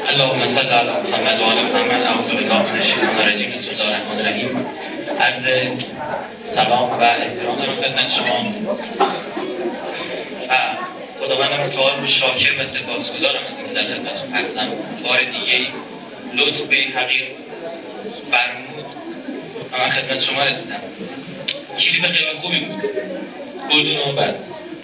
اللهم صل علی محمد و آل محمد. اعوذ بالله من الشیطان الرجیم. بسم الله الرحمن الرحیم. عرض سلام و احترام دارم خدمت شما و خداوند متعال و شاکر و سپاسگزارم از اینکه در خدمتتون هستم. بار دیگه لطف به حقیر فرمود و من خدمت شما رسیدم. کلیپ خیلی خوبی بود. گلدون و بعد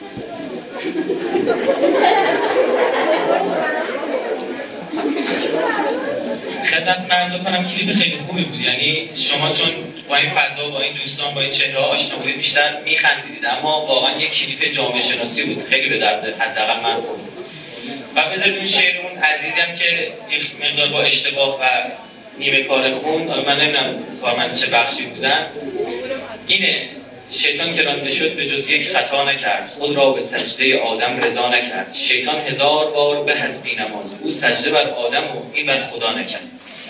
خدمتتون عرض کنم کلیپ خیلی خوبی بود. یعنی شما چون با این فضا، با این دوستان، با این چهره‌ها آشنا بودید بیشتر میخندیدید، اما واقعا یک کلیپ جامعه شناسی بود. خیلی به درد حداقل من خورد. و بذارید اون شعر اون عزیزم که یک مقدار با اشتباه و نیمه کار خون، من نمیدونم کارمند چه بخشی بودن، اینه: شیطان که رانده شد به جز یک خطا نکرد، خود را به سجده آدم رضا نکرد. شیطان 1000 بار به از بی‌نماز، او سجده بر آدم و این بر خدا نکرد.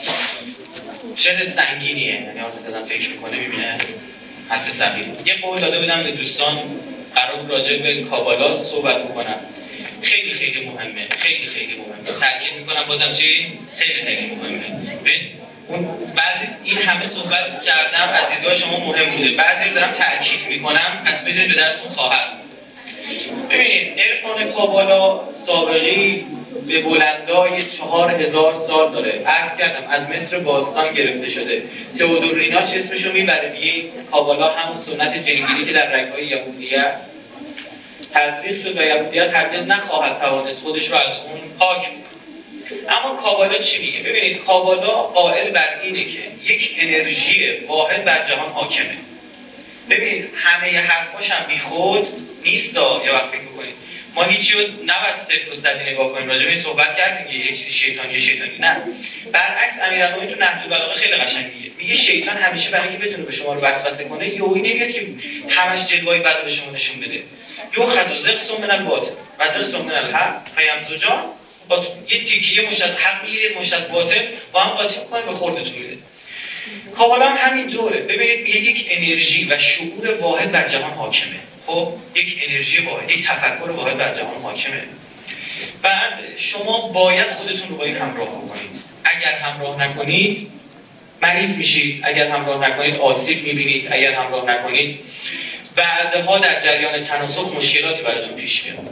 شعر سنگینیه، یعنی آدم فکر میکنه میبینه حرف سنگین. یه قول داده بودم به دوستان قرار راجع به کابالا صحبت بکنم. خیلی خیلی مهمه، خیلی خیلی مهمه. تاکید میکنم بازم چی؟ خیلی خیلی مهمه. اون بعضی این همه صحبت کردم از دیدگاه شما مهم بوده، بعضی دارم تاکید میکنم پس بدونید به درتون خواهد. ببینید عرفان کابالا سابقه‌ای به بلندای 4000 سال داره. عرض کردم از مصر باستان گرفته شده. تئودور ریناچ اسمشو میبره، میگه کابالا همون سنت جنگیری که در رگ‌های یهودیت تزریق شد و یهودیت هرگز نخواهد توانست خودش رو از اون پاک. اما کابالا چی میگه؟ ببینید کابالا قائل بر اینه که یک انرژی واحد بر جهان حاکمه. ببینید همه حرفاش هم بیخود نیست. یه وقت فکر بکنید ما هیچی رو نباید صفر و صدی نگاه کنیم. راجع به صحبت کردیم یه چیزی شیطانی نه. برعکس امیرالمومنین تو نهج البلاغه خیلی قشنگ میگه شیطان همیشه برای اینکه بتونه به شما رو وسوسه کنه یهویی نمیاد که همش جلوه‌ای بد به شما نشون بده. یؤخذ زقص من الباطل و زقص من الحق فیمزجان. با یه تیکیه مش از حق میگیرید، مش از باطل با هم قاطی می‌کنید به خوردتون میده. کابالا هم همینطوره. ببینید میگه یک انرژی و شعور واحد بر جهان حاکمه. خب یک انرژی واحد، یک تفکر واحد بر جهان حاکمه. بعد شما باید خودتون رو با این همراه بکنید. اگر همراه نکنید مریض میشید، اگر همراه نکنید آسیب میبینید، اگر همراه نکنید بعدها در جریان تناسخ مشکلاتی براتون پیش میاد.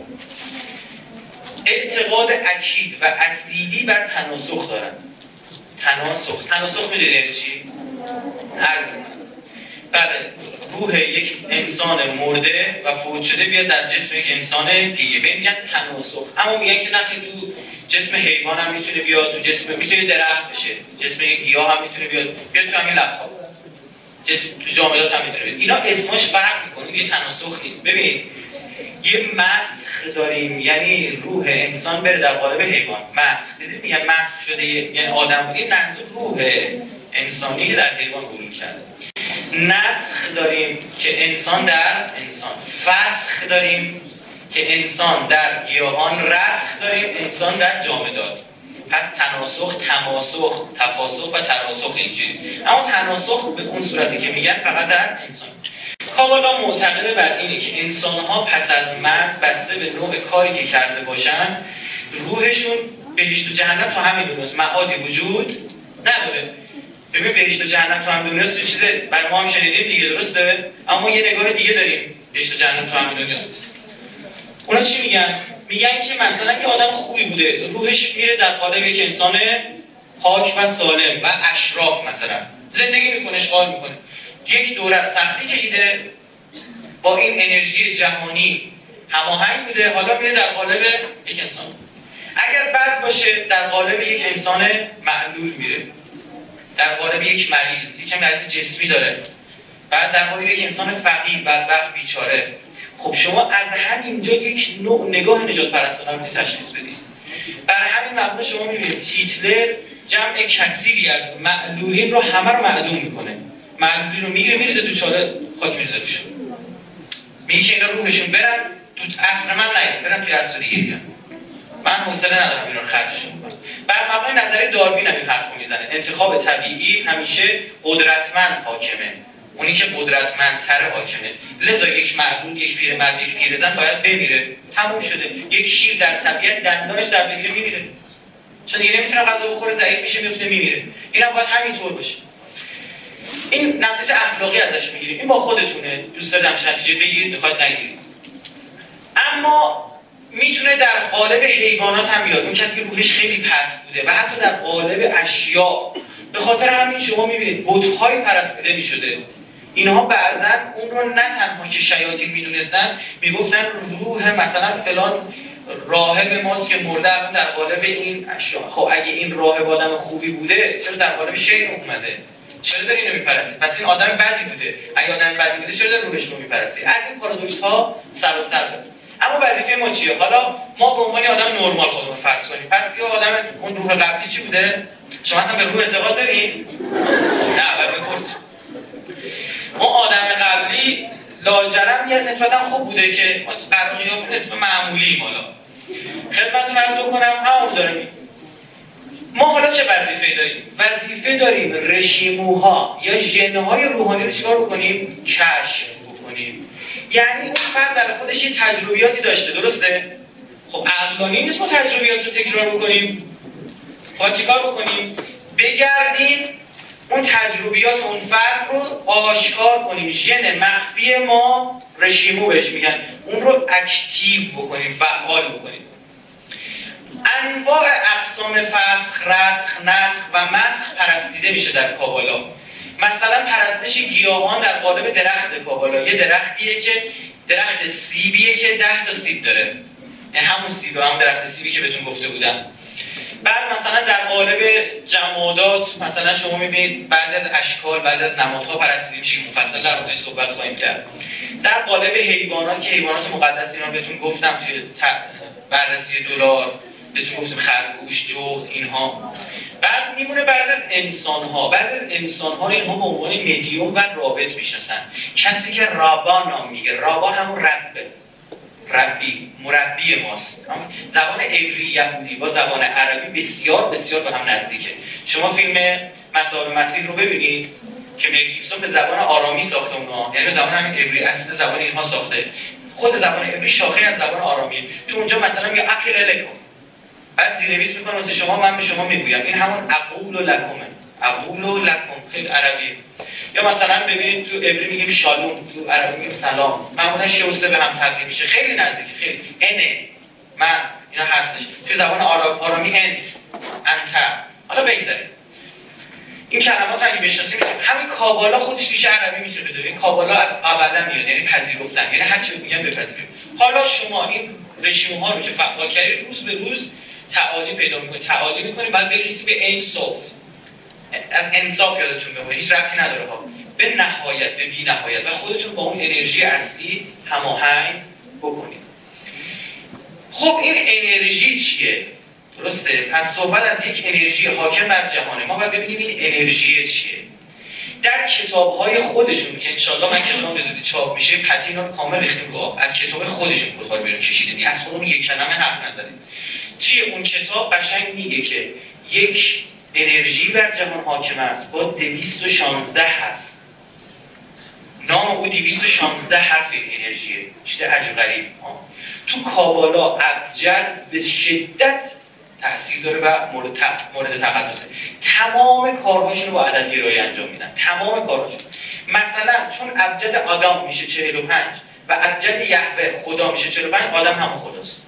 اعتقاد اکید و اصیلی بر تناسخ دارن. تناسخ میدونید یعنی چی؟ عرض میکنم. بله، روح یک انسان مرده و فوت شده بیاد در جسم یک انسان دیگه، به میگن تناسخ. اما میگن که نخیر تو جسم حیوان هم میتونه بیاد، تو جسم میتونه درخت بشه، جسم یک گیاه هم میتونه بیاد تو همین لپتاپ، جسم تو جامدات هم میتونه بیاد. اینا اسمش فرق میکنه، یه تناسخ نیست. ببینید یه مسخ داریم، یعنی روح انسان بره در قالب حیوان. مسخ دیدید میگن مسخ شده، یعنی آدم بود. این نسخ روح انسانی که در حیوان ورود کرده. نسخ داریم که انسان در انسان. فسخ داریم که انسان در گیاهان. رسخ داریم انسان در جامدات. پس تناسخ، تماسخ، تفاسخ و تراسخ اینجوری. اما تناسخ به اون صورتی که میگن فقط در انسان. کابالا معتقده بر اینه که انسان‌ها پس از مرگ بسته به نوع کاری که کرده باشن روحشون بهشت و جهنم تو همین دنیاست، معادی وجود نداره. ببین بهشت و جهنم تو همین دنیاست، چیز برای ما هم شنیدیم دیگه، درسته؟ اما یه نگاه دیگه داریم، بهشت و جهنم تو همین دنیاست. اونا چی میگن؟ میگن که مثلا یه آدم خوبی بوده، روحش میره در قالب یک انسان پاک و سالم و اشراف، مثلا زندگی میکنه، اشغال میکنه، یک دوره سختی کشیده، با این انرژی جهانی هماهنگ بوده، حالا میره در قالب یک انسان. اگر بد باشه در قالب یک انسان معلول میره، در قالب یک مریض، یک مریض جسمی داره، بعد در قالب یک انسان فقیر، بدبخت، بیچاره. خب شما از همینجا یک نوع نگاه نجات پرستانه رو تشخیص بدید. برای همین مبنا شما میبینید هیتلر جمع کثیری از معلولین رو همه رو معدوم میکنه. معلولین رو میگیره میریزه تو چاله خاک میریزه روشون. میگه که اینا روحشون برن تو عصر من نیاد، برن توی عصر دیگه بیان. من حوصله ندارم اینا رو خرجشون کنم. بر مبنای نظریه داروین هم این حرفو میزنه. انتخاب طبیعی همیشه قدرتمند حاکمه. اونی که قدرتمندتر حاکمه. لذا یک معلول، یک پیرمرد، یک پیرزن باید بمیره. تموم شده. یک شیر در طبیعت دندانش در بگیره میمیره. چون دیگه نمیتونه غذا بخوره، ضعیف میشه، میفته میمیره. اینم باید همینطور باشه. این نتیجه اخلاقی ازش میگیریم. این با خودتونه، دوست دارید همچین نتیجه بگیرید، میخواد نگیرید. اما میتونه در قالب حیوانات هم بیاد. اون کسی که روحش خیلی پست بوده و حتی در قالب اشیاء. به خاطر همین شما میبینید بت‌های پرستیده میشده. اینها بعضا اون رو نه تنها که شیاطین میدونستن، میگفتن روح مثلا فلان راهب ماست که مرده الان در قالب این اشیاء. خب اگه این راهب آدم خوبی بوده، چرا در قالب شیء اومده؟ چرا داری اینو میپرستی؟ پس این آدم بدی بوده. اگه آدم بدی بوده، چرا داری روحش رو میپرستی؟ از این پارادوکس ها سر و سر داره. اما وظیفه ما چیه؟ حالا ما به عنوان آدم نرمال خودمون فرض کنیم. پس یه آدم اون روح قبلی چی بوده؟ شما اصلا به روح اعتقاد دارین؟ نه، باید بپرسید. اون آدم قبلی لاجرم یه نسبتا خوب بوده که قراقیات نسبت معمولی مالا. خدمتتون عرض بکنم همون داریم. ما حالا چه وظیفه داریم؟ وظیفه داریم رشیموها یا ژن‌های روحانی رو چیکار بکنیم؟ کشف بکنیم. یعنی اون فرد در خودش یه تجربیاتی داشته، درسته؟ خب عقلانی نیست ما تجربیات رو تکرار بکنیم. خب چیکار بکنیم؟ بگردیم اون تجربیات اون فرد رو آشکار کنیم. ژن مخفی ما رشیمو بهش میگن. اون رو اکتیو بکنیم، فعال بکنیم. انواع اقسام فسخ، رسخ، نسخ و مسخ پرستیده میشه در کابالا. مثلا پرستش گیاهان در قالب درخت کابالا. یه درختیه که درخت سیبیه که 10 تا سیب داره. همون سیب، همون درخت سیبی که بهتون گفته بودم. بعد مثلا در قالب جمادات مثلا شما میبینید بعضی از اشکال، بعضی از نمادها پرستیده میشه. مفصل در موردش صحبت خواهیم کرد. در قالب حیوانات که حیوانات مقدس اینا بهتون گفتم توی بررسی دلار، بهتون گفتم خرگوش، جغد، اینها. بعد میمونه بعضی از انسان‌ها. بعضی از انسان‌ها رو اینها به عنوان مدیوم و رابط میشناسن. کسی که رابا نام میگه. رابا همون ربه، ربی، مربی ماست. زبان عبری یهودی با زبان عربی بسیار بسیار به هم نزدیکه. شما فیلم مصائب مسیح رو ببینید که مل گیبسون به زبان آرامی ساخته اونها، یعنی زبان همین عبری اصل زبان اینها ساخته. خود زبان عبری شاخه از زبان آرامیه. تو اونجا مثلا میگه اکل لکم، بعد زیرنویس میکنه واسه شما، من به شما میگویم. این همون اقول لکمه. اقول لکم خیلی عربیه. یا مثلا ببینید تو عبری میگیم شالوم، تو عربی میگیم سلام. معمولا ش و س به هم تبدیل میشه. خیلی نزدیک، خیلی انه، من، اینا هستش. تو زبان آرامی انت، انت. حالا بگذاریم این کلمات رو اگه بشناسیم، همین کابالا خودش ریشه عربی میتونه بده. این کابالا از قبلا میاد، یعنی پذیرفتن، یعنی هر چی میگن بپذیرید. حالا شما این رژیم‌ها رو که فعال کردید، روز به روز تعالی پیدا میکنید، تعالی میکنید، بعد برسید به انصاف. از انصاف یادتون بمونه، هیچ ربطی نداره ها، به نهایت، به بی نهایت، و خودتون با اون انرژی اصلی هماهنگ بکنید. خب این انرژی چیه؟ درسته؟ پس صحبت از یک انرژی حاکم بر جهانه. ما باید ببینیم این انرژی چیه. در کتاب‌های خودشون که انشالله من کتابم به زودی چاپ میشه، قطعی اینا رو کامل ریختیم رو از کتاب خودشون کار بیرون کشیدیم. از خودمون یک کلمه حرف نزدیم. چیه اون کتاب؟ قشنگ میگه که یک انرژی بر جهان حاکم است با 216 حرف. نام او 216 حرف این انرژیه. چیز عجب غریب. تو کابالا ابجد به شدت تأثیر داره و مورد تقدسه. تمام کارهاشون رو با عددگرایی انجام میدن. تمام کارهاشون. مثلا چون ابجد آدم میشه 45 و ابجد یهوه خدا میشه 45، آدم همون خداست.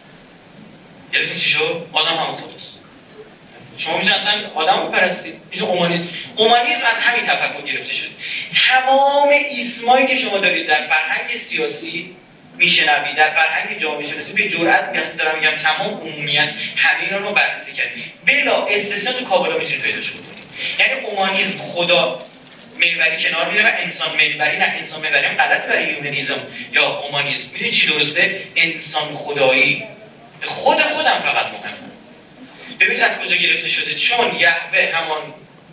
یادتون چی شد؟ آدم همون خداست. شما میشه اصلا آدم بپرستید. میشه اومانیسم. اومانیسم از همین تفکر گرفته شد. تمام ایسمایی که شما دارید در فرهنگ سیاسی میشنوید، در فرهنگ جامعه شناسی، به جرئت دارم میگم تمام عمومیت همه اینا رو بررسی کردیم. بلا استثنا تو کابالا میتونید پیداش کنید. یعنی اومانیسم، خدا محوری کنار میره و انسان محوری. نه، انسان محوری هم غلط برای هیومنیسم یا اومانیسم. میدونید چی درسته؟ انسان خدایی. خودم فقط مهمه. ببینید از کجا گرفته شده. چون یهوه همان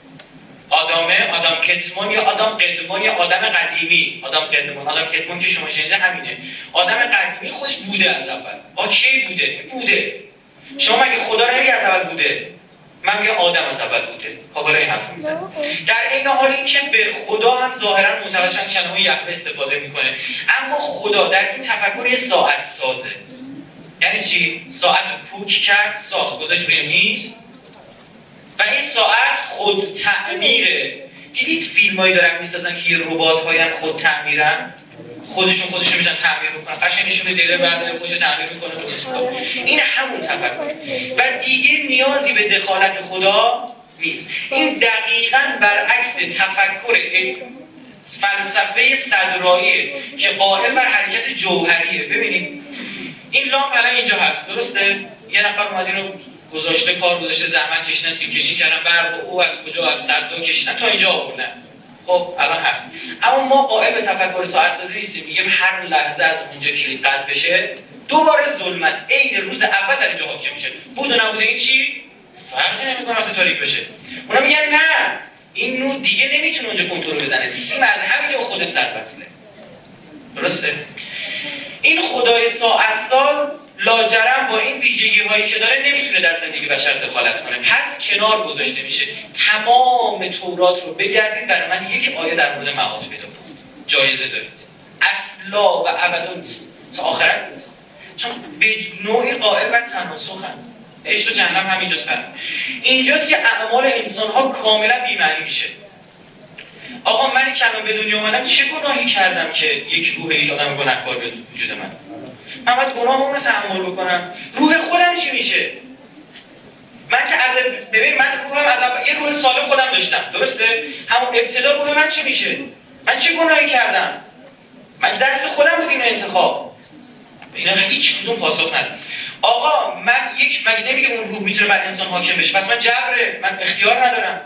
آدمه، آدم کتمان یا آدم قدمان یا آدم قدیمی. آدم کتمان که شما شنیده همینه. آدم قدیمی خودش بوده از اول. با کی بوده؟ شما مگه خدا نمیگه از اول بوده؟ من میگم آدم از اول بوده. کابالا این حرف میزنه. در این حال این که به خدا هم ظاهرا متوجه از کلمه یهوه استفاده میکنه، اما خدا در این تفکر یه ساعت سازه. یعنی چی؟ ساعت رو کوک کرد، ساخت، گذاشت روی میز و این ساعت خود تعمیره. دیدید فیلمایی دارن میسازن که یه ربات‌هایی هم خود تعمیرن، خودشون میشن تعمیر میکنن، قشنگ نشون میده بعد خودش تعمیر میکنه درست میکنه. این همون تفکر و دیگه نیازی به دخالت خدا نیست. این دقیقاً برعکس تفکر فلسفه صدراییه که قائم بر حرکت جوهریه. ببینید این لامپ الان اینجا هست، درسته؟ یه نفر اومد اینو گذاشته، کار گذاشته، زحمت کشیدن، سیم کشی کردن، برق او از کجا از صدا کشیدن تا اینجا آوردن. خب الان هست. اما ما قائل به تفکر ساعت سازی نیستیم. میگیم هر لحظه از اونجا کلید قطع بشه دوباره ظلمت عین روز اول در اینجا حاکم میشه. بود و نبوده این چی؟ فرقی نمیکنه وقتی تاریک بشه. اونا میگن نه این نور دیگه نمیتونه اونجا کنترل بزنه، سیم از همینجا خود سر وصله. درسته؟ این خدای ساعت ساز لاجرم با این ویژگی هایی که داره نمیتونه در زندگی بشر دخالت کنه، پس کنار گذاشته میشه. تمام تورات رو بگردید برای من یک آیه در مورد معاد پیدا کنید، جایزه دارید. اصلا و ابدا نیست، تا آخرت نیست، چون به نوعی قائل بر تناسخن. عشق و جهنم همینجاست. اینجاست که اعمال انسان ها کاملا بی‌معنی میشه. آقا من که الان به دنیا اومدم چه گناهی کردم که یک روح یک آدم گناهکار به وجود من باید گناهمون رو تحمل بکنم؟ روح خودم چی میشه؟ من که از ببین من روحم از یه روح سالم خودم داشتم، درسته؟ همون ابتدا روح من چی میشه؟ من چه گناهی کردم؟ من دست خودم بود این انتخاب. اینا هیچ کدوم پاسخ نداره. آقا من مگه نمیگه اون روح میتونه بر انسان حاکم بشه؟ پس من جبره، من اختیار ندارم.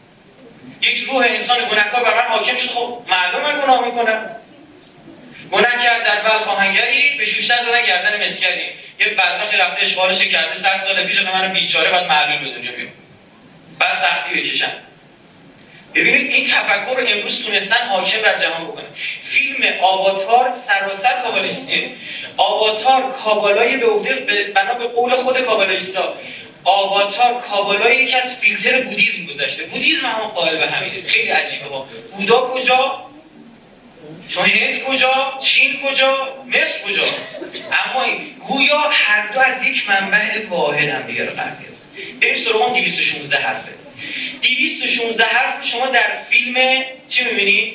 یک روح انسان گناهکار بر من حاکم شد، خب معلومه من گناه میکنم. گناه کرد در بلخ آهنگری به شوشتر زدن گردن مسکری. یه بدبختی رفته اشغالش کرده 100 سال پیش، منو بیچاره بعد معلول به دنیا بیام. بعد سختی بکشم. ببینید این تفکر رو امروز تونستن حاکم بر جهان بکنه. فیلم آواتار سراسر کابالیستیه. آواتار کابالای به عهده بنا به قول خود کابالیستا، آواتار کابالای یکی از فیلتر بودیسم گذاشته. بودیسم هم قائل به همینه. خیلی عجیبه ها. بودا کجا؟ چون هند کجا؟ چین کجا؟ مصر کجا؟ اما گویا هر دو از یک منبع واحد هم دیگه رو قرض گرفتن. بریم سراغ اون 216 حرفه. 216 حرف شما در فیلم چی می‌بینید؟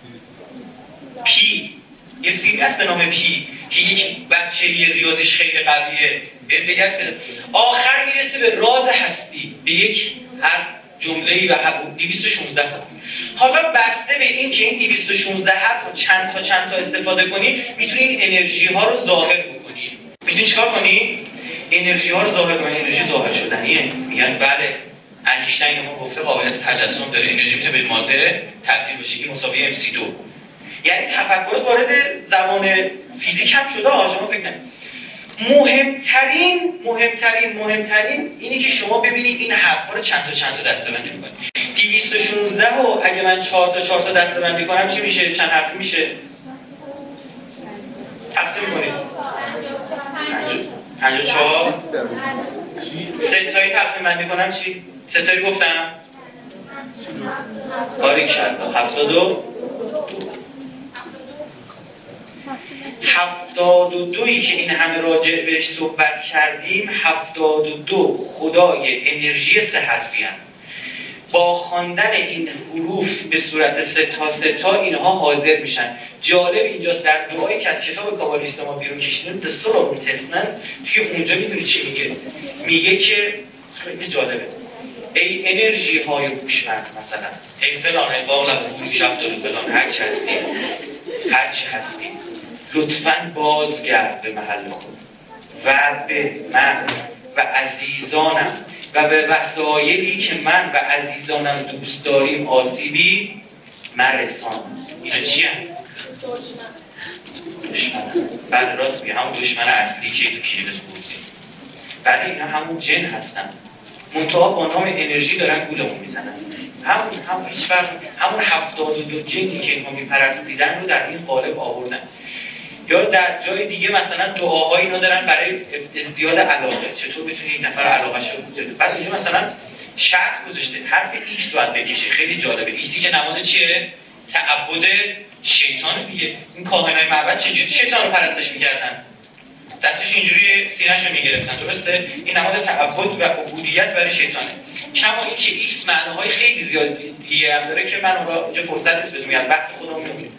پی. یه فیلم هست به نام پی که یک بچه ریاضیش خیلی قویه. بگرد آخر میرسه به راز هستی، به یک هر جمله‌ای و 216 حرف. حالا بسته به این که این 216 حرف رو چند تا استفاده کنی، میتونی این انرژی ها رو ظاهر بکنی. میتونی چیکار کنی؟ انرژی ها رو ظاهر کنی. انرژی ظاهر شدنیه. میگن بله اینشتین ما گفته قابلیت تجسم داره، انرژی میتونه به ماده تبدیل بشه، این مساوی MC2. یعنی تفکرات وارد زبان فیزیک هم شده ها، شما فکر نکنید. مهمترین اینی که شما ببینید این حرفا رو چند تا دسته‌بندی می‌کنید. 216 رو اگه من 4 تا دسته‌بندی کنم چی میشه؟ چند حرفی میشه؟ تقسیم کنید. 54 سه تایی تقسیم بندی کنم چی؟ سه تایی گفتم؟ باریکلا 72 که این همه راجع بهش صحبت کردیم. 72 خدای انرژی سه حرفی هم. با خواندن این حروف به صورت سه تا اینها حاضر میشن. جالب اینجاست در دعایی که از کتاب کابالیست ما بیرون کشیدیم دستور رو تسنن توی اونجا میدونی چی میگه؟ میگه که خیلی جالبه، ای انرژی های هوشمند، مثلا ای فلان ای بالا هوشمند فلان هر چی هستی لطفاً بازگرد به محل خود و به من و عزیزانم و به وسایلی که من و عزیزانم دوست داریم آسیبی مرسان. اینا چی هم؟ دشمن. بله راست میگه، همون دشمن اصلی که تو کلیدت گفتیم. بله اینا همون جن هستن، منتها با نام انرژی دارن گولمون میزنن. همون هیچ فرق، همون 72 جنی که اینها میپرستیدن رو در این قالب آوردن. یا در جای دیگه مثلا دعاهایی اینا دارن برای ازدیاد علاقه، چطور بتونی یک نفر علاقه‌ش رو بده. بعد اینجا مثلا شرط گذاشته حرف ایکس باید بکشه. خیلی جالبه. ایکسی که نماد چیه؟ تعبد شیطان دیگه. این کاهنای معبد چجوری شیطان رو پرستش میکردن؟ دستش اینجوری سینه‌شو میگرفتن، درسته؟ این نماد تعبد و عبودیت برای شیطانه. کما اینکه ایکس معناهای خیلی زیادی هم داره که من اون را اینجا فرصت نیست بدونم، بحث خودمون می‌کنیم.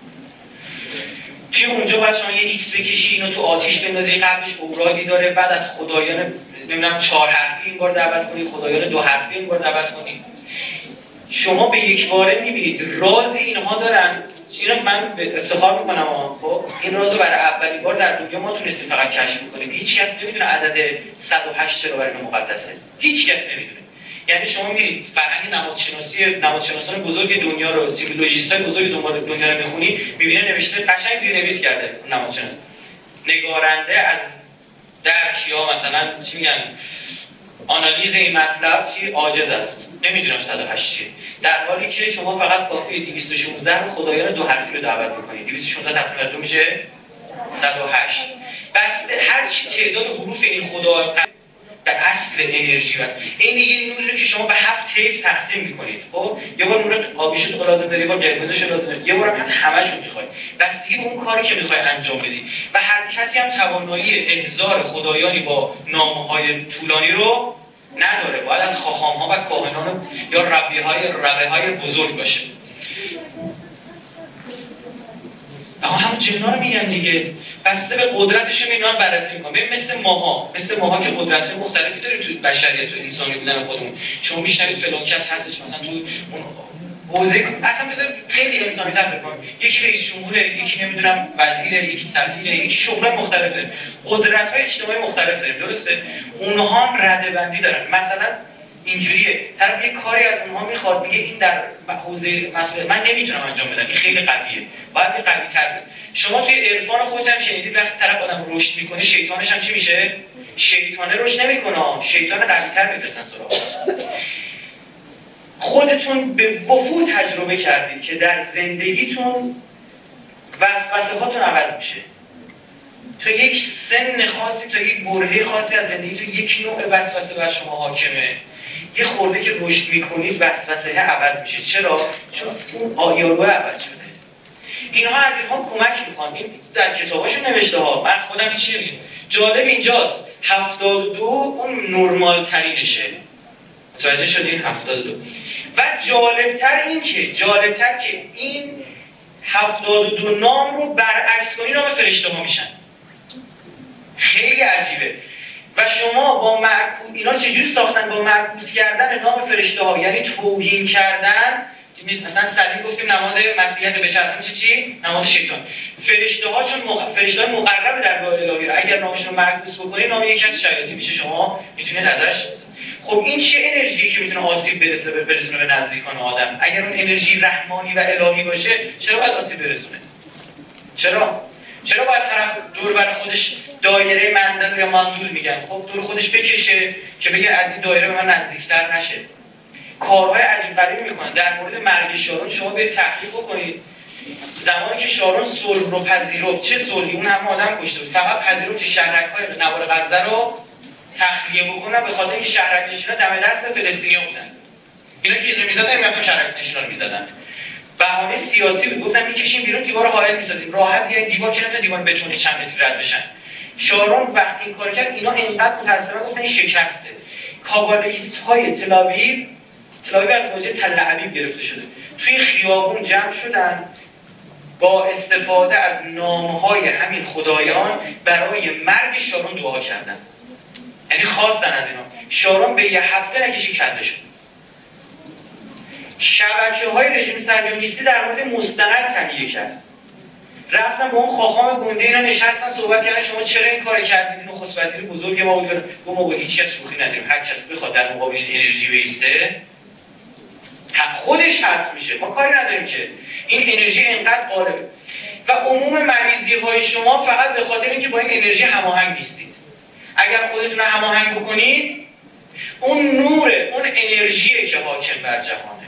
توی اونجا باید شما یه ایکس بکشی، اینو تو آتیش بندازی، قبلش اورادی داره، بعد از خدایان نمیدونم 4 حرفی این بار دعوت کنی، خدایان 2 حرفی این بار دعوت کنی. شما به یک باره می‌بینید راز اینها دارن. اینو من افتخار میکنم خب این رازو برای اولین بار در دنیا ما تونستیم فقط کشف کنیم. هیچ کس نمیدونه عدد 108 چرا برای ما مقدسه. هیچ کس نمیدونه. یعنی شما میرید فرهنگ نمادشناسان بزرگ دنیا رو، سیمولوژیستای بزرگ دنیا رو میخونی، میبینه نوشته قشنگ زیرنویس کرده نمادشناس. نگارنده از درک یا مثلا چی میگن آنالیز این مطلب چی عاجز است. نمیدونم 108 چیه. در حالی که شما فقط کافیه 216 رو خدایان 2 حرفی رو دعوت بکنید. 216 تصمیم بر میشه 108. بس هر چی تعداد حروف این خدا در اصل انرژی هست. این یه نوری رو که شما به 7 طیف تقسیم می‌کنید. خب یه بار نور آبیشو تو لازم داری، یه بار قرمزش لازم داری، یه بار از همه‌شون می‌خوای. بستگی به اون کاری که می‌خوای انجام بدی. و هر کسی هم توانایی احضار خدایانی با نام‌های طولانی رو نداره. باید از خاخام‌ها و کاهنان یا ربی‌های بزرگ باشه. اما همون جنا رو میگن دیگه، بسته به قدرتشون اینا رو بررسی میکنم. ببین مثل ماها که قدرت‌های مختلفی داریم تو بشریت، تو انسانی بودن خودمون. شما میشنوید فلان کس هستش مثلا تو اون حوزه اصلا خیلی انسانی‌تر بکنم، یکی رئیس جمهوره، یکی نمیدونم وزیره، یکی سفیره، یکی شغلای مختلفه، قدرت‌های اجتماعی مختلف داریم، درسته؟ اونها هم رده‌بندی دارن. مثلا اینجوریه طرف یک کاری از اونها میخواد، میگه این در حوزه مسئولیت من نمیتونم انجام بدم، این خیلی قویه، باید این قوی‌تر بشه. شما توی عرفان خودت هم شنیدید وقتی طرف آدم رشد میکنه شیطانش هم چی میشه؟ شیطانه رشد نمیکنه، شیطان قوی‌تر میفرستن سراغ. خودتون به وفور تجربه کردید که در زندگیتون وسوسه هاتون عوض میشه. تو یک سن خاصی، تا یک برهه خاصی از زندگیتون یک نوع وسوسه بر شما حاکمه. یه خورده که رشد میکنید وسوسه عوض میشه. چرا؟ چون اون آیارو عوض شده. اینها از اینها کمک میکنن. این در کتاباشون نوشته ها، من خودم هیچ نمیگم. جالب اینجاست 72 اون نرمال ترینشه. متوجه شدین؟ 72. و جالبتر که این 72 نام رو برعکس کنی نام فرشته ها میشن. خیلی عجیبه. و شما با اینا چجوری ساختن؟ با معکوس کردن نام فرشته ها، یعنی توهین کردن. مثلا سلیم گفتیم نماد مسیحیت، به چرخ میشه چی؟ نماد شیطان. فرشته ها چون فرشته های مقرب درگاه الهی رو اگر نامشون رو معکوس بکنید نام یکی از شیاطین میشه، شما میتونید ازش. خب این چه انرژی که میتونه آسیب برسونه به نزدیکان آدم؟ اگر اون انرژی رحمانی و الهی باشه چرا باید آسیب برسونه؟ چرا باید طرف دور بر خودش دایره مندل یا منظور میگن؟ خب دور خودش بکشه که بگه از این دایره به من نزدیکتر نشه. کارهای عجیب غریبی میکنن. در مورد مرگ شارون شما به تحقیق بکنید. زمانی که شارون صلح رو پذیرفت، چه صلحی؟ اون هم آدم کشته بود، فقط پذیرفت که شهرک‌های نوار غزه رو تخلیه بکنن، به خاطر اینکه شهرک نشینا دم دست فلسطینی‌ها بودن. اینا که اینو می‌زدن می‌رفتن شهرک نشینا رو می‌زدن. بهانه سیاسی بود، گفتن می‌کشیم بیرون دیوار حائط می‌سازیم. راحت یه دیوار که نمی‌تونه دیوار بتونی چند متر رد بشن. شارون وقتی این کار کرد اینا اینقدر متأثرن گفتن این شکسته. کابالیست‌های تل آویو از واژه تل ابیب گرفته شده. توی خیابون جمع شدن با استفاده از نام‌های همین خدایان برای مرگ شارون دعا کردن. یعنی خواستن از اینا. شارون به یه هفته نکشی کنده شد. شبکه‌های رژیم صهیونیستی در مورد مستند تهیه کرد. رفتن با اون خاخام گنده اینا نشستن صحبت کردن شما چرا این کارو کردید؟ نخست وزیر بزرگ ما بود، ما با هیچ کس شوخی نداریم. هر کس بخواد در مقابل انرژی بیسته خودش حذف میشه. ما کاری نداریم که این انرژی اینقدر غالبه. و عموم مریضی‌های شما فقط به خاطر اینکه با این انرژی هماهنگ نیستید. اگر خودتون رو هماهنگ بکنید، اون نوره، اون انرژیه که حاکم بر جهانه.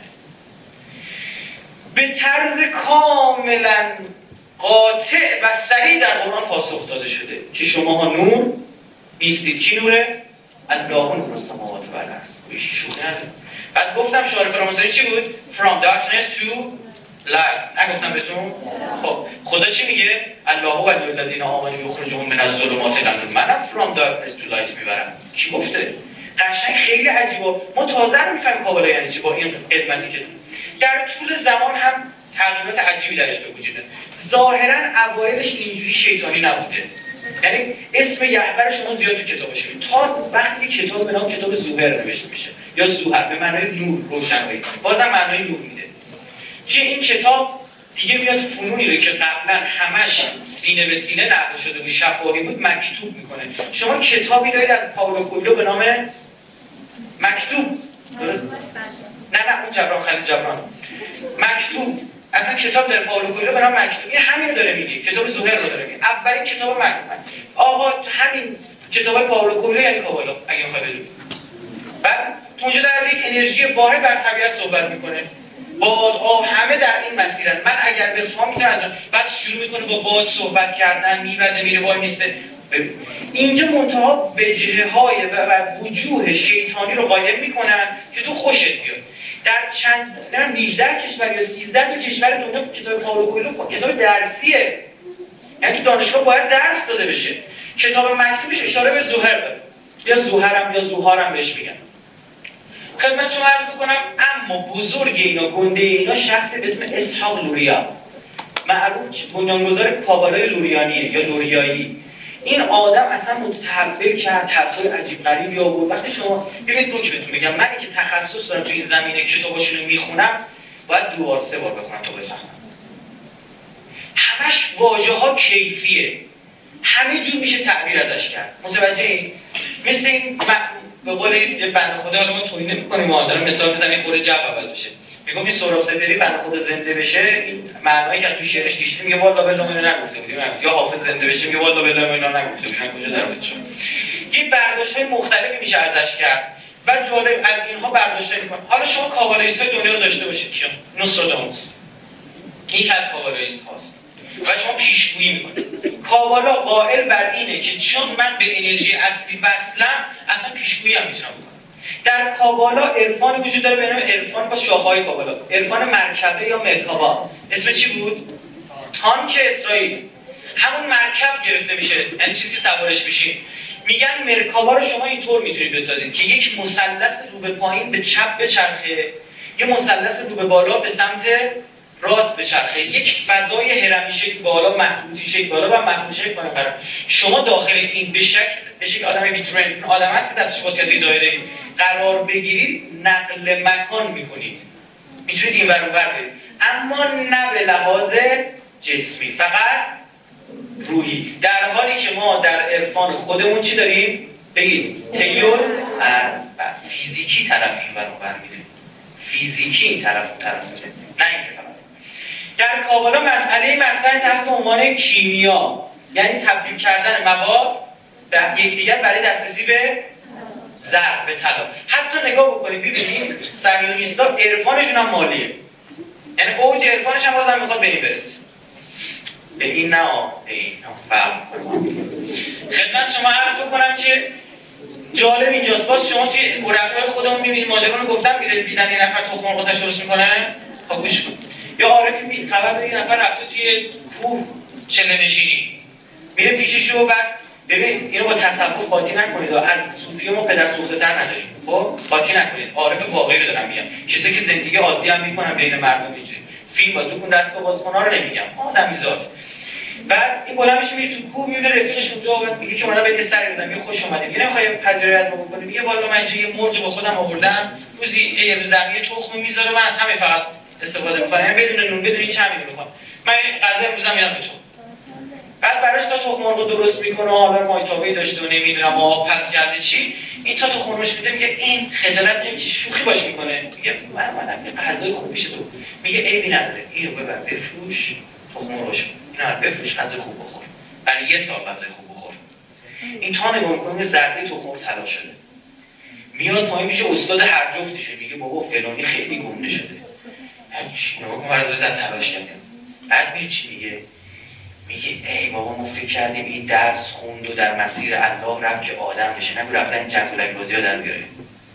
به طرز کاملا قاطع و صریح در قرآن پاسخ داده شده که شماها نور نیستید. کی نوره؟ الله نور السماوات و الارض. شوخی نداره. بعد گفتم شعار فراموشی چی بود؟ From darkness to لا نگفتم بهتون؟ خب خدا چی میگه؟ الله ولی الذین آمنوا یخرجهم من الظلمات الی النور. منم from darkness to light میبرم. کی گفته؟ قشنگ خیلی عجیبه. ما تازه میفهمیم کابالا یعنی چی با این علمتی که در طول زمان هم تغییرات عجیبی درش به وجود میاد. ظاهرا اوایلش اینجوری شیطانی نبوده. یعنی اسم یحبر شما زیاد تو کتابش میاد تا وقتی کتاب به نام کتاب زوهر نوشته میشه یا زوهر به معنای نور، روشنایی، بازم معنای نور میده که این کتاب دیگه میاد فنونی رو که قبلا همش سینه به سینه نقل شده بود، شفاهی بود، مکتوب میکنه. شما کتابی دارید از پائولو کوئلو به نام مکتوب، نه اون جبران خلیل جبران، مکتوب. اصلا کتاب در پائولو کوئلو به نام مکتوب. این همین رو داره میگه، کتاب زوهر رو داره میگه. اولین کتاب مکتوب. آقا همین کتاب پائولو کوئلو یعنی کابالا اگه میخوای بدونی. بعد تو اونجا از یک انرژی واحد بر طبیعت صحبت میکنه. باد، آب، همه در این مسیرن. من اگر بخوام میتونم از بعد شروع میکنه با باد صحبت کردن، میوزه میره وای میسته. اینجا منتها وجهه های و وجوه شیطانی رو قایم میکنن که تو خوشت بیاد. در چند 18 کشور یا 13 تا کشور دنیا کتاب پائولو کوئلو کتاب درسیه. یعنی تو دانشگاه باید درس داده بشه. کتاب مکتوبش اشاره به زوهر داره. یا زوهرم یا زوهارم بهش میگن. خدمت شما عرض میکنم اما بزرگ اینا، گنده اینا شخصی به اسم اسحاق لوریا، معروف بنیانگذار کابالای لوریانیه یا لوریایی. این آدم اصلا متحول کرد، حرفای عجیب غریبی آورد. وقتی شما ببینید روک بهتون بگم، من که تخصص دارم تو این زمینه کتاباشون رو میخونم باید 2 بار 3 بار بخونم تا بفهمم. همش واژه‌ها کیفیه، همه جور میشه تعبیر ازش کرد. متوجه این؟ مثل این به قول یه بنده خدا، حالا ما توهین نمی‌کنیم، ما دارم مثال می‌زنیم خود جو عوض بشه. میگم این سهراب سپهری بنده خدا زنده بشه، این معنایی که تو شعرش کشیده میگه والا بالله من نگفته بودیم، یا حافظ زنده بشه میگه والا بالله من نگفته بودیم، کجا در بود شد. یه برداشت‌های مختلفی میشه ازش کرد و جالب از اینها برداشت می‌کنه. حالا شما کابالیست‌های دنیا رو داشته باشید که نوستراداموس یک از کابالیست‌هاست و شما پیشگویی می‌کنید. کابالا قائل بر اینه که چون من به انرژی اصلی وصلم، اصلا پیشگویی هم میتونم بکنم. در کابالا عرفان وجود داره به نام عرفان با شاخه‌های کابالا. عرفان مرکبه یا مرکبا. اسم چی بود؟ تانک اسرائیل. همون مرکب گرفته میشه، یعنی چیزی که سوارش میشین. میگن مرکبا رو شما اینطور میتونید بسازید که یک مثلث رو به پایین به چپ بچرخه، یه مثلث رو به بالا به سمت راست بچرخه، یک فضای هرمی شکل بالا، مخروطی شکل بالا و مخروطی شکل بالا قرار. شما داخل این به شکل آدم بیترن، آدم هست که دستش واسطه دایره قرار بگیرید، نقل مکان میکنید، میتونید این ور اون ور برید، اما نه به لحاظ جسمی، فقط روحی. در حالی که ما در عرفان خودمون چی داریم؟ بگید تیور از فیزیکی طرف این ور اون ور میره، فیزیکی این طرف اون طرف میره، نه اینکه فقط. در کابالا مسئله مطرح تحت عنوان کیمیا، یعنی تبدیل کردن مواد به یکدیگر برای دسترسی به زر، به طلا. حتی نگاه بکنید ببینید صهیونیست‌ها عرفانشون هم مالیه، یعنی اوج عرفانش هم بازم میخواد به این برسه. به این نه به این خدمت شما عرض بکنم که جالب اینجاست. باز شما توی عرفای خودمون میبینید ماجرا رو گفتم، میره دیدن یه نفر تخم مرغ واسش درست میکنه، خب گوش کن. یا عارفی خبر داره یه نفر رفته توی کوه چله نشینی، میره پیشش و بعد ببین اینو با تصوف قاطی نکنید، از صوفی ما پدر سوخته‌تر نداریم، خب قاطی نکنید. عارف واقعی رو دارم میگم، کسی که زندگی عادی هم میکنن بین مردم اینجوری، فیلم با دکون دست با بازیکن‌ها رو نمیگم، آدمیزاد. بعد این بالا میشه میره تو کوه، میبینه رفیقش اونجا و میگه که اونا بهت سر بزنم، میگه خوش اومدید، میگه نمیخوای پذیرایی از ما بکنی، میگه والا من اینجا یه مرغ با خودم آوردم، روزی یه روز در میگه تخم میذاره، من از همین فقط استفاده میکنم، یعنی بدون نون بدون هیچ چیزی میخوام، من غذا امروزم میارم بهتون. بعد براش تا تخم مرغ درست میکنه، حالا مایتابه‌ای داشته و نمیدونم آب پس کرده چی، این تا تخم مرغش میده، میگه این خجالت نمیکشه شوخی باش میکنه، میگه من اومدم یه غذای خوب بشه، تو میگه عیبی نداره، اینو ببر بفروش، تخم مرغش اینو بفروش، غذای خوب بخور، برای یه سال غذای خوب بخور. این تا نگاه میکنه ذره تخم مرغ طلا شده، میاد پایین میشه استاد هر جفتشه، میگه بابا فلانی خیلی گنده شده، نگاه کن برای زد تلاش کرده. بعد میگه چی میگه؟ میگه ای بابا ما فکر کردیم این درس خوند و در مسیر الله رفت که آدم بشه، نگو رفتن این جنگولک بازی ها در بیاره.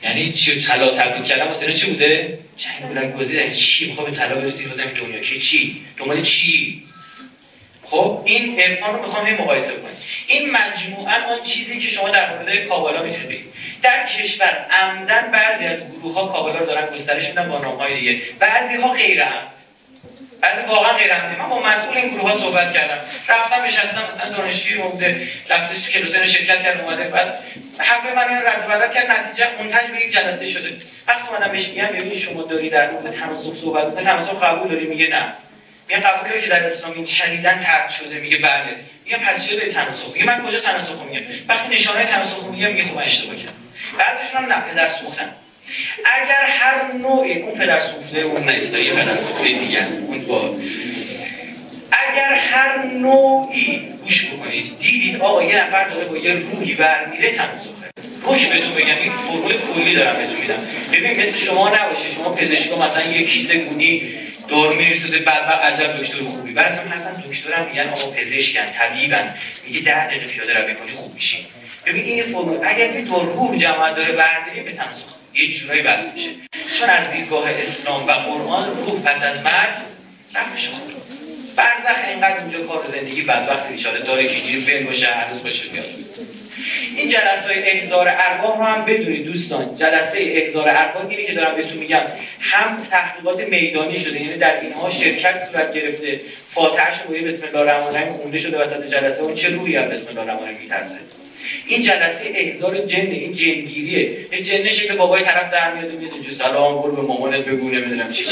یعنی چی طلا تبدیل کردن واسه چی بوده؟ جنگ بلند گزیدن. چی میخواد به طلا برسی بازم دنیا که چی؟ دنبال چی؟ خب این عرفان رو میخوام مقایسه کنیم. این مجموعاً آن چیزی که شما در مورد کابالا میتونید بگید. در کشور عمدن بعضی از گروه‌ها کابالا رو دارن گسترش میدن با نام‌های دیگه، بعضی‌ها غیر عمد، بعضی واقعا غیر عمدی. من با مسئول این گروه‌ها صحبت کردم، رفتم نشستم مثلا دانشجوی اومده رفته تو کلاس شرکت کرد اومده بعد حرف من این رد و بدل کرد، نتیجه منتج به یک جلسه شده. وقتی اومدم بهش میگم ببین شما داری در مورد تناسخ صحبت می‌کنی، تناسخ قبول داری؟ میگه نه. میگم قبول داری که در اسلام این شدیداً ترک شده؟ میگه بله. میگم پس چرا داری تناسخ؟ میگه من کجا تناسخ میگم؟ وقتی نشانه تناسخ میگم میگه خب من اشتباه کردم. بعدشون هم نه پدر سوختن. اگر هر نوعی اون پدر سوخته اون نستایی پدر سوخته دیگه است اون با اگر هر نوعی گوش بکنید دیدید آقا یه نفر داره با یه روحی برمیره تناسخه. روش بهتون بگم این فرمول کلی دارم بهتون میدم. ببین مثل شما نباشه شما پزشکا مثلا یه کیسه گونی دارو می‌ریزه بعد عجب دکتر خوبی. بعضی هستن دکترم میگن آقا پزشکن طبیبن، میگه 10 دقیقه پیاده روی کنی خوب میشین. ببین این فرمول اگر این دو روح جمع داره برداری به تناسخ یه جورایی بس میشه. چون از دیدگاه اسلام و قرآن روح پس از مرگ رفتش خود. برزخ اینقدر اونجا کار زندگی بدبخت بیچاره داره که اینجوری بن باشه هر روز باشه بیاد. این جلسه‌های احضار ارواح رو هم بدونید دوستان. جلسه احضار ارواح اینی که دارم بهتون میگم هم تحقیقات میدانی شده، یعنی در اینها شرکت صورت گرفته، فاتحه‌اش رو بسم الله الرحمن الرحیم خونده شده وسط جلسه. اون چه روحی از بسم الله الرحمن الرحیم میترسه؟ این جلسه احضار جن، این جنگیریه. این جن شکل بابای طرف در میاد میاد اینجا سلام برو به مامانت بگو نمیدونم چی.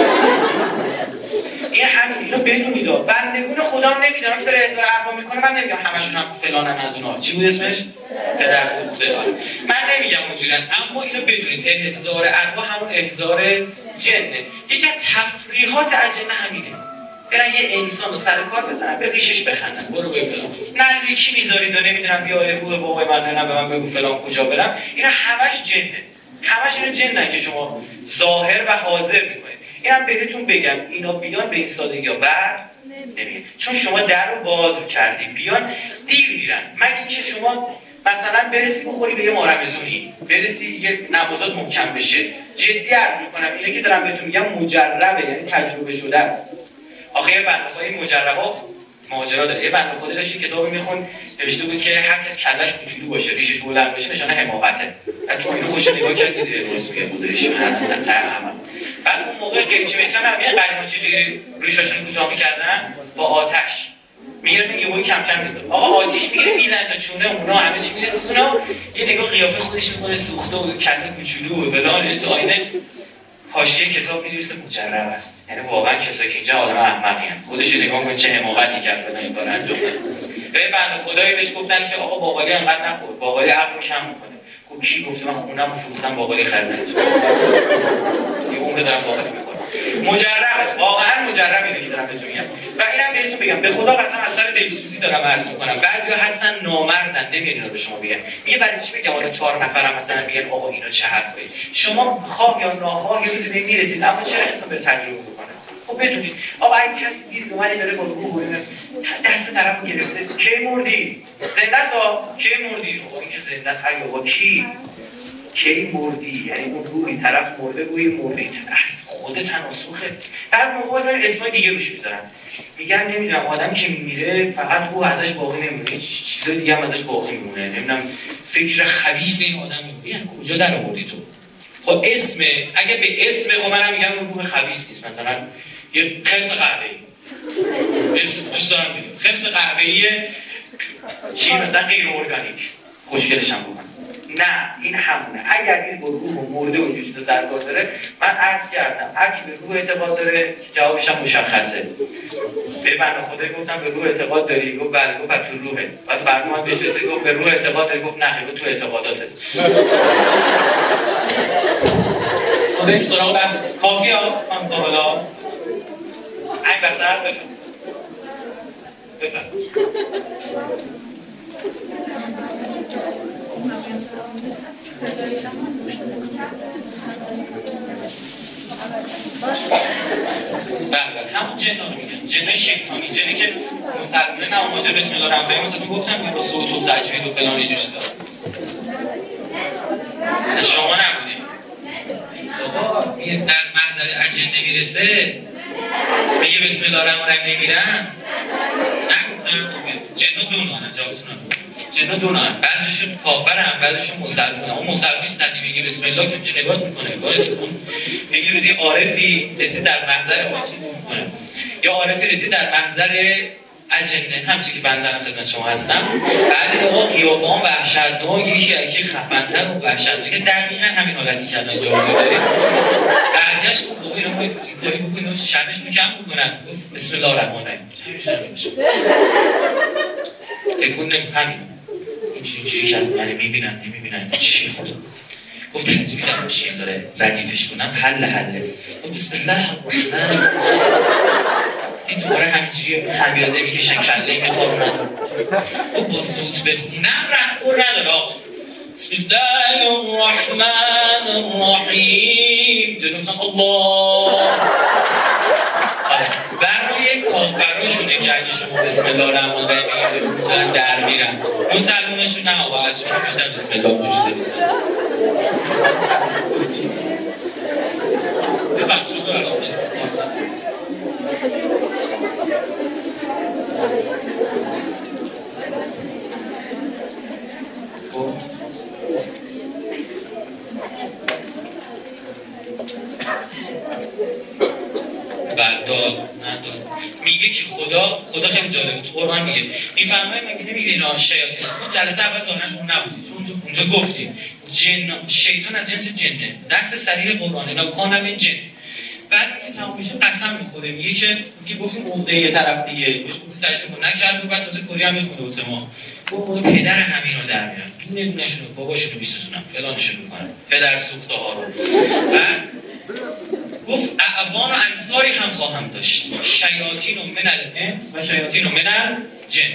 این همین اینو بدونید. بندگون خدا هم نمیدونم که داره احضار ارواح میکنه. من نمیگم همشون هم فلانن از اونها. چی بود اسمش؟ پدر سوخته. من نمیگم اونجوریه، اما اینو بدونید احضار ارواح همون احضار جنه. یکی از تفریحات اجنه همینه. برن یه انسان رو سر کار بزنن به ریشش بخندن برو به فلان نه ریکی میذارید و نمیدونم بیا روح بابای من نه به من بگو فلان کجا برم. اینا همش جنه، همش اینا جنن که شما ظاهر و حاضر میکنید. اینم بهتون بگم اینا بیان به این سادگی ها بعد نمیاد، چون شما در رو باز کردید. بیان دیر میرن. مگه اینکه شما مثلا برسی بخوری به یه مارمزونی، برسی یه نمازات محکم بشه. جدی عرض میکنم اینه که دارم بهتون میگم مجربه، یعنی تجربه شده است. آخه یه بنده خدای مجربا ماجرا داره. یه بنده خدایی داشت کتابی میخوند نوشته بود که هر کس کله‌اش کوچولو باشه ریشش بلند باشه نشانه حماقته. تو اینو خوش نگاه کردید درست میگه بودش من تمام. بعد اون موقع قیچی میشن هم یه قدیما چجوری ریشاشون کوتاه می‌کردن با آتش میگرفتن یه کم کم می‌زد. آقا آتش میگیره میزنه تا چونه اونا همه چی میرسه اونا یه نگاه قیافه خودش میکنه سوخته و کله کوچولو و فلان. تو آینه حاشیه کتاب می‌نویسه مجرب است. یعنی واقعا کسایی که اینجا آدم احمقی هستن. خودش نگاه کن چه حماقتی کرد فلان این کارو انجام داد. به بنده خدایی بهش گفتن که آقا باقالی انقدر نخور، باقالی عقل کم می‌کنه. خب کی گفته من خونم رو فروختم باقالی خریدم؟ یه عمر دارم باقالی می‌خورم. مجربه، واقعا مجربه که دارم بهتون میگم. و اینم بهتون بگم به خدا قسم از سر دلسوزی دارم عرض می‌کنم. بعضیا هستن نامردن نمی‌دونن اینو به شما بگم. میگه برای چی بگم حالا 4 نفرم مثلا میگن آقا اینا چه حرفایی. شما خواه یا ناخواه یه روزی میرسید اما چرا انسان به تجربه می‌کنه؟ خب بدونید آقا این کسی دید اومد داره با روح دست طرفو گرفته کی مردی؟ زنده است کی مردی؟ خب این که زنده است آقا کی مردی؟ یعنی اون روحی طرف مرده روحی مرده از خود تناسخه. بعضی موقع دارن اسمای دیگه روش میذارن میگن نمیدونم آدمی که میمیره فقط روح ازش باقی نمیمونه، چیزای دیگه هم ازش باقی میمونه، نمیدونم فکر خبیث این آدم میمونه. یعنی کجا در آوردی تو؟ خب اسم اگه به اسم خب منم میگم روح خبیث نیست. مثلا یه خرس قهوه‌ای اسم دوست دارم بگم خرس قهوه‌ای چی مثلا غیر ارگانیک خوشگلش هم بکنم. نه این همونه. اگر این با روح و مرده و جوشت سرکار داره من عرض کردم هر کی به روح اعتقاد داره جوابش هم مشخصه. به بنده خدا گفتم به روح اعتقاد داری؟ گفت بله. گفت تو روحه. پس فردا من بهش رسید گفت به روح اعتقاد داری؟ گفت نه تو اعتقاداتت. خب بریم سراغ بحث. کافی ها خانم کابالا این بسر بفرم. بله همون جن رو میگن جن شیطانی، جنی که مسلمانه نه اومده بسم الله الرحمن الرحیم مثلا گفتم با صوت و تجوید و فلان یه جور چیزا. شما نبودی در محضر اجنه میرسه میگه بسم الله الرحمن الرحیم نمیرن؟ نگفتم جنا دو نوعن، جوابتون رو جنا دو نوعن، بعضیشون کافرن بعضیشون مسلمانن. اون مسلمانش صدی میگه بسم الله که چه نگاه میکنه میگه روزی عارفی رسید در محضر ما چی میکنه، یا عارفی رسید در محضر اجنه، همچنین که بنده خدمت شما هستم. بعد آقا قیافه هم وحشتناک، یکی خفن‌تر و وحشتناک که دقیقاً همین حالتی که الان جا داره. برگشت گفت بابا اینا کاری بکنید شرمشون کم بکنن. گفت بسم الله الرحمن الرحیم. تکون همین اینجوری که من میبینن چی خدا. گفت تنظیمی در چی داره ردیفش کنم حله. گفت بسم الله الرحمن دید دوباره همینجوری خمیازه میکشن کله میخورونن. گفت با صوت بخونم رهبر نداره آقا. بسم الله الرحمن الرحیم جنوبتان الله. برای کافراشونه که اگه شما بسم الله الرحمن الرحیم میزنن در میرن، مسلمانشون نه آقا از شما بیشتر بسم الله دوست دارید. بفهم شما دارش میگه که خدا خیلی جالبه تو قرآن میگه میفرمایه مگه نمیگه اینا شیاطین. ما جلسه اول ظاهرشون نبودید چون اونجا گفتیم شیطان از جنس جنه، دست صریح قرآنه لا کانم جن. بعد که تمام میشه قسم میخوره میگه که گفتیم عقده یه طرف دیگه بهش گفت سجده کن نکرد و بعد تازه کلی هم میخونه واسه ما گفت پدر همینا در میرن دونه دونه‌شون رو باباشون رو میسوزونن فلانشون میکنن پدر سوخته ها رو. بعد گفت اعوان و انصاری هم خواهم داشت شیاطین و من الانس و شیاطین و من الجن.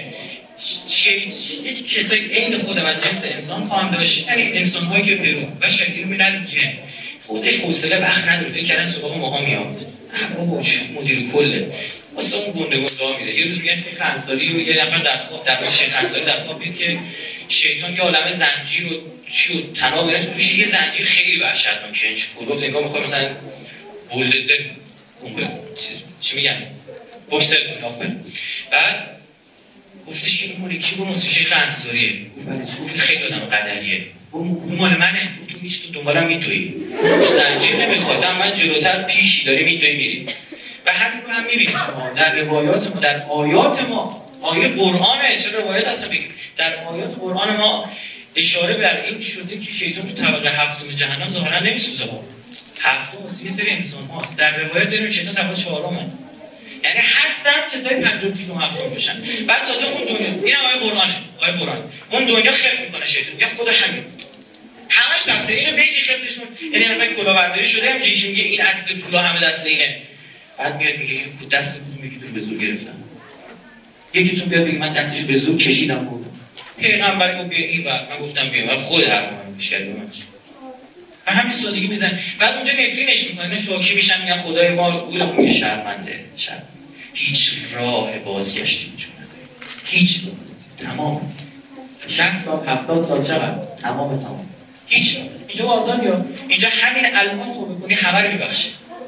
کسایی عین خودم از جنس انسان خواهم داشت، یعنی انسان هایی که پیرون و شیاطین من الجن. خودش حوصله وقت نداره فکر کردن سراغ ماها میاد بابا مدیر کله واسه اون گنده راه میره. یه روز میگن شیخ انصاری رو یه نفر در خواب شیخ انصاری در خواب دید که شیطان یه عالمه زنجیر و چی و تناب میره توش یه زنجیر خیلی وحشتناکه گفت انگار میخواد مثلا بولدزر چی میگن بوکسر کنه آفرین. بعد گفتش که اون کی بود شیخ انصاریه. گفت خیلی آدم قدریه. اون مال منه. تو هیچ تو دنبالم میدوی زنجیر نمیخواد من جلوتر پیشی داری میدوی میری. و همین رو هم میبینید شما در روایات ما در آیات ما آیه قرآنه چه روایت هستن بگیم در آیات قرآن ما اشاره بر این شده که شیطان تو طبقه هفتم جهنم ظاهرا نمیسوزه. هفتم واسه یه سری انسان هاست. در روایت داریم شیطان طبقه چهارمه، یعنی هستن کسای پنجم ششم هفتم بشن. بعد تازه اون دنیا این آیه قرآنه آیه قرآن اون دنیا خف میکنه شیطان میگه خدا همین همش دسته اینو بگی خفتشون یعنی نفر کلاهبرداری شده هم جیش میگه این اصل پولا همه دست اینه. بعد میاد میگه دست میگیتون به زور گرفتم یکیتون بیاد بگه من دستشو به زور کشیدم بردم پیغمبر گفت بیا این وقت من گفتم بیا من خود حرف من گوش کردم و همین سادگی میزنن. بعد اونجا نفرینش میکنن شوکی میشن میگن خدای ما گولمون میگه شرمنده هیچ راه بازگشتی وجود نداره هیچ تمام 60 سال 70 سال چقدر تمام هیچ اینجا آزادی ها اینجا همین الان تو بکنی همه رو میبخشه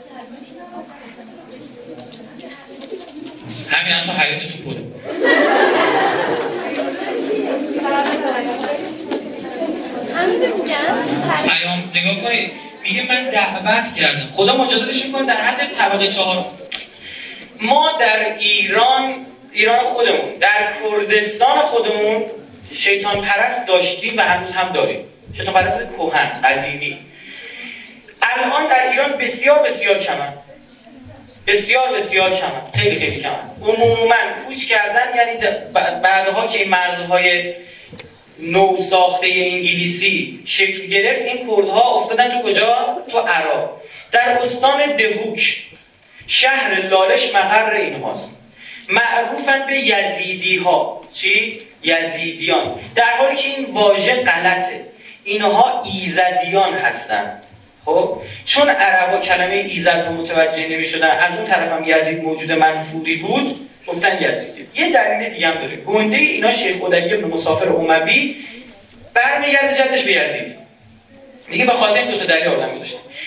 همین الان تو حیاتتون پره پیام نگاه کنید میگه من دعوت کردم خدا مجازاتش میکنه در حد طبقه 4. ما در ایران خودمون در کردستان خودمون شیطان پرست داشتیم و هنوز هم داریم شیطان پرست کهن قدیمی. الان در ایران بسیار کمن بسیار کمن خیلی کمن. عموما کوچ کردن یعنی بعدها که این مرزهای نو ساخته انگلیسی شکل گرفت این کردها افتادن تو کجا؟ تو عراق در استان دهوک شهر لالش مقر اینهاست. معروفن به یزیدی ها. چی؟ یزیدیان. در حالی که این واژه غلطه اینها ایزدیان هستن. خب چون عربا کلمه ایزد رو متوجه نمی شدن از اون طرف هم یزید موجود منفوری بود گفتن یزیدی. یه دلیل دیگه هم داره. گنده اینا شیخ خدایی ابن مسافر اموی برمیگرده جدش به یزید. میگه به خاطر این دو تا دلیل آدم داشت.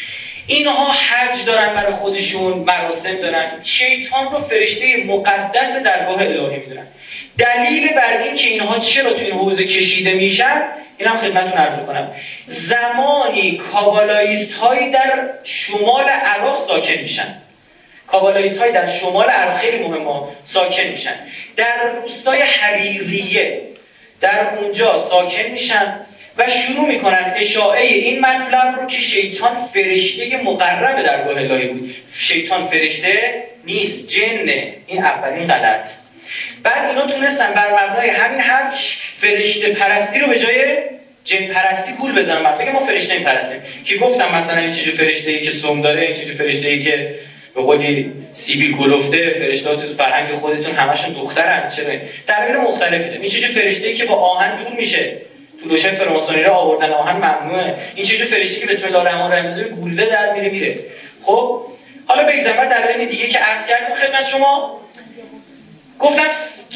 اینها حج دارن برای خودشون، مراسم دارن. شیطان رو فرشته مقدس درگاه الهی میدونن. دلیل بر این که اینها چرا تو این حوزه کشیده میشن این هم خدمتتون عرض میکنم. زمانی کابالاییست هایی در شمال عراق ساکن میشن، کابالاییست هایی در شمال عراق خیلی مهمه ساکن میشن، در روستای حریریه در اونجا ساکن میشن و شروع میکنن اشاعه این مطلب رو که شیطان فرشته مقرب درگاه الهی بود. شیطان فرشته نیست، جنه. این اولین غلط. بعد اینا تونستن بر مبنای همین حرف فرشته پرستی رو به جای جن پرستی گول بزنن. بگه ما فرشته پرستیم، که گفتم مثلا این چیزی فرشته‌ای که سم داره، این چیزی فرشته‌ای که به قولی سیبیل گلفته، فرشته‌ها تو فرهنگ خودتون همشون دخترن. چرا؟ دلایل مختلفی داره. این چیزی فرشته‌ای که با آهن دور میشه، تو دوشه فراماسونی را آوردن آهن ممنوعه. این چیزی فرشته‌ای که بسم الله الرحمن الرحیم گوله در میره. خب حالا بگذارم دلایل دیگه که عرض کردم خدمت شما. گفتم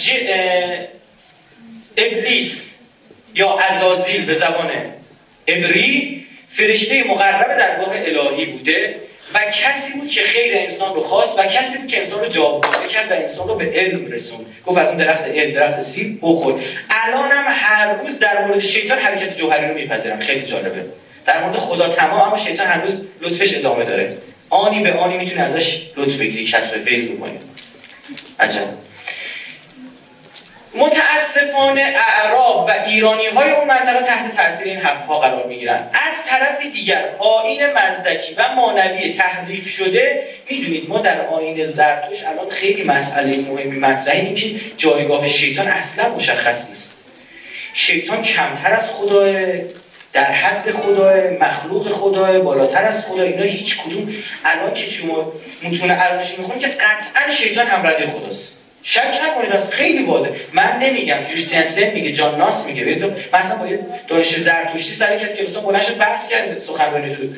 ابلیس یا عزازیل به زبان عبری فرشته مقرب درگاه الهی بوده و کسی بود که خیر انسان رو خواست و کسی بود که انسان رو جاودانه کرد و انسان رو به علم رسوند. گفت از اون درخت علم، درخت سیب بخور. الان هم هر روز در مورد شیطان حرکت جوهری رو میپذیرم. خیلی جالبه. در مورد خدا تمام، اما شیطان هنوز لطفش ادامه داره. آنی به آنی میتونه ازش لطف بگیری، کسب فیض می‌کنه. عجب. متاسفانه اعراب و ایرانی‌های اون منطقه تحت تاثیر این حرف‌ها قرار می‌گیرن. از طرف دیگر آیین مزدکی و مانوی تحریف شده. می‌دونید ما در آیین زرتشت الان خیلی مسئله مهمی مطرحه، این که جایگاه شیطان اصلا مشخص نیست. شیطان کمتر از خداه، در حد خداه، مخلوق خداه، بالاتر از خدا. اینا هیچ کدوم الان که شما متون عربیش می‌خونید که قطعاً شیطان هم رد خداست. شک نکنید، از خیلی واضحه. من نمیگم، کریستیان سن میگه، جان ناس میگه. ببین مثلا با یه دانشجو زرتشتی سر کسی که مثلا بلند شد بحث کرد سخنرانی تو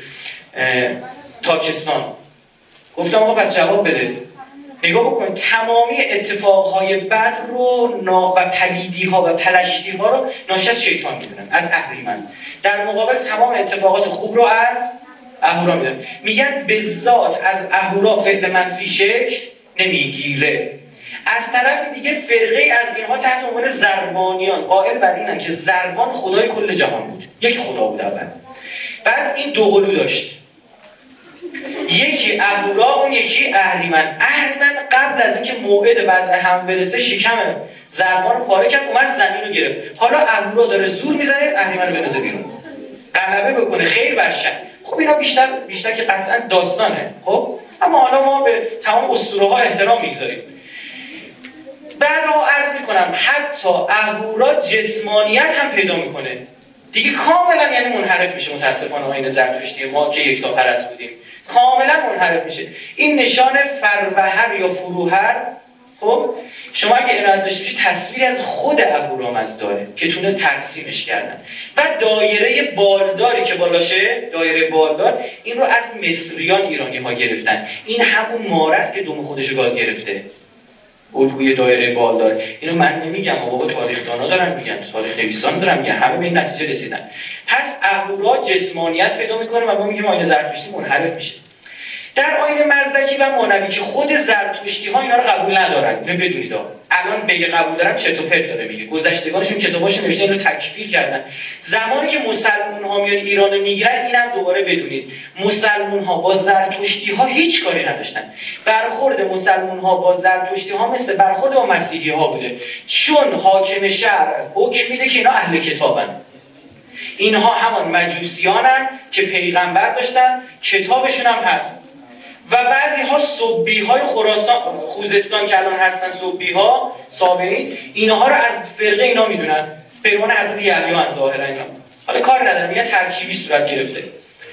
تاجیکستان، گفتم آقا پس جواب بده. نگاه بکنید تمامی اتفاقهای بد رو و پلیدی‌ها و پلشتی‌ها رو ناشی از شیطان میدونن، از اهریمن. در مقابل تمام اتفاقات خوب رو از اهورا میدونن. میگن به ذات از اهورا فعل منفی شکل نمیگیره. از طرف دیگه فرقه از اینها تحت عنوان زربانیان قائل بر اینن که زربان خدای کل جهان بود، یک خدا بود اول. بعد این دو قلو داشت، یکی اهورا، اون یکی اهریمن. اهریمن قبل از اینکه موعد وضع هم برسه شکم زربان رو پاره کرد، اومد زمین رو گرفت. حالا اهورا داره زور میزنه اهریمن رو بنازه بیرون، غلبه بکنه خیر بر شر. خب اینا بیشتر که قطعا داستانه. خب اما حالا ما به تمام اسطوره‌ها احترام میگذاریم. بعدها عرض میکنم حتی اهورا جسمانیت هم پیدا میکنه دیگه، کاملا یعنی منحرف میشه. متاسفانه آیین زرتشتی ما که یکتا پرست بودیم کاملا منحرف میشه. این نشان فروهر یا فروهر. خب شما اگه عنایت داشته باشید تصویری از خود اهورامزد داره که تونه ترسیمش کردن. و دایره بالداری که بالاشه، دایره بالدار، این رو از مصریان ایرانی ها گرفتن. این همون ماره است که دم خودشو گاز گرفته، الگوی دایره بالدار. اینو من نمیگم، بابا تاریخ‌دانا دارن میگن، تاریخ نویسان دارن میگن، همه به این نتیجه رسیدن. پس اهورا جسمانیت پیدا میکنه و ما میگیم آیین زرتشتی منحرف میشه. در آیین مزدکی و مانوی که خود زرتشتی ها اینا رو قبول ندارن، اینو بدونید. الان بگه قبول دارن چرت و پرت داره میگه. گذشتگانشون کتاباشون نوشته اینو تکفیر کردن. زمانی که مسلمون ها میان ایران رو میگیرن، اینم دوباره بدونید مسلمون ها با زرتشتی ها هیچ کاری نداشتن. برخورد مسلمون ها با زرتشتی ها مثل برخورد با مسیحی ها بوده، چون حاکم شهر حکم میده که اینا اهل کتابن. اینها همان مجوسیانن که پیغمبر داشتن، کتابشون هم هست. و بعضی ها صبی های خراسان، خوزستان که الان هستن، صبی ها صابئین، اینها رو از فرقه اینا میدونن، پیروان حضرت یحیی ان ظاهرا اینا. حالا کار ندارم، میگن ترکیبی صورت گرفته.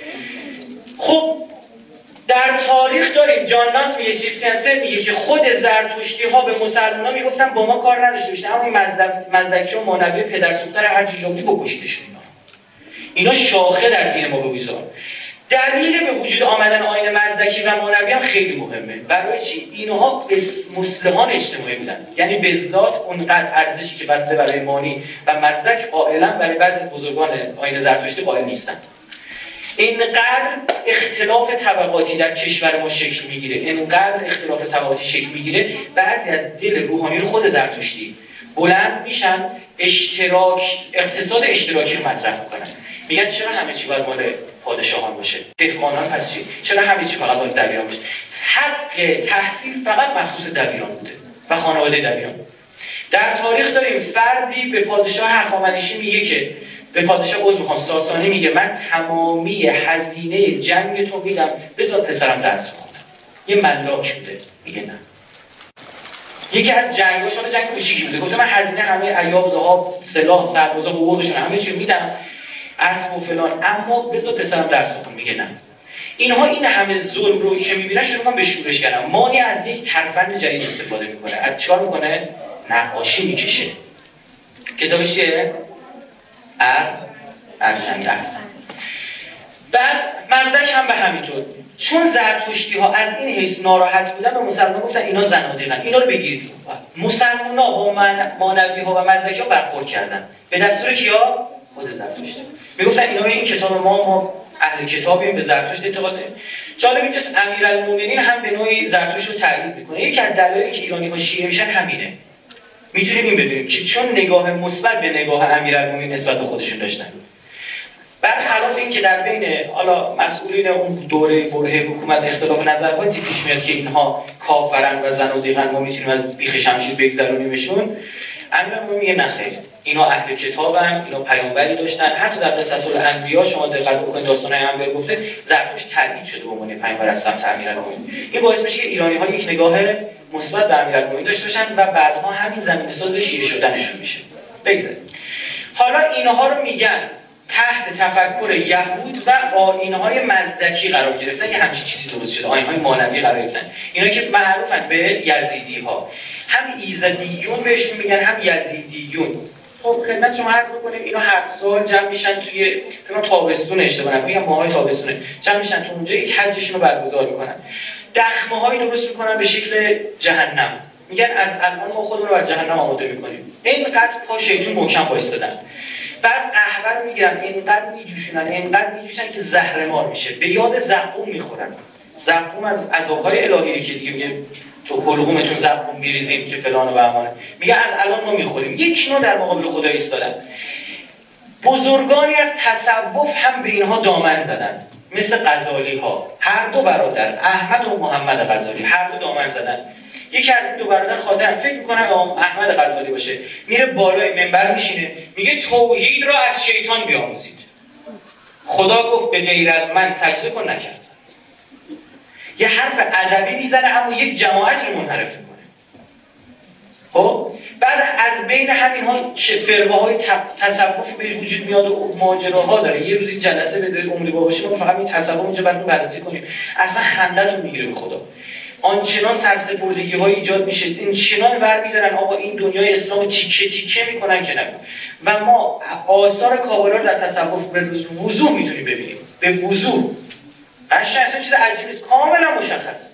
خب در تاریخ داریم جان ناس میگه، کریستیان سن میگه که خود زرتشتی ها به مسلمان‌ها میگفتن با ما کار نداشته باشید، اما این مزدکی و مانوی پدرسوختر هر جیلانی بکشیدشون. اینا شاخه در دین ما به وجود آمد. دلیل به وجود آمدن آیین مزدکی و مانوی هم خیلی مهمه. برای چی؟ اینها مصلحان اجتماعی بودن، یعنی به ذات اونقدر ارزشی که برای مانی و مزدک قائلا برای بعضی از بزرگان آیین زرتشتی قائل نیستن. اینقدر اختلاف طبقاتی در کشور ما شکل میگیره، اینقدر اختلاف طبقاتی شکل میگیره، بعضی از دل روحانی رو خود زرتشتی بلند میشن، اقتصاد اشتراکی رو مطرح میکنن. میگن چرا همه چی باید مال پادشاهان باشه؟ دهقانان پس چی؟ چرا همه چی فقط باید دبیران باشه؟ حق تحصیل فقط مخصوص دبیران بوده و خانواده دبیران. در تاریخ داریم فردی به پادشاه هخامنشی میگه که به پادشاه ساسانی میگه من تمامی هزینه جنگ تو میدم، بذار پسرم درس بخونه. یه ملاک بوده، میگه نه. یکی از جنگاش، حالا جنگ کوچیکی بوده، گفته من هزینه همه ایاب زها، سلاح، سربازا، حقوقشون همه چی میدم، اسب و فلان، اما بذار پسرم درس بخونه. میگه نه. اینها این همه ظلم رو که میبینن شروع میکنن به شورش کردن. مانی از یک ترفند جدید استفاده میکنه. از چیکار میکنه؟ نقاشی میکشه. کتابش چیه؟ ارجنگ احسن. بعد مزدک هم به همینطور. چون زرتشتی ها از این حیث ناراحت بودن و مسلمان گفتن اینا زنادقن، اینا رو بگیرید. مسلمان ها با مانوی ها و مزدکی ها برخورد کردن. به دستور کیا؟ خود زرتشتی. میگفتن اینا این کتاب ما اهل کتابیم، به زرتشت اعتقاد داریم. جالب اینجاست امیرالمومنین هم به نوعی زرتشت رو تایید میکنه. یکی از دلایلی که ایرانی ها شیعه میشن همینه. میتونیم این بدونیم که چون نگاه مثبت به نگاه امیرالمومنین نسبت به خودشون داشتن. برخلاف این که در بین حالا مسئولین اون دوره برهه حکومت اختلاف نظراتی پیش میاد که اینها کافرن و زنادقن، ما میتونیم از بیخ شمشیر بگذرونیمشون، امیرالمومنین میگه نه خیر، اینا اهل کتابن، اینا پیامبری داشتن. حتی در قصص الانبیا شما دقت بکنید، داستان‌های انبیا گفته زرتشت تایید شده به عنوان پیامبر از سمت امیرالمومنین. این باعث میشه که ایرانی‌ها یک نگاه مثبت به امیرالمومنین داشته باشن و بعدها همین زمینه‌ساز شیعه شدنشون میشه. بگذارید. حالا اینها رو میگن تحت تفکر یهود و آیین‌های مزدکی قرار گرفتن، یه همچین چیزی درست شده، آیین‌های مانوی قرار گرفتن. اینا که معروفن به یزیدی‌ها، هم ایزدیون بهشون میگن هم یزیدیون. خب خدمت شما عرض بکنیم اینا هر سال جمع میشن توی تابستون، اشتباه نکنم ماهای تابستونه، جمع میشن تو اونجا یک حجشون رو برگزار میکنن. دخمه‌هایی درست میکنن به شکل جهنم. میگن از الان ما خودمون رو بر جهنم آماده میکنیم. اینقدر پا شیطون محکم وایسادن. بعد قهوه رو میگیرن، اینقدر میجوشن که زهرمار میشه. به یاد زقوم میخورن. زقوم از عذاب‌های الهی که دیگه میگه تو حلقومتون زقوم میریزیم که فلان و بهمانه. میگه از الان ما میخوریم. یک نوع در مقابل خدا ایستادن. بزرگانی از تصوف هم به اینها دامن زدن، مثل غزالی ها. هر دو برادر احمد و محمد غزالی هر دو دامن زدن. یکی از این دو برادر خاطر فکر میکنم احمد غزالی باشه، میره بالای منبر میشینه میگه توحید را از شیطان بیاموزید. خدا گفت به غیر از من سجده کن، نکرد. یه حرف ادبی میزنه اما یک جماعت رو منحرف میکنه. خب بعد از بین همین ها فرقه های تصوفی به وجود میاد و ماجراها داره. یه روزی جلسه بذارید عمری باباشی ما فقط این تصوف اونجا براتون بررسی کنیم، اصلا خنده‌تون میگیره به خدا. آنچنان سرسپردگی‌های ایجاد میشه، این چنان ور میدارن آقا این دنیای اسلام تیکه تیکه میکنن که نگو. و ما آثار کابالا در تصوف به وضوح میتونیم ببینیم، به وضوح. اصلا چیز عجیبی نیست، کاملا مشخص.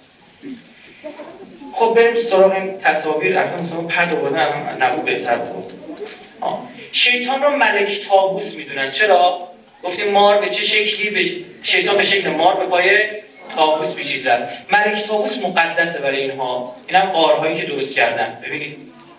خب بریم سراغ این تصاویر. رفتم مثلا پد آوردن نبود بهتر بود. شیطان رو ملک طاووس میدونن. چرا؟ گفتیم مار به چه شکلی؟ شیطان به شکل مار به پای طاووس پیچید رفت. ملک طاووس مقدسه برای اینها. این هم غارهایی که درست کردن. ببینید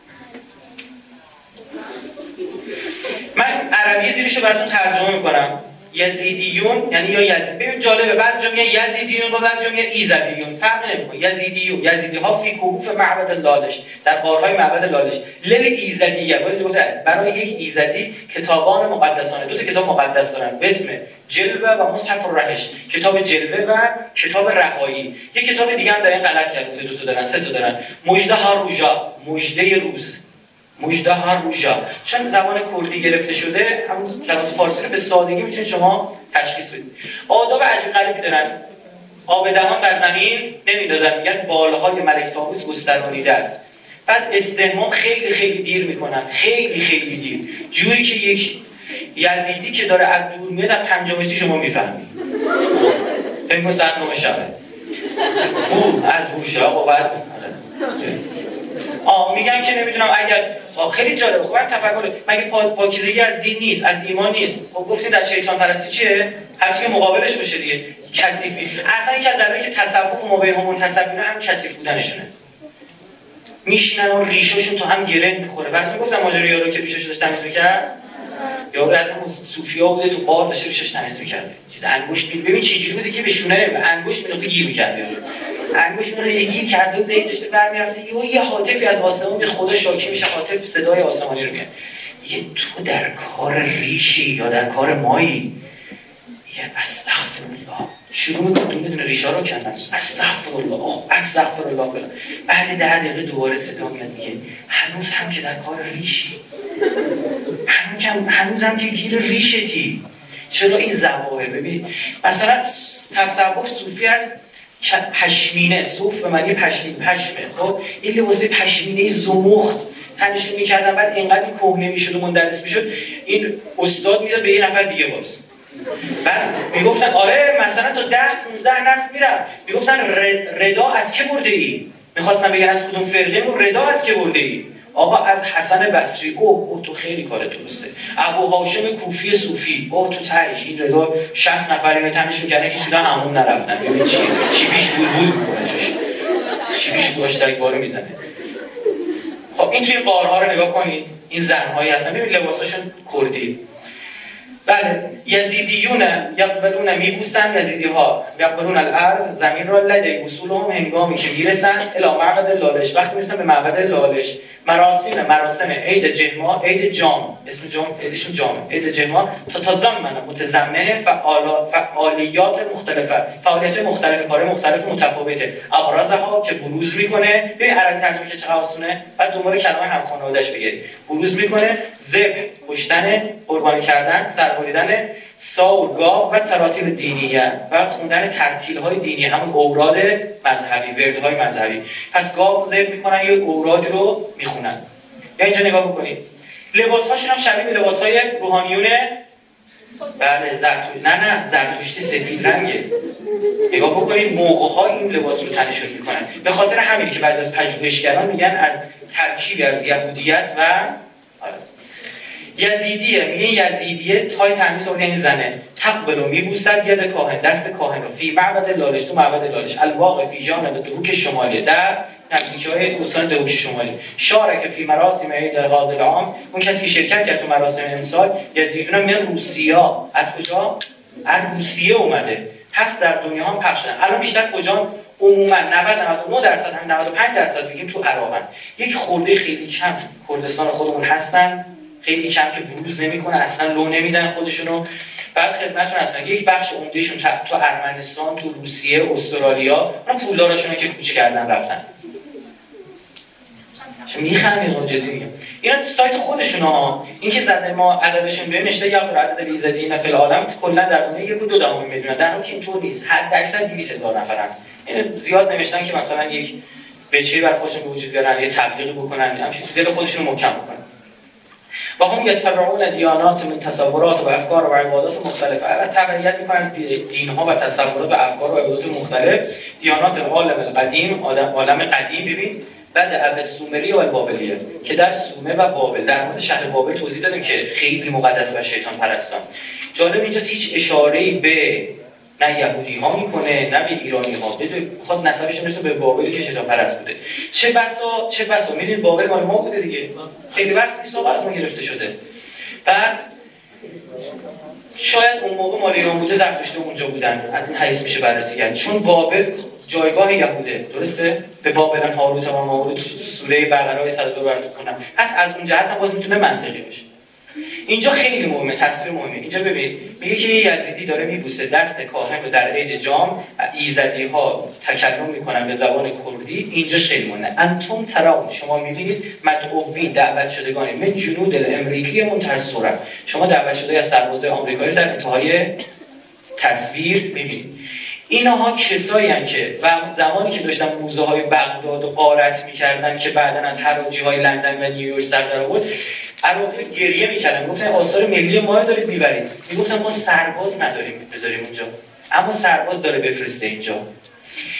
من عربی زیرشو براتون ترجمه میکنم. یزیدیون یعنی یا یزید. ببین جالبه، بعضی جا میگن یزیدیون و بعضی جا میگن ایزدیون. فرق نمیکنه. یزیدی ها فی کوهوف معبد لالش، در غارهای معبد لالش. لل ایزدیه گفته برای یک ایزدی کتابان مقدسانه، دو تا کتاب مقدس دارن به اسم جلوه و مصحف الرهش. کتاب جلوه و کتاب رهایی. یک کتاب دیگه هم در این غلط کرده، دو تا دارن، سه تا دارن. مژده ها روزا، مژده روز، مژده ها روزا. چون زبان کردی گرفته شده، همون کلمات فارسی رو به سادگی میتونید شما تشخیص بدید. آداب عجیب غریبی دارن. آب دهان بر زمین نمیندازن، میگن بالهای ملک طاووس گسترانیده است. بعد استحمام خیلی خیلی دیر میکنن، خیلی دیر، جوری که یک یزیدی که داره از دور میاد از 5 متری شما میفهمید. فکر کنم ساعت 9 شبه. از بوشه آقا بعد میگن که نمیدونم اگر خیلی جالب خب من تفکر مگه پاکیزگی از دین نیست، از ایمان نیست؟ خب گفتیم در شیطان پرستی چیه؟ هر چی مقابلش باشه دیگه، کثیفی. اصلا یک دلیلی که تصوف و ما بین هم منتسبین هم کثیف بودنشونه. میشینن و ریشاشون تو هم گره میخوره. براتون گفتم ماجرا یارو که ریشاشو داشت تمیز میکرد، یارو از اون صوفیا بوده تو بار داشت ریشش تمیز میکرد. چیز انگشت ببین چه جوری بوده که به شونه انگشت مینداخت گیر میکرد. انگشت رو گیر کرده و داشته برمیرفته یه هاتفی از آسمون به خدا شاکی میشه، هاتف صدای آسمانی رو میاد. یه تو در کار ریشی یا در کار مایی؟ یه استغفرالله. شروع میکنه دونه ریشا رو کندن. استغفرالله استغفرالله. بعد 10 دقیقه دوباره صدا میاد میگه هنوز هم که در کار ریشی، هنوز هم که گیر ریشتی. چرا این زواهر؟ ببین مثلا تصوف صوفی از پشمینه، صوف به معنی پشمه. خب این لباس پشمینه زمخت تنشون میکردن، بعد اینقدر کهنه میشد و مندرس میشد، این استاد میداد به یه نفر دیگه باز. بعد میگفتن آره مثلا تا 10-15 نسل میرم، میگفتن ردا از که برده ای؟ میخواستن بگن از کدوم فرقه؟ و ردا از که برده ای؟ آقا از حسن بصری. او تو خیلی کار درسته. ابو هاشم کوفی صوفی، تو تهش این ردا 60 نفر اینو تنش میکردن که شدن همون نرفتن. ببین چی بیش بود میکنه چوش، چی بیش گاشتک بارو میزنه. خب این توی غارها رو نگاه کنید، این زنهایی هستن، ببین لباساشون کردی. بله، یزیدیون یقبلون میبوسن، یزیدی ها یقبلون الارض، زمین را لدی وصولهم، هنگامی که میرسن الی معبد لالش، وقتی میرسن به معبد لالش. مراسم عید جهما، عید جام، اسم جام عیدشون جام، عید جهما تتضمن متضمن فعالیات مختلفه، فعالیت مختلف، کار مختلف متفاوته. ابرازها که بروز میکنه، ببین عربی ترجمه که چقدر آسونه، بعد دوباره کلمه هم خانواده‌اش بگه. بروز میکنه، ذبح کشتن، قربانی کردن، سربریدن، ثور گاو و تراتیب دینیه و خوندن ترتیل‌های دینی، همون اوراد مذهبی، وردهای مذهبی. پس گاو ذبح میکنن، یه اوراد رو میخونن. یا اینجا نگاه بکنید، لباس‌هاشون هم شبیه به لباس‌های روحانیونه. بله زرتشتی سفید رنگه. نگاه بکنید موقع‌ها این لباس رو تنشون میکنن. به خاطر همینه که بعضی از پژوهشگران میگن از ترکیبی از یهودیت و یزیدیه. میگه یزیدیه تای تمیز اون یعنی زنه. تقبل و میبوسد ید کاهن، دست کاهن رو، فی معبد لالش، تو معبد لالش، الواقع فی جانب دهوک شمالی، در نزدیکی‌های استان دهوک شمالی. شارک فی مراسم عید غادر عام، اون کسی که شرکت کرد تو مراسم امسال، یزیدیون من روسیا. از کجا؟ از روسیه اومده. پس در دنیا هم پخش شدن. الان بیشتر کجا؟ عموما 99% هم 95% بگیم تو عراقن. یک خورده خیلی کم کردستان خودمون هستن، خیلی کم که بروز نمیکنه، اصلا لو نمیدن خودشونو. بعد خدمتتون هستن یک بخش عمدهشون تو ارمنستان، تو روسیه، استرالیا، اون پولداراشونه که کوچ کردن رفتن. چه میخندید جدی میگم. اینا تو سایت خودشونه ها. این که زده ما عددشون به نشته یا عدد ایزدی فی العالم کلا در دنیا 1.2 میلیون، در حالی که اینطور نیست. حد اکثر 200,000 نفرن. این زیاد نوشتن که مثلا یک بچه‌ای بر خودشون به وجود بیارن، یه تبلیغی بکنن، همین تو دل خودشون محکم بکنن. و هم یتبعون دیانات من تصورات و افکار و عبادات مختلفه. تبعیت میکنن دینها و تصورات و افکار و عبادات مختلف. دیانات عالم القدیم، عالم قدیم. ببین بعد سومری و بابلیه که در سومه و بابل، در مورد شهر بابل توضیح دادیم که خیلی مقدس و شیطان پرستان. جالب اینجاست هیچ اشاره‌ای به نه یهودی ها میکنه نه به ایرانی ها، خواست نسبش برسه به بابلی که شیطان پرست بوده. چه بسا میدونید بابل مال ما بوده دیگه، خیلی وقت نیست از ما گرفته شده. بعد شاید اون موقع مال ایران بوده، زرتشتی اونجا بودن، از این حیث میشه بررسی کرد. چون بابل جایگاه یهوده، درسته؟ به بابلان هاروت و ماروت سوره بقره 102 براتون کنم. پس از اون جهت هم باز میتونه منطقی باشه. اینجا خیلی مهمه، تصویر مهمه. اینجا ببینید میگه که یه یزیدی داره میبوسه دست کاهن رو در عید جام، ایزدی ها تکلم میکنن به زبان کردی. اینجاش خیلی مهمه. انتم تراون، شما میبینید مدعوین دعوت شدگان من جنود الامریکی منتصره، شما دعوت شده از سربازای آمریکایی در انتهای تصویر میبینید. اینها کسایی هستند که و زمانی که داشتن موزه های بغداد و غارت میکردن که بعداً از حراجی های لندن و نیویورک سر در آورد، عراقی گریه میکردن، گفتن آثار ملی ما رو دارید میبرید. میگفتن ما سرباز نداریم بذاریم اونجا، اما سرباز داره بفرسته اینجا.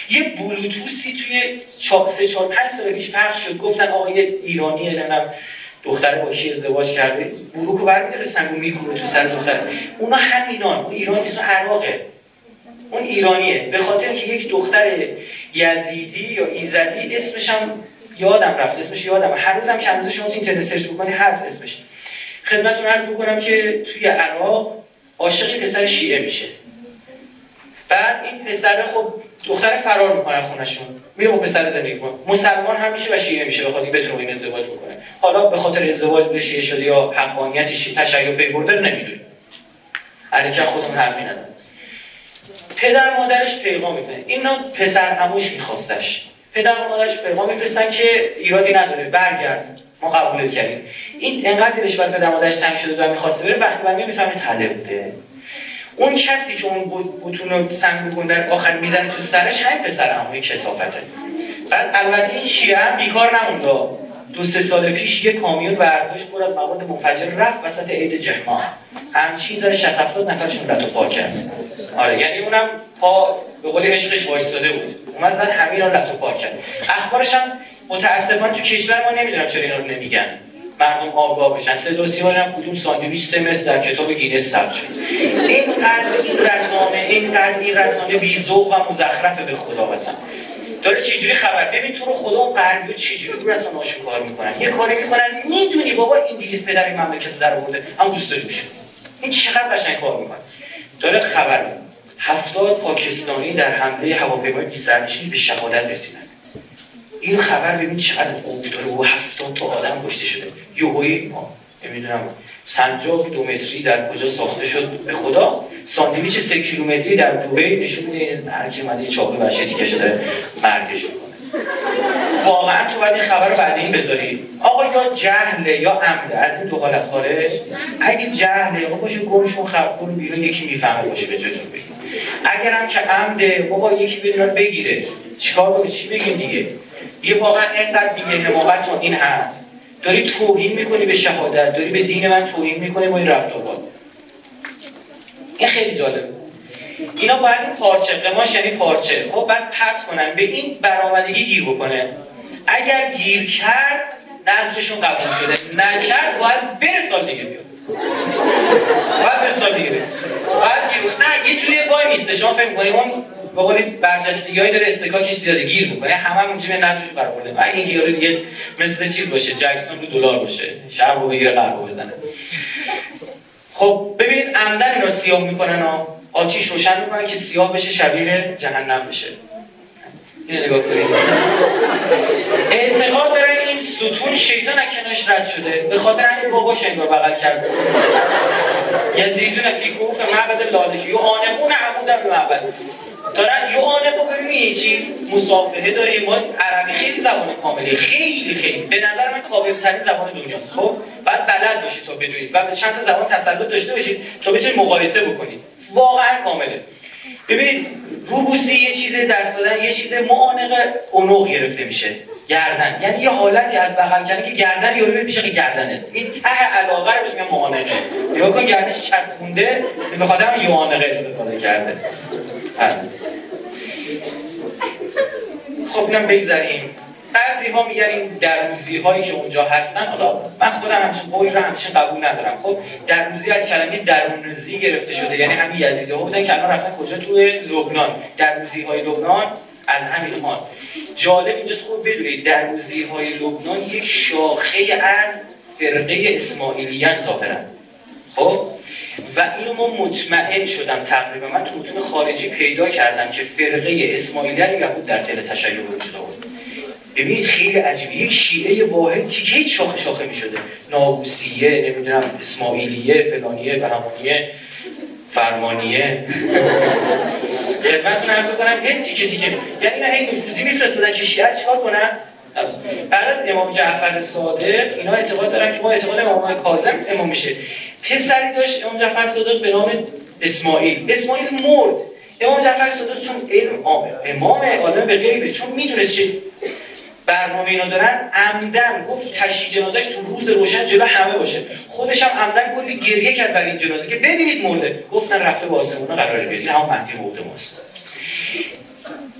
یه بلوتوسی توی 3-4-5 سال پیش پخش شد، گفتن آقا یه ایرانی نمیدونم دختر با کی ازدواج کرده، بلوکو برمی‌دارن و میکنه تو سر دختر. اونا همینان، اون ایران نیست، اون عراقه، اون ایرانیه. به خاطر که یک دختر یزیدی یا ایزدی، اسمش هم یادم رفت، اسمش یادم هنوزم که هنوز شما تو اینترنت سرچ بکنی هست اسمش. خدمتتون عرض بکنم که توی عراق عاشق پسر شیعه میشه. بعد این پسر خب دختر فرار میکنه خونه‌شون، میره با پسر زندگی کنه، مسلمان هم میشه و شیعه میشه، بخاطر اینکه بتونه با این ازدواج بکنه. حالا به خاطر ازدواج به شیعه شده یا حقانیتش تشیع پی برده نمیدونیم، علیکه خودمون حرفی نزن. پدر مادرش پیغام میفرستن، اینا پسر عموش میخواستش، پدر و مادرش پیغام میفرستن که ایرادی نداره برگرد، ما قبولت کردیم. این انقدر دلش برای پدر مادرش تنگ شده و میخواسته بره، وقتی برمیاد میفهمه طلب بوده. اون کسی که اون بوتون رو سنگ بکن در آخر میزنه تو سرش، همین پسر عموی کثافته. بعد البته این شیعه هم بیکار نمونده، 2-3 سال پیش یه کامیون برداشت پر از مواد منفجر رفت وسط عید جهما، همچین زده 60-70 نفرشون رد و پا کرد. آره یعنی اونم پا به قول عشقش وایستاده بود، اومد زد همین رو رد و پا کرد. اخبارش هم متاسفانه تو کشور ما نمیدونم چرا اینا رو نمیگن، مردم آگاه بشن. صدا سیما هم کدوم ساندویچ 3 متر در کتاب گینس ثبت شد. اینقدر این رسانه بی‌ذوق و مزخرفه به خدا واسه. داره چجوری خبر؟ ببین تو رو خدا اون غربی‌ها چجوری تو رسانه هاشون کار میکنن. یه کاری میکنن میدونی بابا انگلیس پدر این مملکت رو در آورده، اما دوست داری بشه. این چقدر قشنگ کار میکنه. داره خبر میده 70 پاکستانی در حمله هواپیمای بی‌سرنشینی به شهادت رسیدن. این خبر ببین چقدر قوت داره و 70 تا آدم کشته شده. یهویی نمیدونم سنجاق 2 متری در کجا ساخته شد به خدا، ساندویچ 3 کیلومتری در دبی نشون میده هر کی اومده چاقو وحشتی که شده مرگش میکنه. واقعا تو باید این خبر رو بعد این بذاری. آقا یا جهله یا عمده، از این دو حالت خارج. اگه جهله آقا باشه گمشون خبر بیرون یکی میفهمه باشه به جاتون بگید. اگر هم که عمده بابا یکی بدون بگیره چیکار کنه، چی بگیم دیگه. یه واقعا اینقدر دیگه حماقت تا این حد داری توهین میکنی به شهادت، داری به دین من توهین میکنی با این رفتار. این خیلی جالبه. اینا باید این پارچه قماش یعنی پارچه خب بعد پرت کنن به این برآمدگی گیر بکنه. اگر گیر کرد نظرشون قبول شده، نکرد باید بره سال دیگه بیاد. باید بره سال دیگه بیاد. نه یه جوری وای میسته. شما فکر می‌کنید اون به قول برجستگی‌هایی داره استکاکش زیاده گیر می‌کنه، همه اونجا به نظرش برآورده. و این یارو دیگه مثل چیز باشه، جکسون رو دلار باشه، شرق رو بگیره غرب رو بزنه. خب ببینید عمدن اینا سیاه میکنن ها، آتیش روشن میکنن که سیاه بشه شبیه جهنم بشه. اینو نگاه کنید. اعتقاد دارن این ستون شیطان از کنارش رد شده، به خاطر همین باباش انگار بغل کرده. یزیدون فی کوف معبد لالکی یعانقون عموداً بمعبد. دارن یعانقون. ببینید چی مصافحه داریم ما. عربی خیلی زبان کاملی، خیلی به نظر من کامل‌ترین زبان دنیاست. خب بعد بلد باشید تا بدونید و به چند تا زبان تسلط داشته باشید تا بتونید مقایسه بکنید. واقعا کامله. ببینید روبوسی یه چیز دست دادن، یه چیز معانقه عنق گرفته میشه گردن، یعنی یه حالتی از بغل کردن که گردن یارو پیش گردنه، این ته علاقه رو بهش میگن معانقه. نگاه کن گردنش چسبونده، به خاطر همین معانقه استفاده کرده. خب اینم بگذاریم. بعضی ها میگن این دروزی هایی که اونجا هستن، حالا من خودم همچین قولی رو همچین قبول ندارم. خب دروزی از کلمه درونزی گرفته شده، یعنی همین یزیدی ها بودن که الان رفتن کجا؟ توی لبنان. دروزی های لبنان از همین ها. جالب اینجاست خوب بدونید دروزی های لبنان یک شاخه از فرقه اسماعیلیان ظاهرا. خب و اینو ما مطمئن شدم تقریبا من تو متون خارجی پیدا کردم که فرقه اسماعیلیان یهود در تل تشیع وجود داره. ببینید خیلی عجیبه، یک شیعه واحد که شاخه میشده، ناووسیه، نمیدونم اسماعیلیه، فلانیه، بهمانیه، فرمانیه. خدمتتون عرض کنم یه تیکه یعنی اینا هی نفوذی میفرستادن که شیعه چیکار کنن. بعد از امام جعفر صادق اینا اعتقاد دارن که ما اعتقاد امام کاظم امام میشه. پسری داشت امام جعفر صادق به نام اسماعیل مرد. امام جعفر صادق چون امام عالم به غیبه، چون میدونست چه برنامه اینا دارن، عمدن گفت تشییع جنازش تو روز روشن جلو همه باشه. خودش هم عمدن کلی گریه کرد برای این جنازه که ببینید مرده. گفتن رفته به آسمونا قراره بیاد. این هم مهدی موعود ماست.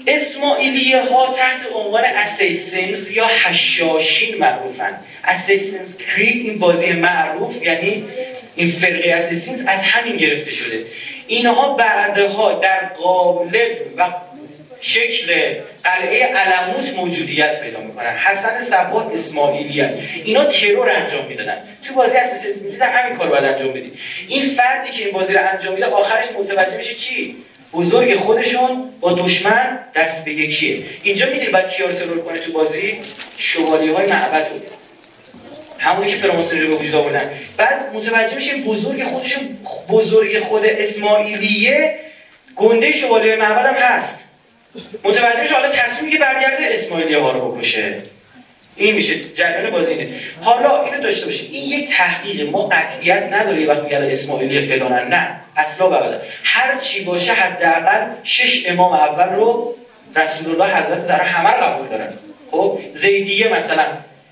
اسماعیلیه ها تحت عنوان اسیسنز یا حشاشین معروفن. اسیسنز کرید، این بازی معروف، یعنی این فرقه اسیسنز از همین گرفته شده. اینها بعدها در قالب و شکل قلعه علموت موجودیت پیدا میکنن. حسن صباح اسماعیلی است. اینا ترور انجام میدادن. تو بازی اساس میدید همین کارو باید انجام بدید. این فردی که این بازی رو انجام میده آخرش متوجه میشه چی؟ بزرگ خودشون با دشمن دست به یکیه. اینجا میدونید بعد کیا رو ترور کنه تو بازی؟ شوالیه‌های معبد رو. همونی که فراماسونری رو به وجود آوردن. بعد متوجه میشه بزرگ خودشون، بزرگ خود اسماعیلیه گنده شوالیه معبد هم هست. متوجه میشه حالا تصمیمی که برگرده اسماعیلیه ها رو بکشه. این میشه جریان بازی اینه. حالا اینو داشته باشید، این یک تحقیق، ما قطعیت نداره یه وقت میگن اسماعیلیه فلانن، نه اصلا بابدا. هر چی باشه حداقل 6 امام اول رو رسول الله حضرت زهرا همه رو قبول دارن. خب زیدیه مثلا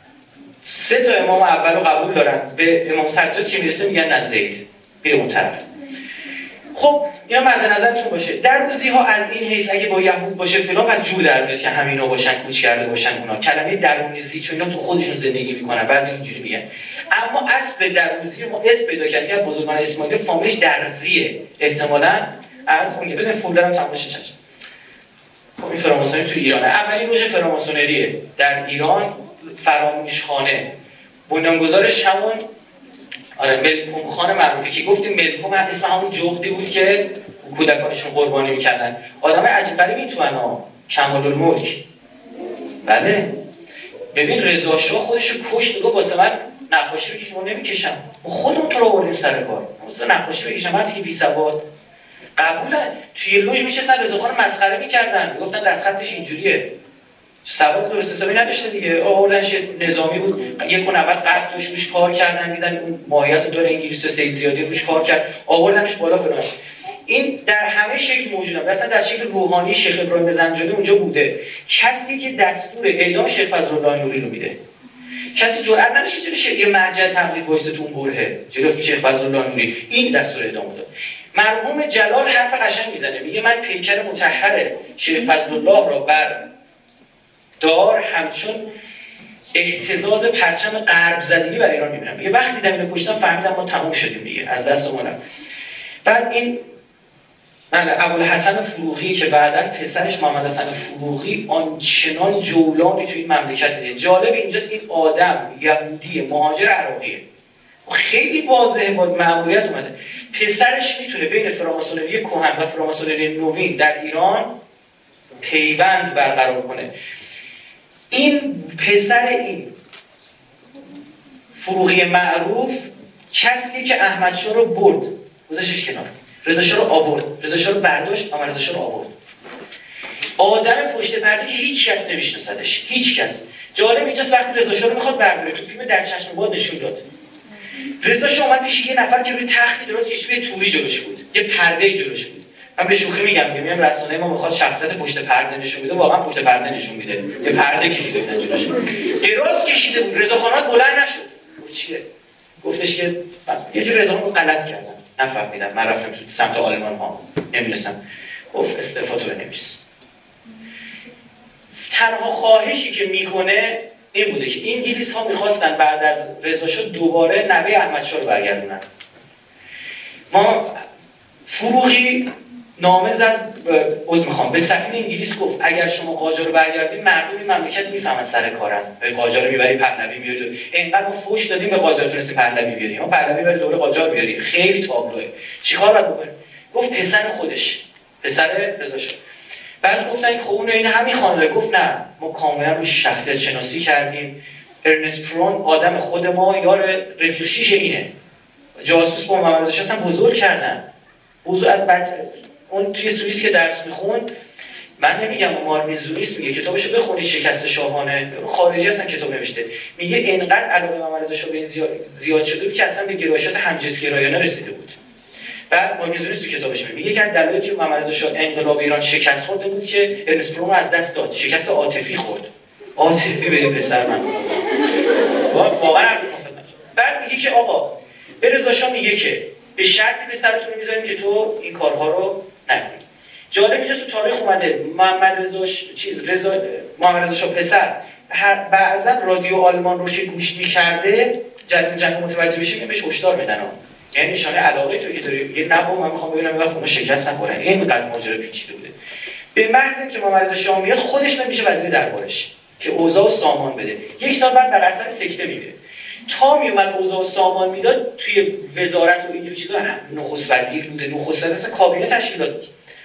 3 تا امام اول رو قبول دارن، به امام سجاد که میرسه میگن نه زید بیا اون طرف. خب اینا مد نظرتون باشه. در روزی ها از این حیث اگه با یهود باشه فلان پس جور در میاد که همینا باشن، کوچ کرده باشن اونا. کلمه درونیزی چون اینا تو خودشون زندگی میکنن، بعضی اینجوری میگن. اما اصل دروزی ما اسم پیدا کرد که بزرگان اسماعیلی فامیلش درزیه. احتمالاً از اون بزن فولدرم تماشا چش. خب این فراماسونری تو ایرانه. اولین روش فراماسونریه در ایران، فراموشخانه. بنیانگذارش همون ملکم خان معروفه که گفتیم ملکم اسم همون جغدی بود که کودکانشون قربانی میکردن. آدم عجیب غریبی تو انا کمال الملک. بله ببین رضا شاه خودشو کشت، گفت واسه من نقاشی بکشم. من نمیکشم، خودمون تو رو آوردیم سر کار، واسه نقاشی بکشم. من دیگه بی سواد قبوله. توی لوژ میشستن رضا خان مسخره میکردن، گفتن دستخطش اینجوریه. سواد درست حسابی نداشته دیگه. آوردنش نظامی بود، 1.90 قد داشت، روش کار کردن، دیدن اون ماهیت داره، انگلیسی سید زیادی روش کار کرد، آوردنش بالا فلان. این در همه شکل موجوده. مثلا در شکل روحانی شیخ ابراهیم زنجانی اونجا بوده. کسی که دستور اعدام شیخ فضلالله نوری رو میده، کسی جرئت نداشت جلوی یه مرجع تقلید وایسه تو اون برهه جلوی شیخ فضلالله نوری. این دستور اعدام داد. مرحوم جلال حرف قشنگ میزنه، میگه من پیکر مطهر شیخ فضلالله رو بر دار همچون اهتزاز پرچم غرب زدگی بر ایران میبینم. میگه وقتی دیدم اینو کشتم فهمیدم ما تموم شدیم دیگه، از دستمون رفت. بعد این ابوالحسن فروغی که بعداً پسرش محمد حسن فروغی آنچنان جولانی توی این مملکت دیده. جالب اینجاست این آدم یهودی مهاجر عراقیه، خیلی واضحه با مأموریت اومده. پسرش میتونه بین فراماسونری کهن و فراماسونری نوین در ایران پیوند برقرار کنه. این پسر این فروغی معروف کسی که احمد شاه رو برد گذاشتش کنار، رضا شاه رو آورد، رضا شاه رو برداشت، محمد رضا شاه رو آورد. آدم پشت پرده که هیچ کس نمیشناسدش، هیچ کس. جالب اینجاست وقتی رضا شاه رو میخواد برداره، تو فیلم در چشم باد نشون داد. رضا شاه اومد پیش یه نفر که روی تختی درست کشیده توری جلوش بود، یه پرده جلوش بود. من به شوخی میگم رسانه ما میخواد شخصیت پشت پرده نشون میده، واقعا پشت پرده نشون میده. یه پرده کشیده بود جلوش، دراز کشیده بود. رضا خان بلند نشد. گفت چیه؟ گفتش که یه جور رضا خان غلط کردم، نفهمیدم، من رفتم تو سمت آلمان ها نمیدونستم. گفت استعفا تو بنویس. تنها خواهشی که میکنه این بوده که انگلیس ها میخواستن بعد از رضا شاه دوباره نوه احمد شاه رو برگردونن. ما فروغی نامه زد به سفیر انگلیس، گفت اگر شما قاجار رو برگردید مردم این مملکت میفهمن سر کارن، قاجار رو میبری پهلوی میاری. اینقدر ما فوش دادیم به قاجار تونستیم پهلوی بیاریم، ما پهلوی برای دوره قاجار بیاریم. خیلی تابلوه. چیکار باید بکنیم؟ گفت پسر خودش، پسر رضا شاه. بعد گفتن که خب اون این همین خانواده. گفت نه، ما کاملا رو شخصیت شناسی کردیم. ارنست پرون آدم خود ما یار رفیقشیش اینه. جاسوس با محمد رضا شاه اصلا بزرگ کردن. بزرگ از بعد اون توی سوئیس که درس میخوند، من نمیگم مارمین زوریس میگه کتابشو بخونید، شکست شاهانه، خارجی اصلا کتاب نوشته، میگه اینقدر علاقه محمد رضا شاه به زیاد شده بود که اصلا به گرایشات همجنسگرایانه رسیده بود. بعد مارمین زوریس تو کتابش میگه که دلایلی که محمد رضا شاه انقلاب ایران شکست خورده بود که ارنست پرون از دست داد، شکست عاطفی خورد. عاطفی به پسر من واقعا عرض می‌کنم. بعد میگه که آقا به رضا شاه میگه که به شرطی پسرتون رو میذاریم که تو این کارها رو نکنی. جالب اینجا تو تاریخ اومده محمد رضا شاه پسر بعضا رادیو آلمان رو که گوش می‌کرده جنگ متوجه بشیم بهش هشدار بدن یعنی نشانه علاقه تو که داری یه نبا من میخوام ببینم وقت اونا شکست نکنن این قد ماجرا پیچیده بوده به محض اینکه محمد رضا شاه میاد خودش میشه وزیر دربارش که اوضاع و سامان بده یک سال بعد در اثر سکته میره تا میومد اوضاع و سامان میداد توی وزارت و اینجور چیزا نخست وزیر بوده نخست وزیر کابینه تشکیل داد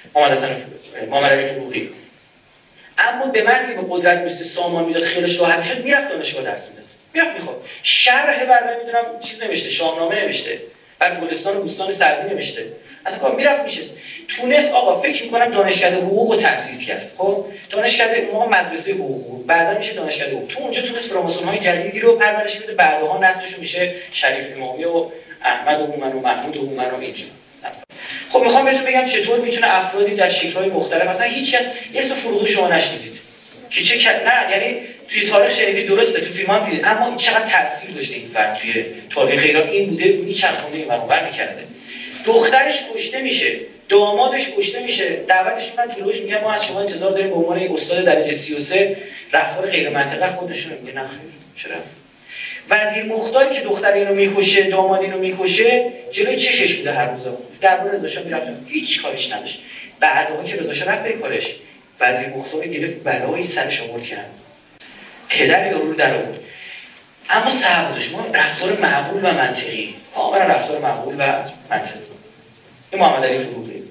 محمد علی فروغی اما به محض اینکه به قدرت میرسه سامان میداد خیالش راحت شد میرفت دانشگاه درس میداد میرفت میخواد شرح برنامه میدونم چیز نوشته شاهنامه نوشته بعد گلستان و بوستان سعدی نوشته اصلا کار میرفت میشست تونس آقا فکر میکنم دانشکده حقوق رو تأسیس کرد خب دانشکده ما مدرسه حقوق بعدا میشه دانشکده حقوق تو اونجا تونس فراماسون‌های جدیدی رو پرورش بده بعدها نسلشون میشه شریف امامی و احمد و هومن و محمود و هومن و اینجا خب میخوام بهتون بگم چطور میتونه افرادی در شکل‌های مختلف مثلا هیچ کس اسم فروغی شما نشنیدید که چه نه یعنی توی تاریخ شنیدید درسته تو فیلم هم دیدید اما این چقدر تاثیر داشته این فرد توی تاریخ ایران این بوده میچرخونده این برابر میکرده دخترش کشته میشه دامادش کشته میشه دعوتش میکنن تو لوژ میگن ما از شما انتظار داریم به عنوان یک استاد درجه 33 رفتار غیر منطقه خودشون میگه نه خیر چرا وزیر مختاری که دختر اینو میکشه داماد اینو میکشه جلوی چشش بوده هر روز دربار رضا شاه میرفتن هیچ کاریش نداشت بعدها که رضا شاه رفت به کارش وزیر مختاری گرفت بلایی سرش آورد کرد پدر یارو رو در آورد اما صبر داشت ما رفتار معقول و منطقی کاملا رفتار معقول و منطقی این محمد علی فروغی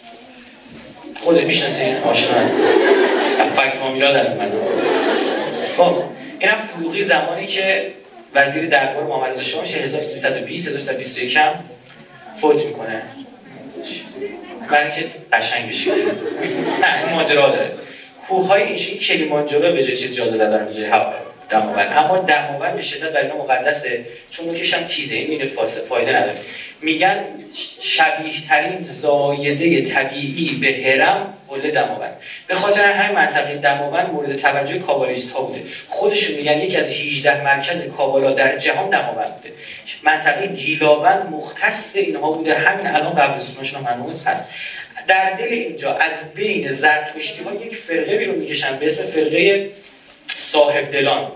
خودت میشناسین آشنا فک فامیلا در اومد خب اینم فروغی زمانی که وزیر دربار محمد رضا شاه میشه 1320 هم فوت میکنه برای اینکه قشنگ بشه نه این ماجرا داره کوههای این کلیمانجارو به جای چیز جاده دادن به جای دماوند اما دماوند به شدت برای ما مقدسه چون نوکش هم تیزه این میره فایده نداره میگن شبیه ترین زایده طبیعی به هرم قله دماوند به خاطر همین منطقه دماوند مورد توجه کابالیست ها بوده خودشون میگن یکی از 18 مرکز کابالا در جهان دماوند بوده منطقه گیلاوند مختص اینها بوده همین الان قبرستوناشون هنوز هست در دل اینجا از بین زرتشتی ها یک فرقه بیرون میکشن به اسم فرقه صاحب دلان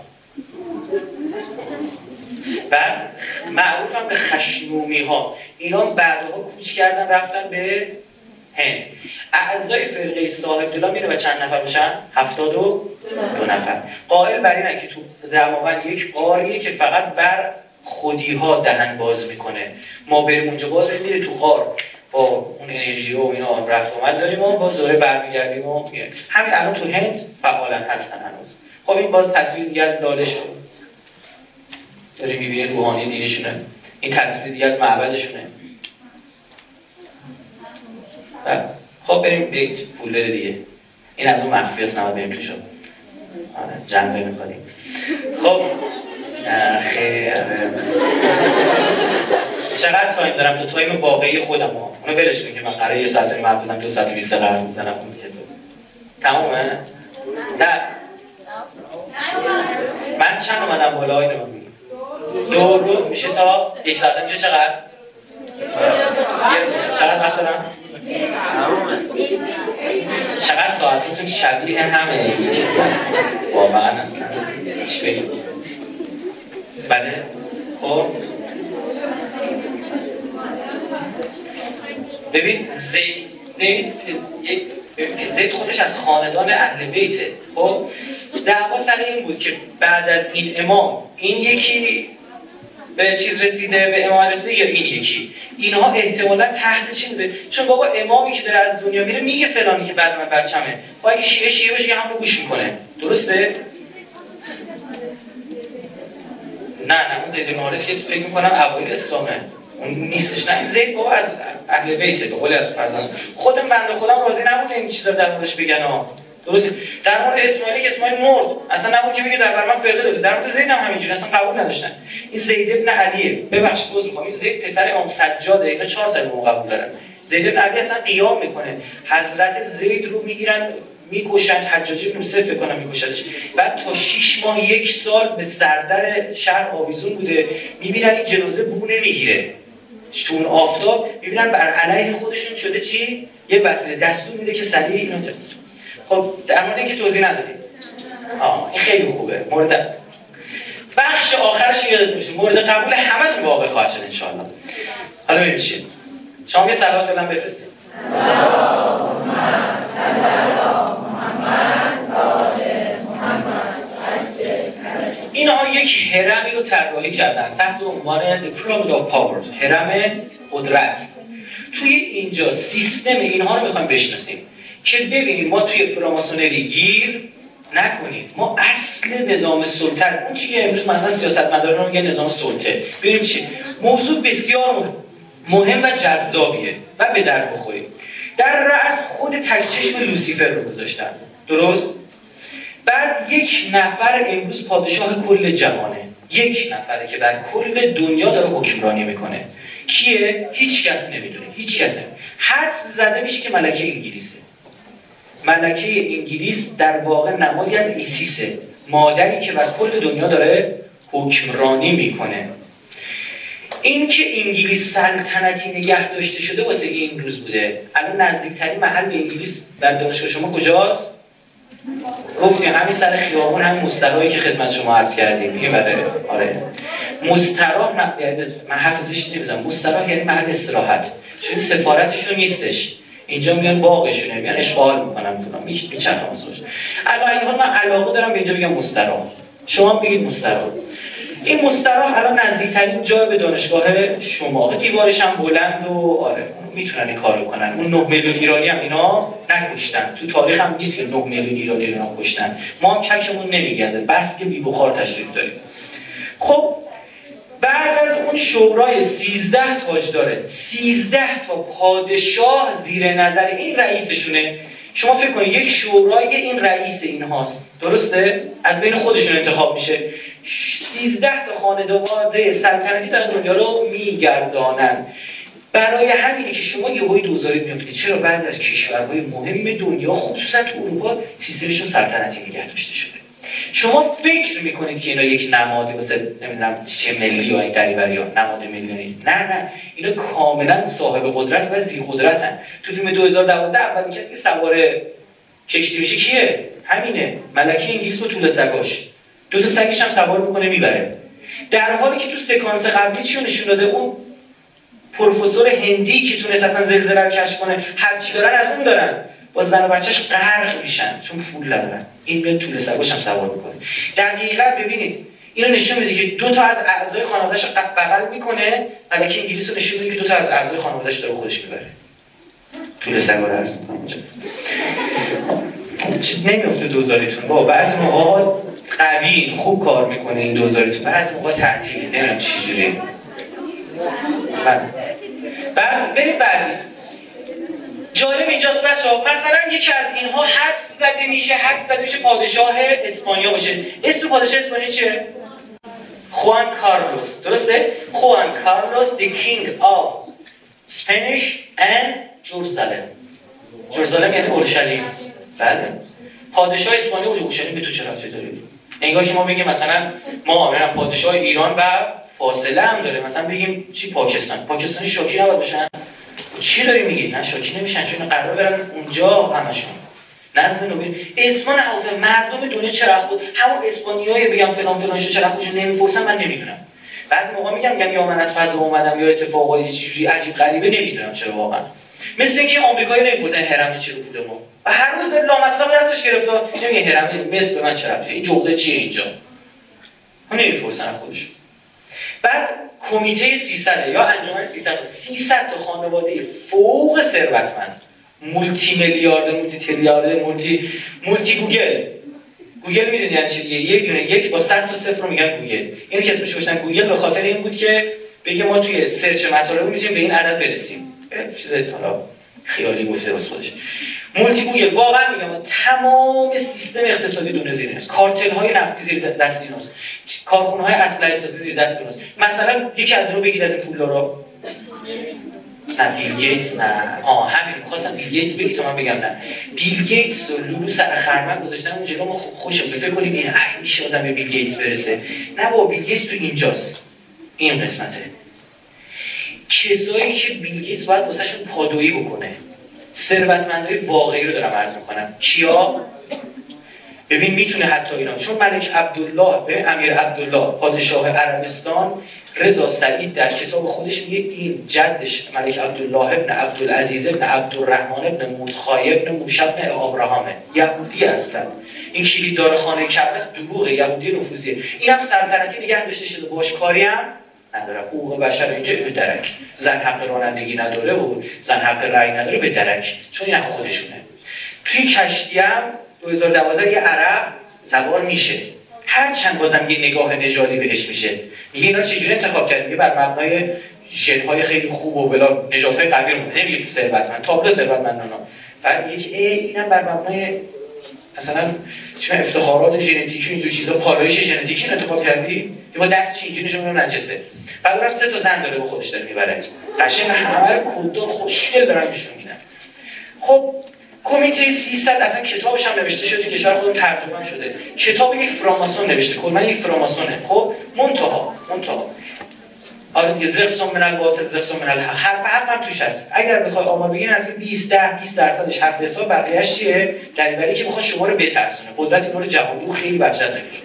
و معروف هم به خشنومی ها اینا بعدها کوچ کردن رفتن به هند اعضای فرقه صاحب دلان میره و چند نفر بشن 72 نفر قائل بر اینه که تو دماوند یک غاریه که فقط بر خودی ها دهن باز میکنه ما بریم اونجا باز میره تو غار با اون انرژی و اینا رفت اومد داریم و باز دوباره برمیگردیم و همین الان تو هند فعالا هستن هنوز خب این باز تصویر دیگه از لاله شد داری میبینی روحانی دینشونه این تصویر دیگه از معبدشونه خب بریم به یک فولدر دیگه این از اون مخفی هست نمید بریم توشو جنبه میکنیم خب خیلی چقدر تایم دارم تو تایم واقعی خودم ها اونو بلش کن که من قراره 1 ساعت و حرف بزنم 2 ساعت و 20 دقیقه حرف میزنم تمومه؟ نه من چند اومدم بالا های نمون بگیم 2 روز میشه تا 1 ساعت میشه چقدر؟ چقدر وقت دارم؟ چقدر ساعتتون شبیه همه واقعا اصلا چی بگیم؟ بله؟ خب ببین زید خودش از خاندان اهل بیته خب دعوا سر این بود که بعد از این امام این یکی به چیز رسیده به امام رسیده یا این یکی اینها احتمالا تحت چی بوده چون بابا امامی که داره از دنیا میره میگه فلانی که بعد من بچمه با اگه شیعه باشه همون رو گوش میکنه درسته؟ نه اون زید بن حارث که فکر میکنم اوایل اسلامه اون نیستش نه زید بابا از اهل بیته به قول از فرزند خودم بنده خودم راضی نبود این چیزا در موردش بگن ها درست در مورد اسماعیل که اسماعیل مرد اصلا نبود که بگه در من فرقه داشت در مورد زید هم همینجوری اصلا قبول نداشتن این زید ابن علیه ببخشید عذر میخوام این زید پسر امام سجاده اینا 4 تا امام قبول دارن زید ابن علی اصلا قیام میکنه حضرت زید رو میگیرن میکشن حجاج بن یوسف فکر کنم میکشدش بعد تا 6 ماه 1 سال به سردر شهر آویزون بوده میبینن این جنازه بو نمیگیره تو اون آفتاب میبینن بر علیه خودشون شده چی یه وسیله دستور میده که سریع اینو ده. خب در مورد اینکه توضیح ندادیم. این خیلی خوبه. مورد بخش آخرش یادت باشه، مورد قبول همتون واقع خواهد شد ان شاء الله. حالا ببین چیه. شما یه صلوات فعلا بفرستید. اینها یک هرمی رو طراحی کردن تحت عنوان The Pyramid of Power، هرم قدرت. توی اینجا سیستم اینها رو میخوایم بشناسیم که ببینیم ما توی فراماسونری گیر نکنیم. ما اصل نظام سلطه، اون چیزی که امروز مثلا سیاستمداران میگن نظام سلطه، ببینیم چی موضوع بسیار مهم و جذابیه و به درد بخوریم. در رأس خود تکچشم لوسیفر رو گذاشتن، درست؟ بعد یک نفر امروز پادشاه کل جهانه، یک نفره که بر کل دنیا داره حکمرانی میکنه. کیه؟ هیچ کس نمیدونه، هیچ کس نمیدونه. حدس زده میشه که ملکه انگلیسه. ملکه انگلیس در واقع نمادی از ایسیسه، مادری که بر کل دنیا داره حکمرانی میکنه. این که انگلیس سلطنتی نگه داشته شده واسه این روز بوده. الان نزدیکترین محل به انگلیس در دانشگاه شما کجاست؟ گفتیم همین سر خیابون، همین مستراحی که خدمت شما عرض کردیم. میگه بله، آره. مستراح من حرفش نمیزنم. مستراح یعنی محل استراحت. چون سفارتشون نیستش. اینجا میان باغشونه، میان اشغال میکنن فلان، میچرخه مسئولش. الان من علاقه دارم به اینجا بگم مستراح. شما بگید مستراح. این مستراح الان نزدیکترین جای به دانشگاه شما، دیوارش هم بلند و آره میتونن این کارو کنن. اون 9 میلیون ایرانی هم اینا نکشتن، تو تاریخ هم نیست که 9 میلیون ایرانی اینا کشتن. ما هم ککمون نمیگزه، بس که بی بخار تشریف داریم. خب بعد از اون شورای 13 تاج داره، 13 تا پادشاه زیر نظر این رئیسشونه. شما فکر کنید یک شورای این رئیس اینهاست، درسته؟ از بین خودشون انتخاب میشه. 13 تا خانواده سلطنتی دارن دنیا رو میگردانن. برای همینه که شما یه هایی دوزاری میفتید چرا بعضی از کشورهای مهم دنیا خصوصا تو اروپا سیستمشون سلطنتی نگه داشته شده. شما فکر میکنید که اینا یک نماد واسه نمیدونم چه ملی یا این دریوری ها، نماد میلیونی، نه اینا کاملا صاحب قدرت و ذی قدرتن. تو فیلم 2012 اولین کسی که سوار کشتی میشه کیه؟ همینه، ملکه انگلیس با طول سگاش. 2 تا سگش هم سوار میکنه میبره. در حالی که تو سکانس قبلی چیو نشون داده؟ اون پروفسور هندی که تونست اصلا زلزله رو کشف کنه، هر چی دارن از اون دارن، با زن و بچه‌ش غرق میشن چون پول ندارن. این میاد طول سگاش هم سوار میکنه. دقیقاً ببینید اینو نشون میده که 2 تا از اعضای خانواده‌اش رو بغل میکنه، ملکه انگلیس رو نشون میده که 2 تا از اعضای خانواده‌اش داره خودش میبره. طول سگا رو عرض میکنه. نمیفته دوزاریتون. با بعضی موقع قوی خوب کار میکنه این دوزاریتون، بعضی موقع تعطیله، نمیدونم چه جوریه. بعد بریم بعدی. جالب اینجاست بچه‌ها، مثلا یکی از اینها حدس زده میشه پادشاه اسپانیا باشه. اسم پادشاه اسپانیا چیه؟ خوان کارلوس، درسته؟ خوان کارلوس the king of Spanish and Jerusalem. جرزالم یعنی اورشلیم. بله. پادشاه اسپانیا و اورشلیم به تو چه ربطی داره؟ انگار که ما بگیم مثلا ما بریم پادشاه ایران و فاصله هم داره، مثلا بگیم چی پاکستانی شوکی نباید باشن. چی داری میگی؟ نه شوکی نمیشن چون قرار برن اونجا همشون. نظم نوبل اسمان حافظ مردم دنیا چرا خود همون اسپانیایی بگم فلان شو چرا خودشون نمیپرسن، من نمیدونم. بعضی موقع میگم یا من از فضا اومدم یا اتفاقاتی چیزی عجیب غریبه نمیدونم چرا واقعا. مثل اینکه آمریکایی نمیپرسن هرم چی رو بوده ما. و هر روز به لامصب دستش گرفته نمیگه هرم مثل به من چه ربطه؟ این جغده چیه اینجا؟ هم نمیپرسن خودشون. بعد کمیته 300 یا انجمن 300 تا خانواده فوق ثروتمند، مولتی میلیاردر، مولتی تریلیاردر، مولتی گوگل میدونی یعنی چی؟ یک دونه یک با 100 تا صفر رو میگن گوگل. اینو که اسمش گذاشتن گوگل به خاطر این بود که بگه ما توی سرچ مطالب میتونیم به این عدد برسیم. چیز حالا خیالی گفته واسه خودش. مولتی گوگل واقعا میگم تمام سیستم اقتصادی دنیا زیر ایناست. کارتل های نفتی زیر دست ایناست. کارخونه های اسلحه سازی زیر دست ایناست. مثلا یکی از اونها بگید از این پولا رو نه بیل گیتس نه همین می‌خواستم بیل گیتس بگی تو من بگم نه. بیل گیتس و لولو سر خرمن گذاشتن اون جلو ما خوشم فکر کنیم این میشه آدم به بیل گیتس برسه. نه با بیل گیتس تو اینجاست. این قسمته. کسایی که بیل گیتس باید واسهشون پادویی بکنه. ثروتمندای واقعی رو دارم عرض میکنم. کیا؟ ببین میتونه حتی اینا، چون ملک عبدالله به امیر عبدالله پادشاه عربستان رضا سعید در کتاب خودش میگه این جدش ملک عبدالله ابن عبدالعزیز ابن عبدالرحمن ابن مودخای ابن موشب ابن ابراهامه، یهودی اصلا. این کلیددار خانه کعبه است، دروغه، یهودی نفوذیه. اینم سلطنتی نگه داشته شده، باش کاری هم نداره. حقوق بشر اینجا به درک، زن حق رانندگی نداره و زن حق رأی نداره به درک، چون این خودشونه. توی کشتی هم 2012 یه عرب سوار میشه، هر چند بازم یه نگاه نژادی بهش میشه، میگه اینا چجوری انتخاب کردن؟ میگه بر مبنای ژن‌های خیلی خوب و بلا نژادهای قوی رو، نمیگه ثروتمند، تابلو ثروتمندانا. بعد میگه که اینم بر مبنای مثلا چه افتخارات ژنتیکی اینجور چیزا، پالایش ژنتیکی انتخاب کردی؟ با دستش اینجوری نشون نجسه. بعد اونم 3 تا زن داره با خودش داره میبره، قشنگ همه رو کدور خوشگل دارن نشون میدن. خب کمیته 300 اصلا کتابش هم نوشته شده، تو کشور خودمون ترجمه شده. کتاب یک فراماسون نوشته، کلا یک فراماسونه. خب منتها آره دیگه، زغسون من الباطل زغسون من الحق، حرف هم توش هست. اگر بخوای آمار بگین از 20% حرف حساب، بقیه‌اش چیه؟ دلیلی که میخواد شما رو بترسونه، قدرت اینا رو جهانی خیلی وحشت نمیشه.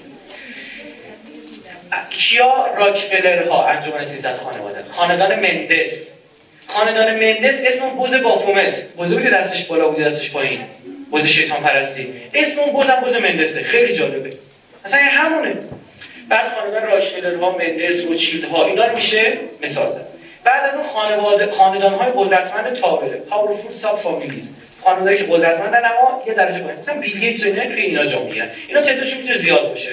کیا؟ راکفلرها، انجمن 300 خانواده، خاندان مندس. خاندان مندس اسم اون بوز بافومت، بوزی بود که دستش بالا بود دستش پایین، بوز شیطان پرستی، اسم اون بوز مندسه، خیلی جالبه اصلا همونه. بعد خاندان راکفلرها، مندس، روچیلدها، اینا رو میشه مثال زد. بعد از اون خاندان‌های قدرتمند تابعه، پاورفول ساب فامیلیز، خاندانایی که قدرتمندن اما یه درجه پایین، مثلا بیل گیتس و اینا توی اینا جا میگیرن. اینا تعدادشون میتونه زیاد باشه،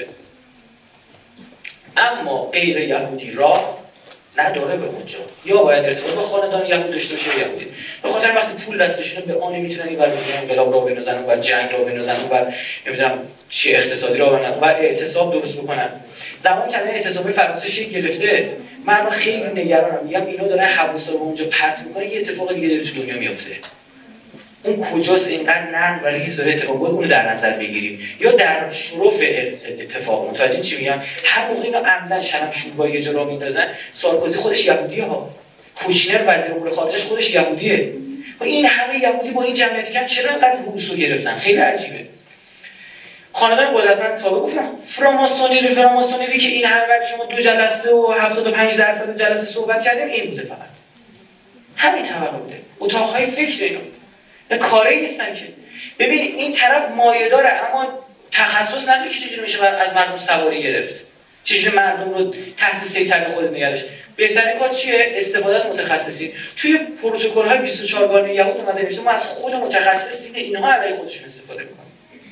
اما غیر یهودی را نداره به اونجا، یا باید ارتباط با خاندان یهود داشته باشه یهودی. به خاطر وقتی پول دستشونه به آن میتونن اینور انقلاب را بنازن و جنگ را بنازن و نمیدونم چی اقتصادی را بنازن و اعتصاب درست بکنن. زمان کلمه اعتصابی فرانسه شکل گرفته، من خیلی نگرانم، میگم اینا دارن حواسا رو اونجا پرت میکنه، یه اتفاق دیگه داره تو دنیا میفته. اون کجاست اینقدر نرم و ریز داره اتفاق میفته، اون در نظر بگیریم، یا در شرف اتفاق. متوجه چی میگم؟ هر موقع اینا عمدن شرم شوربای یه جا را میندازن. سارکوزی خودش یهودیه ها، کوشنر وزیر امور خارجش خودش یهودیه. و این همه یهودی با این جمعیتی که چرا اینقدر روسو گرفتن؟ خیلی عجیبه. خاندان قدرتمند تابع گفتم فراماسونری که این همه وقت شما 2 جلسه و 75% جلسه صحبت کردیم، این بوده، فقط همین طبقه بوده. اتاق‌های فکر اینا کاری نیستن که. ببین این طرف مایه داره اما تخصص نداره که چجوری میشه از مردم سواری گرفت، چجوری مردم رو تحت سیطره خود نگرش. بهترین کار چیه؟ استفاده از متخصصین. توی پروتکل‌های 24 گانه یهود اومده نوشته ما از خود متخصصین اینها علیه خودشون استفاده می‌کنیم،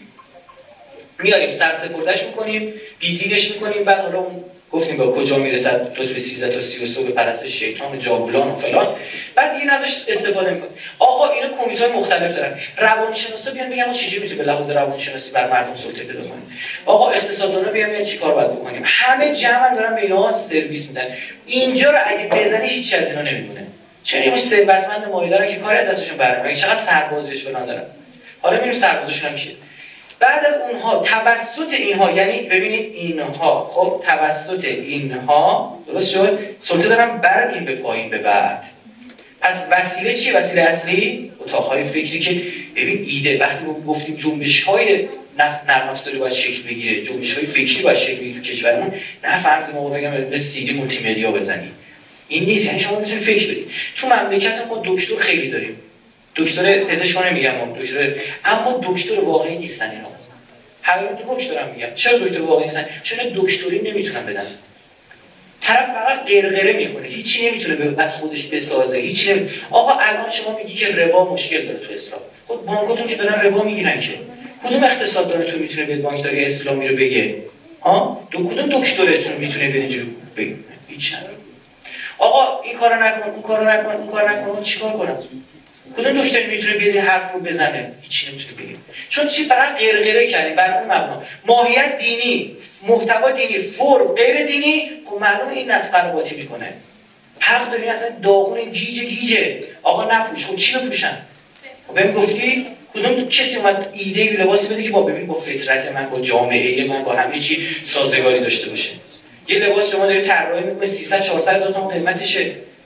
میاریم سرسپرده‌اش می‌کنیم، بیدینش می‌کنیم، بعد حالا اون گفتیم با کجا میرسد لطف 13 تا 33 به پرستش شیطان و جاولان و فلان، بعد این ازش استفاده می‌کنه. آقا اینا کمیته‌های مختلف دارن، روانشناسا بیان بگن ما چجوری می‌تونیم به لحاظ روانشناسی بر مردم سلطه پیدا کنیم، آقا اقتصاددانا بیان بگن چیکار باید بکنیم، همه جمعا دارن به اینا سرویس میدن. اینجا رو اگه بزنی هیچ از اینا نمی‌مونه. چون اینا ثروتمند مایه‌دارن که کاری از دستشون برنمیاد، چقدر سربازیش فلان دارن. حالا می‌بینیم سربازشون هم کیه. بعد از اونها توسط اینها، یعنی ببینید اینها، خب توسط اینها درست شد سلطه دارن بر این به پایین به بعد. پس وسیله چیه؟ وسیله اصلی اتاق‌های فکری که ببین ایده، وقتی گفتیم جنبش‌های نرم افزاری باید شکل بگیره، جنبش‌های فکری باید شکل بگیره تو کشورمون، نه فقط ما بگم به CD مولتی مدیا بزنید. این نیست، یعنی شما میتونید فکر بدید. تو مملکت ما دکتر خیلی داریم، دکتر پزشکان نمیگم دکتر، اما دکتر واقعی نیستن اینا. همین دکتر هم میگم چرا دکتر واقعی نیستن؟ چون دکتری نمیتونن بدن. طرف فقط غرغره میکنه، هیچی نمیتونه از خودش بسازه، هیچی نمیتونه. آقا الان شما میگی که ربا مشکل داره تو اسلام، خب بانکاتون که دارن ربا میگیرن که کدوم اقتصاددانتون میتونه به بانکداری اسلامی رو بگه؟ ها؟ کدوم دکترتون میتونه به اینجوری بگه؟ هیچ نداره. آقا این کارو نکن، اون کارو نکن، اون کارو نکن، چیکار کنم؟ کدوم دکتری میتونه بیاد این حرف رو بزنه؟ هیچی نمیتونه بگه. چون چی؟ فقط غرغره کردیم بر اون مبنا. ماهیت دینی، محتوا دینی، فرم غیر دینی، خب معلومه این نسخ‌قراتی میکنه. حق دارین اصلا داغون گیجه. آقا نپوش، خب چی بپوشن؟ خب بهم گفتی کدوم کسی اومد ایده لباسی بده که ببین با فطرت من، با جامعه من، با همه چی سازگاری داشته باشه. یه لباس شما داری طراحی می‌کنی 300 400 هزار تومان قیمتشه.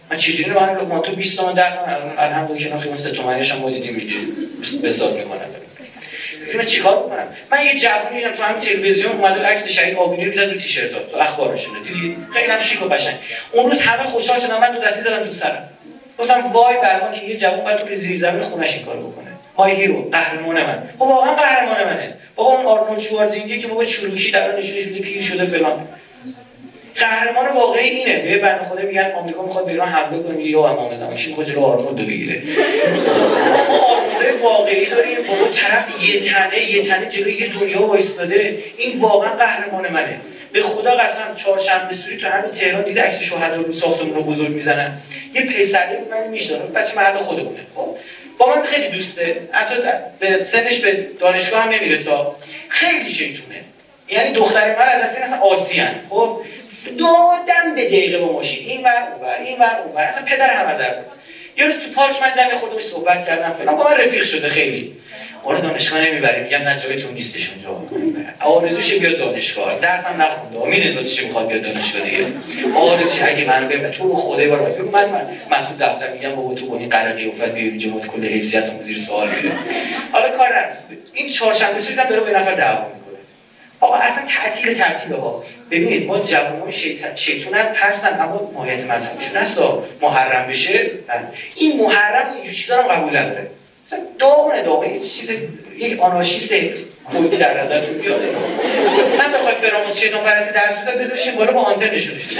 من چجوری من تو 20 تومن 10 تومن الحمدلله که خیلی 3 تومنیش هم دیدیم به حساب میکنم. من چیکار کنم؟ من یه جوونی دیدم تو همین تلویزیون اومده عکس شهید آبینی می‌زد رو تیشرت‌ها تو اخبارشونه. دیدی؟ خیلی هم شیک و قشنگ. اون روز همه خوشحال شدن، من دو دستی زدم تو سرم. گفتم وای بر ما که یه جوون باید تو زیر زمین خونش این کارو بکنه. مای هیرو قهرمان من. خب واقعا قهرمان منه. بابا اون آرنولد شوارزنگر که بابا چروکی در نشونش میده پیر شده فلان. قهرمان واقعی اینه. به بنده خدا میگن آمریکا میخواد به ایران حمله کنه یا امام زمان کی میخواد جلو آرنولد رو بگیره. ما آرنولد واقعی داریم بابا طرف یه تنه جلوی یه دنیا وایساده. این واقعا قهرمان منه. به خدا قسم چهارشنبه سوری تو همین تهران دیده عکس شهدا رو ساختمون رو بزرگ میزنن. یه پسره من میشناسم بچه محل خودمونه. خب با من خیلی دوسته. حتی به سنش به دانشگاه هم نمیرسه. خیلی شیطونه. یعنی دختر من از دست اصلا آسیان. خب دادم به دقیقه با ماشین این ور اون ور اصلا پدر همه در بود. یه روز تو پارک من دم خودم صحبت کردم فلان با من رفیق شده خیلی. ما رو دانشگاه نمیبریم میگم نه جایتون نیستش اونجا. آرزوش بیاد دانشگاه درسم نخونده میدونید واسه چی میخواد بیاد دانشگاه دیگه. آرزوش اگه منو ببر تو رو خدا بار من مسئول دفتر میگم بابا تو با این قرقی افت بیاری اینجا مت کل حیثیتمو زیر سوال میره. حالا کار نداره. این چهارشنبه سوری دارم به نفر دعوا میکنه. آقا اصلا تعطیل ها. ببینید ما جوانان شیطان هستن اما ماهیت مذهبیشون هست محرم بشه. این محرم اینجور چیزا رو قبول نداره. مثلا داغونه یه چیز یک آنارشیست کلی در نظرتون بیاد. مثلا بخوای فراموس شیطان پرستی درس بده بذارش بالا با آنتن نشونش بده.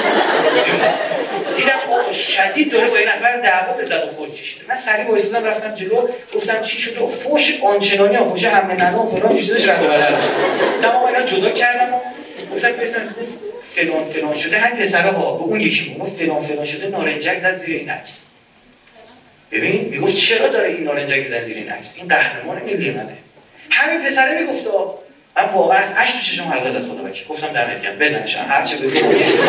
دیدم آقا شدید داره با یه نفر دعوا بزد و خود کشیده. من سریع وایسادم رفتم جلو گفتم چی شده؟ فوش آنچنانی فوش همه ننه و فلان چیزاش رد و بدل شد. تمام اینا جدا کردم و گفتم فلان شده. همین پسرها به اون یکی میگفت فلان شده نارنجک زد زیر این عکس. ببین میگفت چرا داره این نارنجک میزنه زیر این عکس؟ این قهرمان ملی منه. همین پسره میگفت من واقعا از اشک تو چشم حلقه زد خدا وکیل. گفتم دمت گرم بزنش هر چه بگی.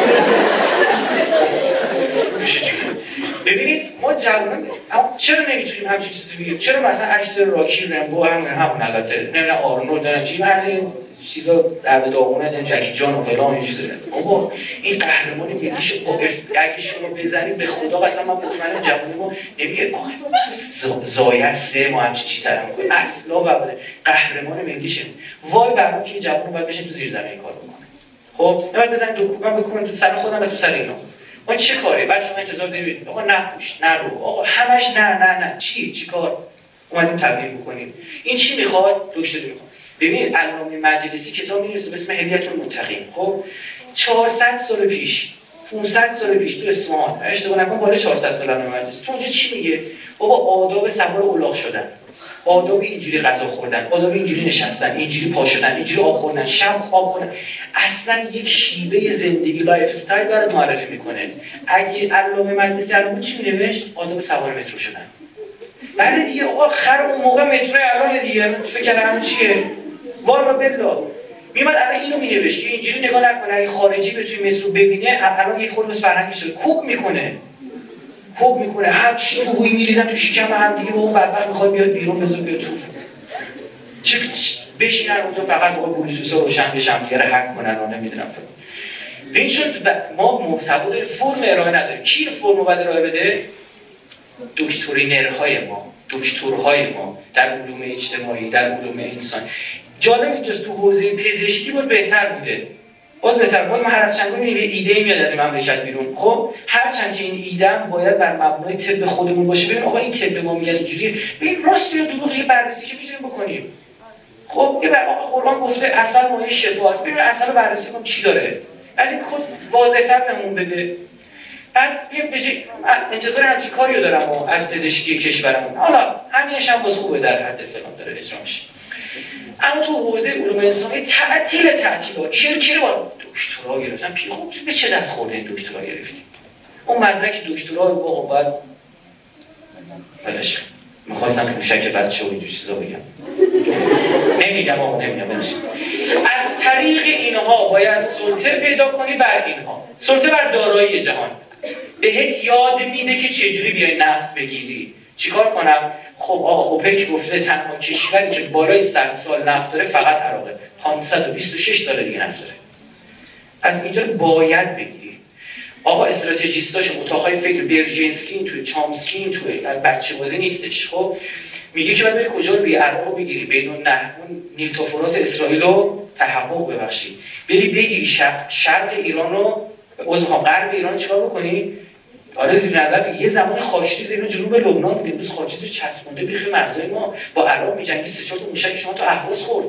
ببینید ما جوانان چرا نمیتونیم همچین چیزی بگیم؟ چرا مثلا عکس راکی رمبو همون البته نمیدونم آرنولد نمیدونم چی از این چیزا در داغونه جکی جان و فلان این چیزا. بابا این قهرمان ملیش اگه شما بزنید به خدا قسم من مطمئنم جوونمو نمیگه آقا زایه 3 ماه همچین چی طرح میکنه اصلا قبوله. قهرمان ملیشه. وای بر من که جوون باید بشه تو زیر زمین کار بکنه. خب نباید بزنید دو کوبم بکنم تو سر خودم و تو سر اینا. ما چه کاری؟ بعد شما انتظار دارید آقا نپوش نرو آقا همش نه چی کار اومدیم تبدیل بکنیم. این چی میخواد؟ دکتر میخواد. ببینید علامه مجلسی کتاب می‌نویسه به اسم حلیة المتقین. خب 400 سال پیش 500 سال پیش تو اصفهان اشتباه نکنم بالا 400 سال علامه مجلسی تو اونجا چی میگه؟ بابا آداب سوار الاغ شدن، آداب اینجوری غذا خوردن، آداب اینجوری نشستن، اینجوری پا شدن، اینجوری آب خوردن، شب خواب خوردن. اصلا یک شیوه زندگی لایف استایل برات معرفی میکنه. اگه علامه مجلسی علامه چی نوشت؟ آداب سوار مترو شدن. بعد دیگه آقا خر اون موقع مترو الان دیگه فکر کردم چیه؟ والله بالله میاد الان اینو مینوشت که اینجوری نگاه نکنه اگه خارجی به توی مترو ببینه الان یه خورده فرهنگی شده کوب میکنه هر چی رو بوی میریزن تو شکم هم دیگه با اون بدبخت میخواد بیاد بیرون بذار بیاد تو چه بشینن اونجا فقط با بلوتوث روشن بشن دیگه رو هک کنن و نمیدونم به این شد ما محتوا داریم فرم ارائه نداریم. کی فرمو باید ارائه بده؟ دکترینرهای ما در علوم اجتماعی در علوم انسان. جالب اینجاست تو حوزه پزشکی باز بهتر بوده. باز من هر از چند یه ایده میاد از این مملکت بیرون. خب هرچند که این ایده هم باید بر مبنای طب خودمون باشه. ببین آقا این طب ما میگه اینجوری ببین راست یا دروغ یه بررسی که میتونیم بکنیم. خب یه آقا قرآن گفته عسل مایه شفاست. ببین عسل رو بررسی کنم چی داره. از این کد واضح‌تر بهمون بده. بعد بیا بجی انتظار همچین کاریو دارم و از پزشکی کشورمون. حالا همینش هم باز خوبه در حد فلان داره اجرا میشه. اما تو حوزه علوم انسانی تعطیلات چرا با دکترا گرفتن پی خب به چه درد خورده این دکترا گرفتیم؟ اون مدرک دکترا رو واقعا باید بلش می‌خواستم پوشک بچه و اینجور چیزا بگم نمیگم بلش. از طریق اینها باید سلطه پیدا کنی بر اینها، سلطه بر دارایی جهان. بهت یاد میده که چجوری بیای نفت بگیری. چیکار کنم؟ خب آقا اوپک گفته تنها کشوری که بالای 100 سال نفت داره فقط عراقه. 526 سال دیگه نفت داره. از اینجا باید بگیری. آقا استراتژیستاشون اتاقای فکر برژینسکی این توی چامسکی این توی بچه بازی نیستش. خب میگه که باید بری کجا بری عراق بگیری بین اون نیل توفرات اسرائیل رو تحقق ببخشی، بری بگیری شرق ایران رو غرب ایران چیکار بکنی؟ آره زیر نظر بگی یه زمان خاکریز اینا جنوب لبنان بود، امروز خاکریز چسبونده بیخ مرزهای ما، با عراق می‌جنگی 3-4 تا موشک شما تو اهواز خورد.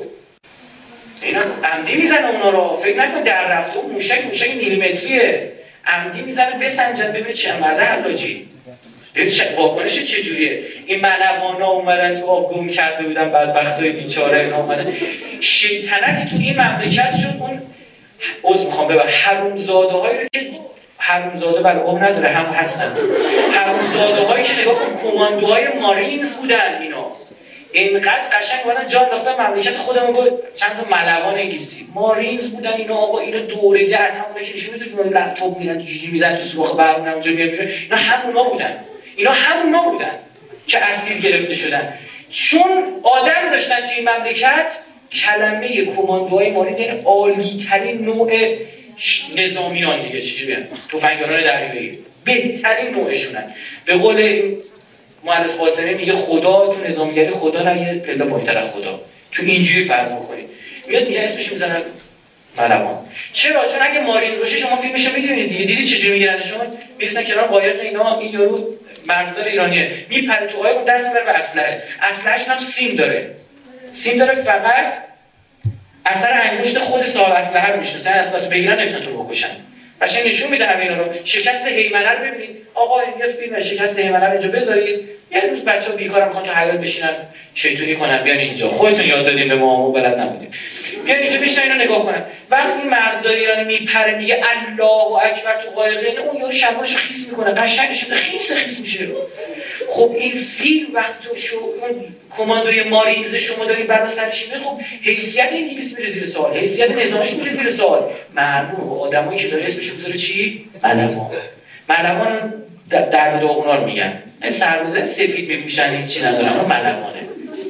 اینا عمدی میزنه اونا رو، فکر نکن در رفته اون موشک میلیمتریه، عمدی میزنه بسنجن ببینید چه مرده حلاجی. ببینید واکنش چجوریه. این ملوانا اومدن تو آب گم کرده بودن، بدبختای بیچاره اینا اومدن. شیطنتی تو این مملکت شد. اون میخوام ببر حرومزاده‌هایی رو که حرومزاده برای اوه نداره هم هستن، حرومزاده‌هایی که نگاه کن کماندوهای مارینز بودن، اینا اینقدر قشنگ بودن جان داختن مملکت خودمون بود. چند تا ملوان انگلیسی مارینز بودن اینا. آقا اینا دورگه از همونایی که نشون میده تو لپتاپ میرن تو جیجی میزنن تو سوراخ برمون اونجا میاد میره، اینا همونا بودن که اسیر گرفته شدن. چون آدم داشتن تو این مملکت، کلمه کماندوهای مارینز یعنی عالی ترین نوع نظامیان دیگه، چیزی بیان تفنگداران دریایی بهترین نوعشونن. به قول مهندس قاسمی میگه خدا تو نظامیگری خدا نه یه پله پایین‌تر از خدا، تو اینجوری فرض بکنید. میاد میگه اسمش میزنن ملوان. چرا؟ چون اگه مارین باشه شما فیلمشو میدونید دیگه، دیدی چجوری میگیرنشون؟ میرسن کنار قایق اینا، این یارو مرزدار ایرانیه میپره تو قایق دست میبره به اسلحه‌اش هم سیم داره فقط اثر انگشت خود صاحب اسلحه رو میشناسن، اسلحه بگیرن نمیتونن تو بکشن. قشنگ نشون میده همینا رو. شکست هیمنه رو ببینید آقا، یه فیلم شکست هیمنه رو اینجا بذارید، یه روز بچه‌ها بیکارم میخوان تو حیاط بشینن شیطونی کنن، بیان اینجا خودتون یاد دادین به ما بلد نبودیم، بیان اینجا بشینن اینو نگاه کنن. وقتی مرزدار ایرانی میپره میگه الله اکبر تو قایق، اون یارو شمارش خیس میکنه، قشنگش خیس میشه. خب این فیلم وقتی تو کماندوی مارینز شما داری برا سرش میاد، خب حیثیت انگلیس میره زیر سوال، حیثیت نظامیش میره زیر سوال. معلومه آدمایی که داره اسمش بذاره چی؟ ملوان در داغونا رو میگن، سرباز سفید میپوشن هیچی ندارن، اون ملوانه.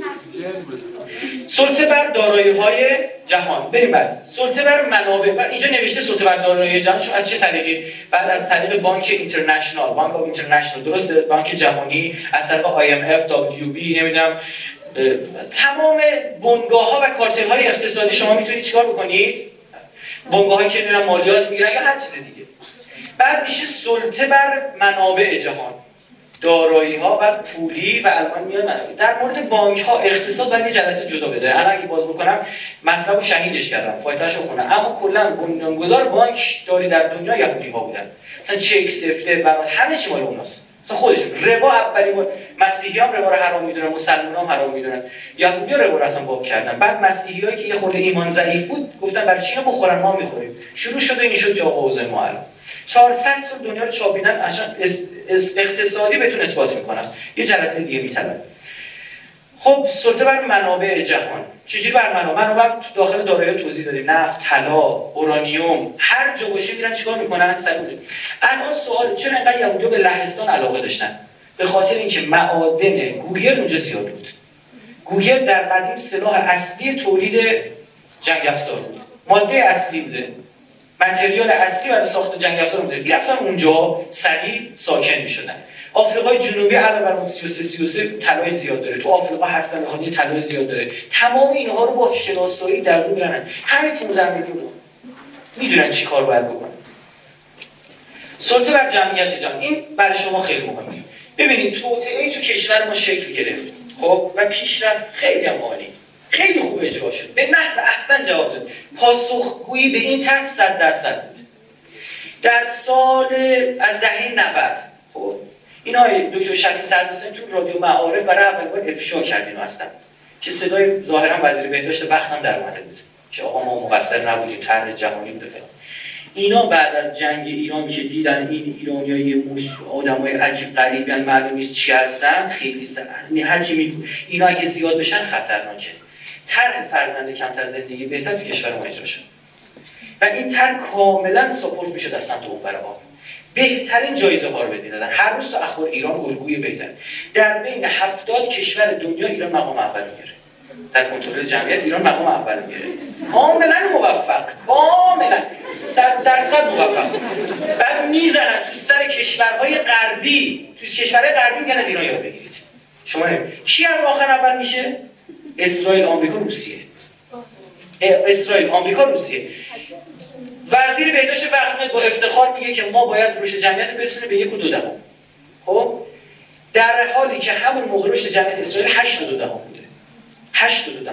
سلطه بر دارایی‌های جهان. بریم بعد سلطه بر منابع. اینجا نوشته سلطه بر دارایی‌های جهان از چه طریقی؟ بعد از طریق بانک اینترنشنال، بانک آف اینترنشنال، درسته؟ بانک جهانی، از طریق IMF، WB، نمیدونم تمام بنگاه‌ها و کارتل‌های اقتصادی شما میتونید چیکار بکنید؟ بنگاه‌هایی که میرن مالیات میگیرن یا هر چیز دیگه. بعد میشه سلطه بر منابع جهان، دارایی‌ها و پولی و الان میاد در مورد بانک‌ها اقتصاد باید یه جلسه جدا بذاره. الان اگه باز بکنم مطلبو شهیدش کردم، فایته‌اشو خونم، اما کلا بنیانگذار بانک داری در دنیا یهودی‌ها بودن. مثلا چک سفته برای همه چی مال اوناست. مثلا خودشون ربا اولی بود، مسیحی‌ها ربا رو حرام میدونن، مسلمان‌ها هم حرام میدونن، یهودی‌ها ربا رو اصلا باب کردن. بعد مسیحی‌ها که یه خورده ایمان ضعیف بود گفتن برای چی اینو بخورن، ما می‌خوریم. شروع شد این شد یا اوضاع ما الان 400 سال دنیا رو چابیدن عشان اقتصادی بهتون اثبات میکنم، یه جلسه دیگه میطلبه. خب سلطه بر منابع جهان. چجوری بر منابع تو داخل دارایی‌ها توضیح دادیم، نفت، طلا، اورانیوم، هر جا باشه میرن چیکار میکنن؟ الان سوال چرا اینقدر یهودی‌ها به لهستان علاقه داشتن؟ به خاطر اینکه معادن گوگل اونجا زیاد بود. گوگل در قدیم سلاح اصلی تولید جنگ افزار بود، ماده اصلی بوده، متریال اصلی برای ساخت جنگ افزار بوده. رفتن اونجا سریع ساکن میشدن. آفریقای جنوبی علاوه بر اون 33 طلای زیاد داره، تو آفریقا هستن خاطر طلای زیاد داره. تمام اینها رو با شناسایی در اون میرن. همین 15 میلیون میدونن چی کار باید بکنن. سلطه بر جمعیت جهان، این برای شما خیلی مهمه. ببینید توطئه تو کشور ما شکل گرفت، خب و پیشرفت خیلی هم عالی، خیلی خوب اجرا شد، به نحو احسن جواب داد. پاسخگویی به این طرح 100% بود. در سال از دهه 90 خب اینا دکتر شفیع سربستانی تو رادیو معارف برای اولین بار افشا کردین هستن که صدای ظاهرا وزیر بهداشت وقتم در اومده بود که آقا ما مقصر نبودیم، طرح جهانی بوده فلان. اینا بعد از جنگ ایران که دیدن این ایرانیای آدمای عجیب غریبی ان، معلوم نیست چی هستن، خیلی هرچی میگه اینا اگه زیاد بشن خطرناکه. طرح فرزند کمتر زندگی بهتر تو کشور ما اجرا شد و این طرح کاملا ساپورت میشد از سمت اون برها. بهترین جایزه ها رو بدیدن. هر روز تو اخبار ایران الگوی بهتر. در بین 70 کشور دنیا ایران مقام اول میگیره. در کنترل جمعیت ایران مقام اول میگیره. کاملا موفق، کاملا 100% موفق. بعد میزنن تو سر کشورهای غربی، تو کشورهای غربی میگن از ایران یاد بگیرید. شما کی از آخر اول میشه؟ اسرائیل، آمریکا، روسیه. اسرائیل، آمریکا، روسیه. وزیر بهداشت وقت با افتخار میگه که ما باید رشد جمعیت برسونه به 1.2. خب در حالی که همون موقع رشد جمعیت اسرائیل 8.2 بوده. 8.2.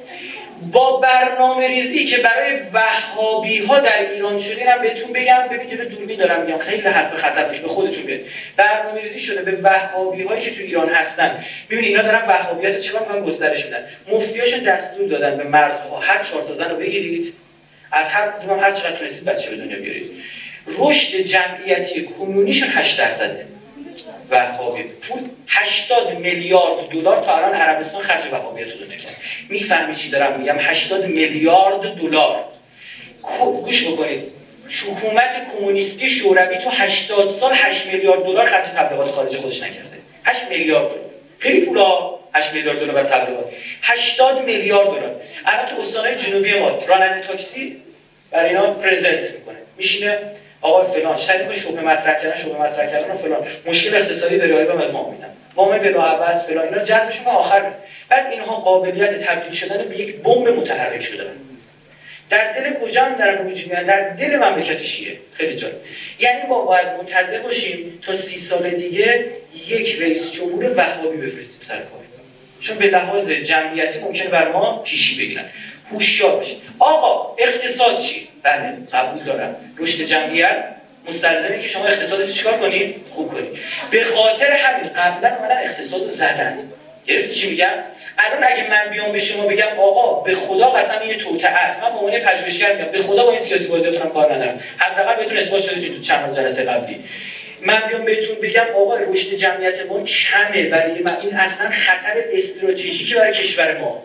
با برنامه ریزی که برای وهابی ها در ایران شده، اینم بهتون بگم، ببینید دوربین دارم میگم، خیلی حرف خطرناکه، به خودتون بیاد. برنامه ریزی شده به وهابی هایی که تو ایران هستن. ببینید اینا دارن وهابیت چیکار میکنن؟ گسترش میدن. مفتیاشون دستور دادن به مردها هر 4 تا زن رو بگیرید، از هر کدوم هر چقدر تونستید بچه به دنیا بیارید. رشد جمعیتی کنونیشون 8%. وهابی پول 80 میلیارد دلار تا الان عربستان خرج وهابیت رو کرد. میفهمی چی دارم میگم؟ 80 میلیارد دلار. گوش بکنید، حکومت کمونیستی شوروی تو 80 سال 8 میلیارد دلار خرج تبلیغات خارجی خودش نکرده. 8 میلیارد دلار. خیلی پولا. 8 میلیارد دلار برای تبلیغات. 80 میلیارد دلار. الان تو استان‌های جنوبی ما راننده تاکسی برای اینا پرزنت میکنه. میشینه آقا فلان شریک شبهه مطرح کردن و فلان مشکل اقتصادی داره، آیا من وام میدم، وام بلاعوض فلان، اینا جذبشون به آخر. بعد اینها قابلیت تبدیل شدن به یک بمب متحرک رو دارن. در دل کجا هم دارن وجود میاد؟ در دل مملکت شیعه. خیلی جالب. یعنی ما باید منتظر باشیم تا 30 سال دیگه یک رئیس جمهور وهابی بفرستیم سر کار، چون به لحاظ جمعیتی ممکنه بر ما پیشی بگیرن. هوشیار باشید. آقا اقتصاد چی؟ بله قبول دارم، رشد جمعیت مستلزمه که شما اقتصادت چیکار کنید؟ خوب کنید. به خاطر همین قبلا اومدن اقتصادو زدن. گرفتی چی میگم؟ الان اگه من بیام به شما بگم آقا به خدا قسم این توطئه است، من به عنوان پژوهشگر میگم به خدا با این سیاسی بازیاتون هم کار ندارم، حداقل بهتون اثبات شده تو چند جلسه قبلی. من بیام بهتون بگم آقا رشد جمعیت ما کمه، برای این اصلا خطر استراتژیکی برای کشور ما.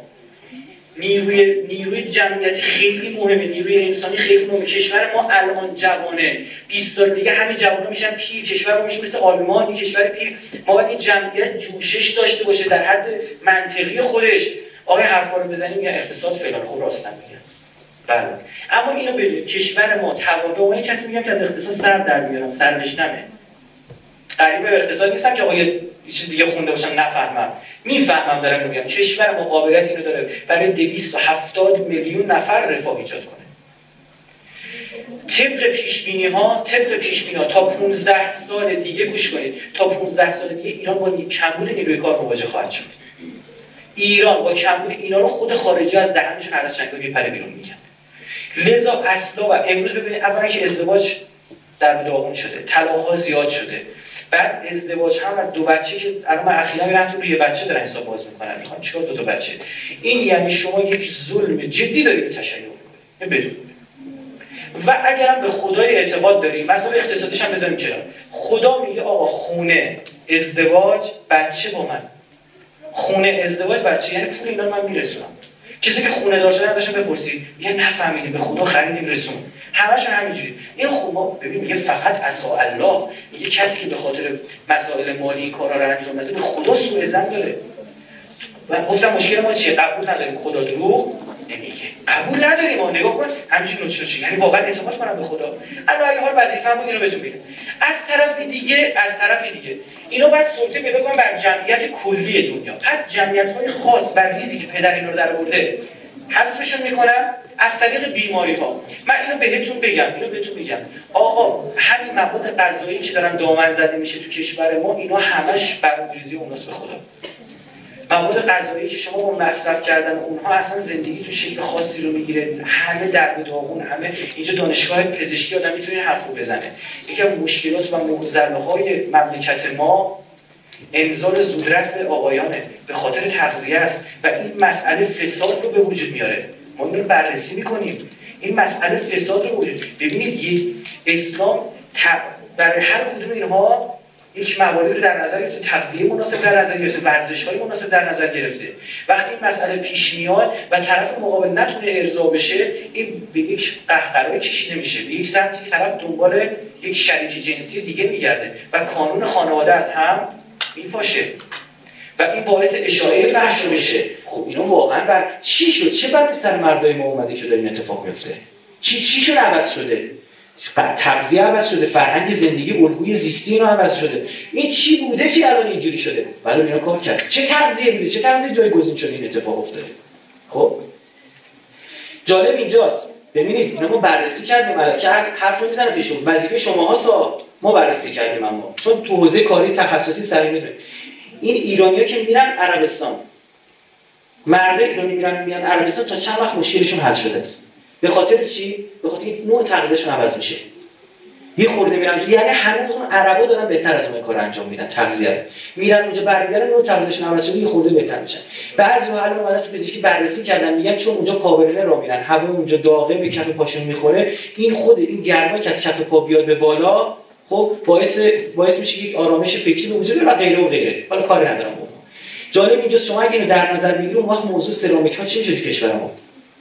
نیروی جمعیتی خیلی مهمه، نیروی انسانی خیلی مهمه. کشور ما الان جوانه، 20 سال دیگه همین جوانا میشن پیر، کشور ما میشه مثل آلمان، این کشور پیر. ما باید این جمعیت جوشش داشته باشه در حد منطقی خودش. آقای حرفا رو بزنیم میگن اقتصاد فلان، خب راست میگن. بله، اما اینو بدونید کشور ما توابع اون کسی میگم که از اقتصاد سر در میارم، سرنشتمه. قریب به اقتصاد نیستم که آقا یه چیز دیگه خونده باشم نفهمم، میفهمم دارم میگم. کشور ما قابلیت اینو داره برای 270 میلیون نفر رفاه ایجاد کنه. طبق پیش بینی ها تا 15 سال دیگه، گوش کنید، تا 15 سال دیگه ایران با کمبود نیروی کار مواجه خواهد شد. ایران با کمبود اینا رو خود خارجی از دهنشون هر از چنگا میپره بیرون میگن. لذا اصلا و امروز ببینید اولا که ازدواج در داغون شده، طلاق‌ها زیاد شده. بعد ازدواج هم و 2 بچه که الان من اخیراً میرم تو روی بچه دارن حساب باز میکنن، میخوام چیکار 2 بچه. این یعنی شما یک ظلم جدی دارید به تشیع میکنید. بدون و اگرم به خدای اعتقاد داریم، مثلا اقتصادیش هم بذاریم کنار، خدا میگه آقا خونه ازدواج بچه با من، خونه ازدواج بچه، یعنی پول اینا من میرسونم. کسی که خونه دار شده ازشون بپرسید میگه نفهمیدیم، به خدا خریدیم رسون. همشون همینجوری. این خب ما ببین میگه فقط عصا الله، میگه کسی که به خاطر مسائل مالی این کارا رو انجام بده به خدا سوء ظن داره. و گفتم مشکل ما چیه؟ قبول نداریم خدا دروغ نمیگه. قبول نداریم ما، نگاه کن همینجوری نوچه، یعنی واقعا اعتماد کنم به خدا. الان اگه حال وظیفه‌ام بود اینو بهتون بگم. از طرف دیگه اینا باید سلطه پیدا کنن بر جمعیت کلی دنیا. پس جمعیت‌های خاص بر ریزی که پدر اینا رو درآورده حذفشون میکنن از طریق بیماری‌ها. من اینو بهتون بگم آقا همین مواد غذایی که دارن دامن زده میشه تو کشور ما، اینا همش برنامه‌ریزی اوناست به خدا. مواد غذایی که شما با مصرف کردن اونها اصلا زندگی تو شکل خاصی رو میگیره، همه درد داغون، همه اینجا دانشگاه پزشکی آدم میتونه حرفو بزنه. یکی از مشکلات و معضله‌های مملکت ما انزال زودرس آقایانه، به خاطر تغذیه است و این مسئله فساد رو به وجود میاره. ما اینو بررسی میکنیم، این مسئله فساد رو وجود. ببینید یک اسلام برای هر کدوم اینها یک مواردی رو در نظر گرفته، تغذیه مناسب در نظر گرفته، ورزش‌های مناسب در نظر گرفته. وقتی این مسئله پیش میاد و طرف مقابل نتونه ارضا بشه، این به یک قهقرایی کشیده میشه، به یک سمتی طرف دنبال یک شریک جنسی دیگه میگرده و کانون خانواده از هم میپاشه و این باعث اشاعه فحش میشه. خب اینو واقعا بر چی شد؟ چه بر سر مردای ما اومده که داره این اتفاق میفته؟ چیشون عوض شده؟ تغذیه عوض شده، فرهنگ زندگی، الگوی زیستی اینا عوض شده. این چی بوده که الان اینجوری شده؟ بعد اینا کار کرد. چه تغذیه بوده؟ چه تغذیه جایگزین شده این اتفاق افتاده؟ خب جالب اینجاست. ببینید اینا ما بررسی کردیم، ملکه حرف میزنه پیشون. وظیفه شماهاست ما بررسی کردیم، اما چون تو حوزه کاری تخصصی سرمایه‌گذاری این ایرانی‌ها که میرن عربستان، مرد ایرانی میرن عربستان تا چند وقت مشکلشون حل شده است. به خاطر چی؟ به خاطر اینکه نوع تغذیه‌شون عوض میشه. یه خورده میرن یعنی هنوز اون عربا دارن بهتر از اون کار انجام میدن، تغذیه میرن اونجا برمیگردن نوع تغذیه‌شون عوض شده، یه خورده بهتر میشن. بعضی‌ها حالا اومدن تو پزشکی بررسی کردن میگن چون اونجا پاورله را میرن، هوا اونجا داغه، به کف پاشون میخوره، این خود این گرمایی که از کف پا بیاد به بالا خب باعث میشه یک آرامش فکری به وجود بیاد و غیره و غیره. حالا کاری ندارم با. جالب اینجاست شما اگه اینو در نظر بگیرید اون وقت موضوع سرامیک ها چی میشه تو کشور ما؟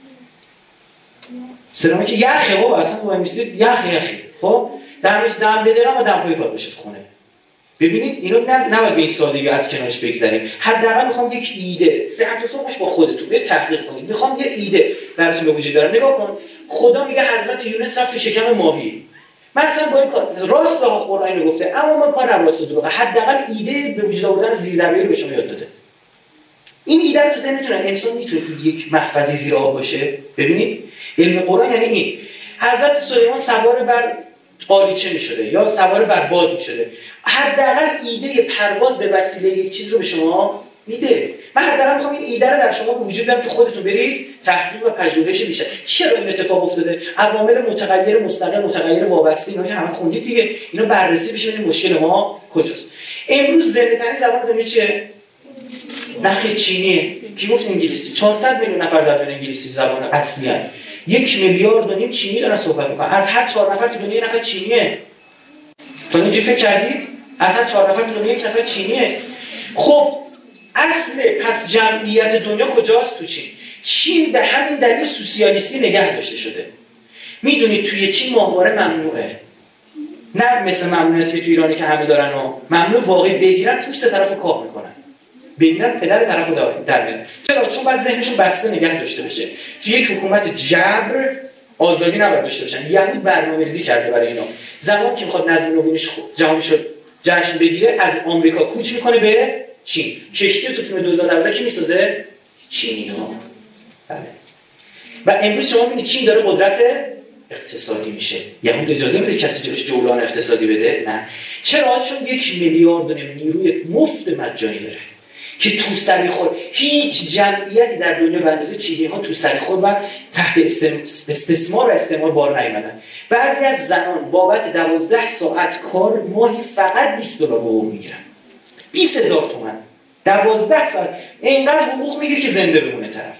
سرامیک یخه بابا، اصلا تو می‌بینید یخی. خب دم بدرم و دم پای پات بشه خونه. ببینید اینو نباید به این سادگی از کنارش بگذریم. حداقل میخوام یک ایده، صحت و صبحش با خودتون برید تحقیق کنید. میخوام یه ایده براتون به وجود بیارم. نگاه کن، خدا میگه حضرت یونس رفت تو شکم ماهی. من اصلا با این کار راست آقا قرآن اینو گفته، اما ما کار نراست دروغه. حداقل ایده به وجود آوردن زیردریایی رو به شما یاد داده. این ایده رو تو ذهنتون انسان میتونه تو یک محفظه زیر آب باشه. ببینید علم قرآن یعنی این. حضرت سلیمان سوار بر قالیچه میشده یا سوار بر باد میشده. حداقل ایده پرواز به وسیله یک چیز رو به شما میده. من حداقل میخوام این ایده رو در شما به وجود بیارم که خودتون برید تحقیق و پژوهش بیشتر. چرا این اتفاق افتاده؟ عوامل متغیر مستقل، متغیر وابسته، اینا که همه خوندید دیگه. اینا بررسی بشه ببینید مشکل ما کجاست. امروز زنده‌ترین زبان دنیا چیه؟ نخ چینیه. کی گفت انگلیسی؟ 400 میلیون نفر در دنیا انگلیسی زبان اصلی هست. 1.5 میلیارد چینی دارن صحبت میکنن. از هر 4 نفر تو دنیا یک نفر چینیه. تو اینجوری فکر کردید؟ از هر 4 نفر تو دنیا یک نفر چینیه. خب اصل پس جمعیت دنیا کجاست؟ تو چین. چین به همین دلیل سوسیالیستی نگه داشته شده. میدونید توی چین ماهواره ممنوعه. نه مثل ممنوعیتی تو ایرانی که همه دارن و ممنوع واقعی بگیرن پوست طرفو کاه میکنن. بگیرن پدر طرفو در میارن. چرا؟ چون بعد ذهنشون بسته نگه داشته بشه. توی یک حکومت جبر آزادی نباید داشته باشن. یهود برنامه‌ریزی کرده برای اینا. زمانی که میخواد نظم نوینش جهانی شد جشن بگیره از آمریکا کوچ میکنه به چین. کشتی تو فیلم 2012 کی میسازه؟ چینی‌ها. بله. و امروز شما میبینید چین داره قدرت اقتصادی میشه. یهود اجازه میده کسی جلوش جولان اقتصادی بده؟ نه. چرا؟ چون 1 میلیارد نیروی مفت مجانی داره که تو سری خود هیچ جمعیتی در دنیا به اندازه چینی‌ها تو سری خود و تحت استثمار و استعمار بار نیامدن. بعضی از زنان بابت 12 ساعت کار ماهی فقط $20 حقوق میگیرن. 20,000 تومان 12 ساعت اینقدر حقوق میگیره که زنده بمونه طرف.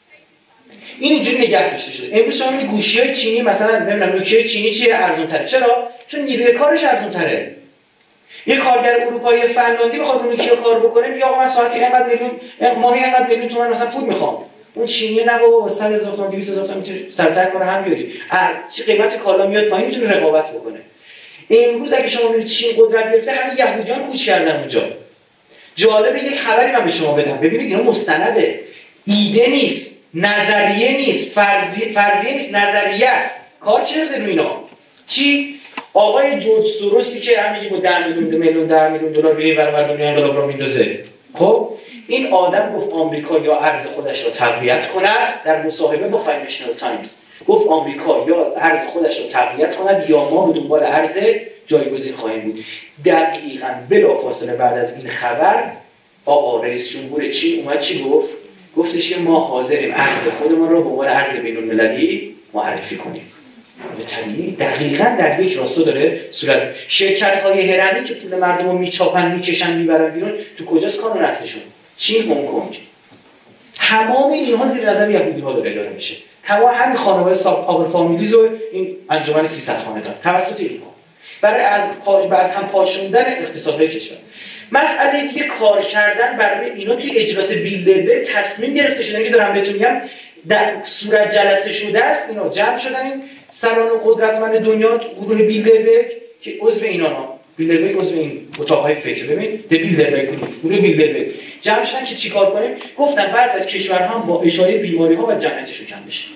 این اینجوری نگه داشته شده. امروز شما میبینید گوشی‌های چینی مثلا نمیدونم نوکیای چینی چیه ارزان‌تره. چرا؟ چون نیروی کارش ارزان‌تره. یه کارگر اروپایی فنلاندی بخواد نوکیا کار بکنه میگه آقا من ساعتی اینقدر میلیون ماهی اینقدر میلیون تومان مثلا پول میخوام. اون چینی نه بابا 100,000 تومان 200,000 تومان میتونی سرتر کنه هم بیاری. چه قیمت کالا میاد پایین میتونه رقابت بکنه. امروز اگه شما ببینید چین قدرت گرفته همین یهودیان کوچ کردن اونجا. جالب یک خبری من به شما بدم. ببینید اینا مستنده. ایده نیست، نظریه نیست، فرضیه نیست، نظریه است. کار کرده روی اینا. چی؟ آقای جورج سوروسی که همینجوری با 10 میلیون دلار روی برابر دنیا انقلاب را میندازه. خب این آدم گفت آمریکا یا ارز خودش را تقویت کند در مصاحبه با فاینانشال تایمز. گفت آمریکا یا ارز خودش را تقویت کند یا ما به دنبال ارز جایگزین خواهیم بود. دقیقاً بلافاصله بعد از این خبر آقا رئیس جمهور چین اومد چی گفت؟ گفتش که ما حاضریم ارز خودمون را به عنوان ارز بین‌المللی معرفی کنیم. به طبیعی دقیقاً در یک راستا داره صورت. شرکت‌های هرمی که پول مردم رو میچاپن میکشن میبرن بیرون تو کجاست کانون اصلشون؟ چین، هنگ کنگ. تمام اینها زیر نظر یهودی‌ها داره اداره میشه. تمام همین خانواده ساب فامیلیز و این انجمن 300 خانه‌دار توسط اینها برای از هم پاشوندن اقتصادهای کشور. مسئله دیگه کار کردن برای اینا توی اجلاس بیلدربرگ تصمیم گرفته شدن که دارم بهتون میگم در صورت جلسه شده است. اینا جمع شدن این سران قدرتمند دنیا گروه بیلدربرگ که عضو اینا بیلدربرگ عضو این اتاق‌های فکر ببینید بیلدربرگ گروه بیلدربرگ جمع شدن که چیکار کنیم. گفتن بعضی از کشورها هم با اشاره بیماری‌ها و جمعیتشون کم بشه.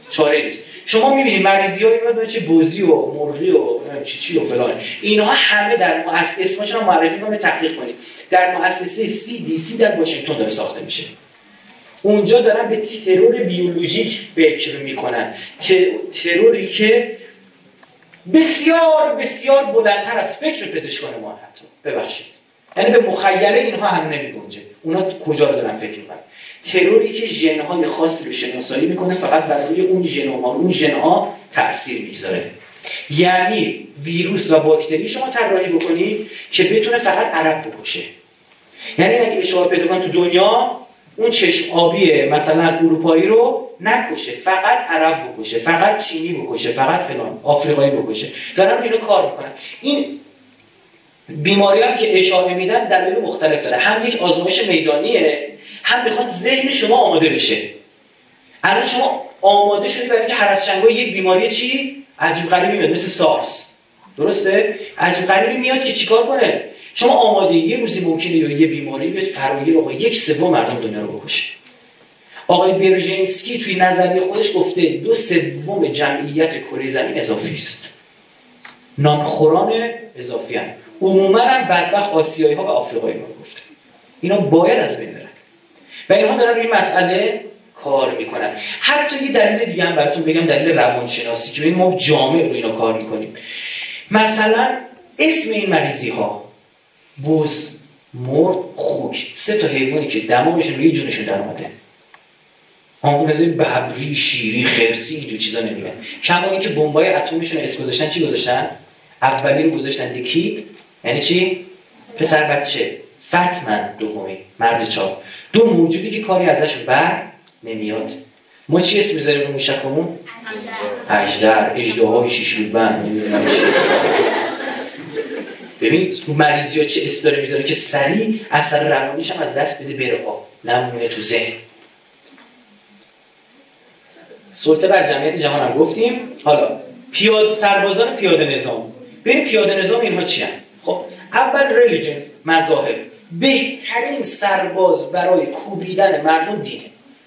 چاره نیست. شما می‌بینید مریضی‌های میاد چه بوزی و مرغی و چی و فلان، اینها همه در اسمشون رو معرفی کنید، تحقیق کنید. در مؤسسه CDC در واشنگتن داره ساخته میشه. اونجا دارن به ترور بیولوژیک فکر میکنن، تروری که بسیار بسیار بلندتر از فکر پزشکان ما حتی، ببخشید، یعنی به مخیله اینها هم نمیگنجه. اونا کجا رو دارن فکر میکنن؟ تروری که ژن‌های خاصی رو شناسایی میکنه، فقط برای اون ژن‌ها، اون ژن‌ها تاثیر میذاره. یعنی ویروس و باکتری شما طراحی بکنید که بتونه فقط عرب بکشه. یعنی اگه اشتباه پیدا کنن تو دنیا، اون چشم آبی مثلا اروپایی رو نکشه، فقط عرب بکشه، فقط چینی بکشه، فقط فلان آفریقایی بکشه. دارن اینو کار میکنن. این بیماری هم که اشاره میدن دلایل مختلف داره. هم یک آزمایش میدانیه، هم میخوان ذهن شما آماده بشه. الان شما آماده شدی برای اینکه هر از چنگای یک بیماری چی عجیب غریبی میاد، مثل سارس، درسته؟ عجیب غریبی میاد که چیکار کنه؟ شما آماده یه روزی ممکنه یا یه بیماری بیاد فراگیر آقا 1/3 مردم دنیا رو بکشه. آقای برژینسکی توی نظریه خودش گفته 2/3 جمعیت کره زمین اضافی است. نانخوران اضافی هستند. عموما هم بدبخت آسیایی ها و آفریقایی ها گفته. اینا باید از بین برن. و اینها دارن روی این مسئله کار میکنن. حتی یه دلیل دیگه هم براتون بگم، دلیل روانشناسی که ما جامع رو اینا کار میکنیم. مثلا اسم این مریضی ها بز، مرغ، خوک، 3 تا حیوانی که دماغشون روی جونشون در اومده. همون مثلا ببری، شیری، خرسی اینجور چیزا نمیگن. کما اینکه بمبای اتمشون اسم گذاشتن چی گذاشتن؟ اولی رو گذاشتن دکی، یعنی چی؟ پسر بچه. فتمن دومی، مرد چاق. دو موجودی که کاری ازش بر نمیاد. ما چی اسم میذاریم رو موشکمون؟ اژدر، اژدهای 6 روزبند. ببینید تو مریضی ها چه اسم داره میذاره که سریع اثر روانیش هم از دست بده بره ها، نمونه تو ذهن. سلطه بر جمعیت جهان هم گفتیم. حالا سربازان پیاده نظام. ببین پیاده نظام اینها چی هستند؟ خب اول ریلیجنز، مذاهب. بهترین سرباز برای کوبیدن مردم دینه.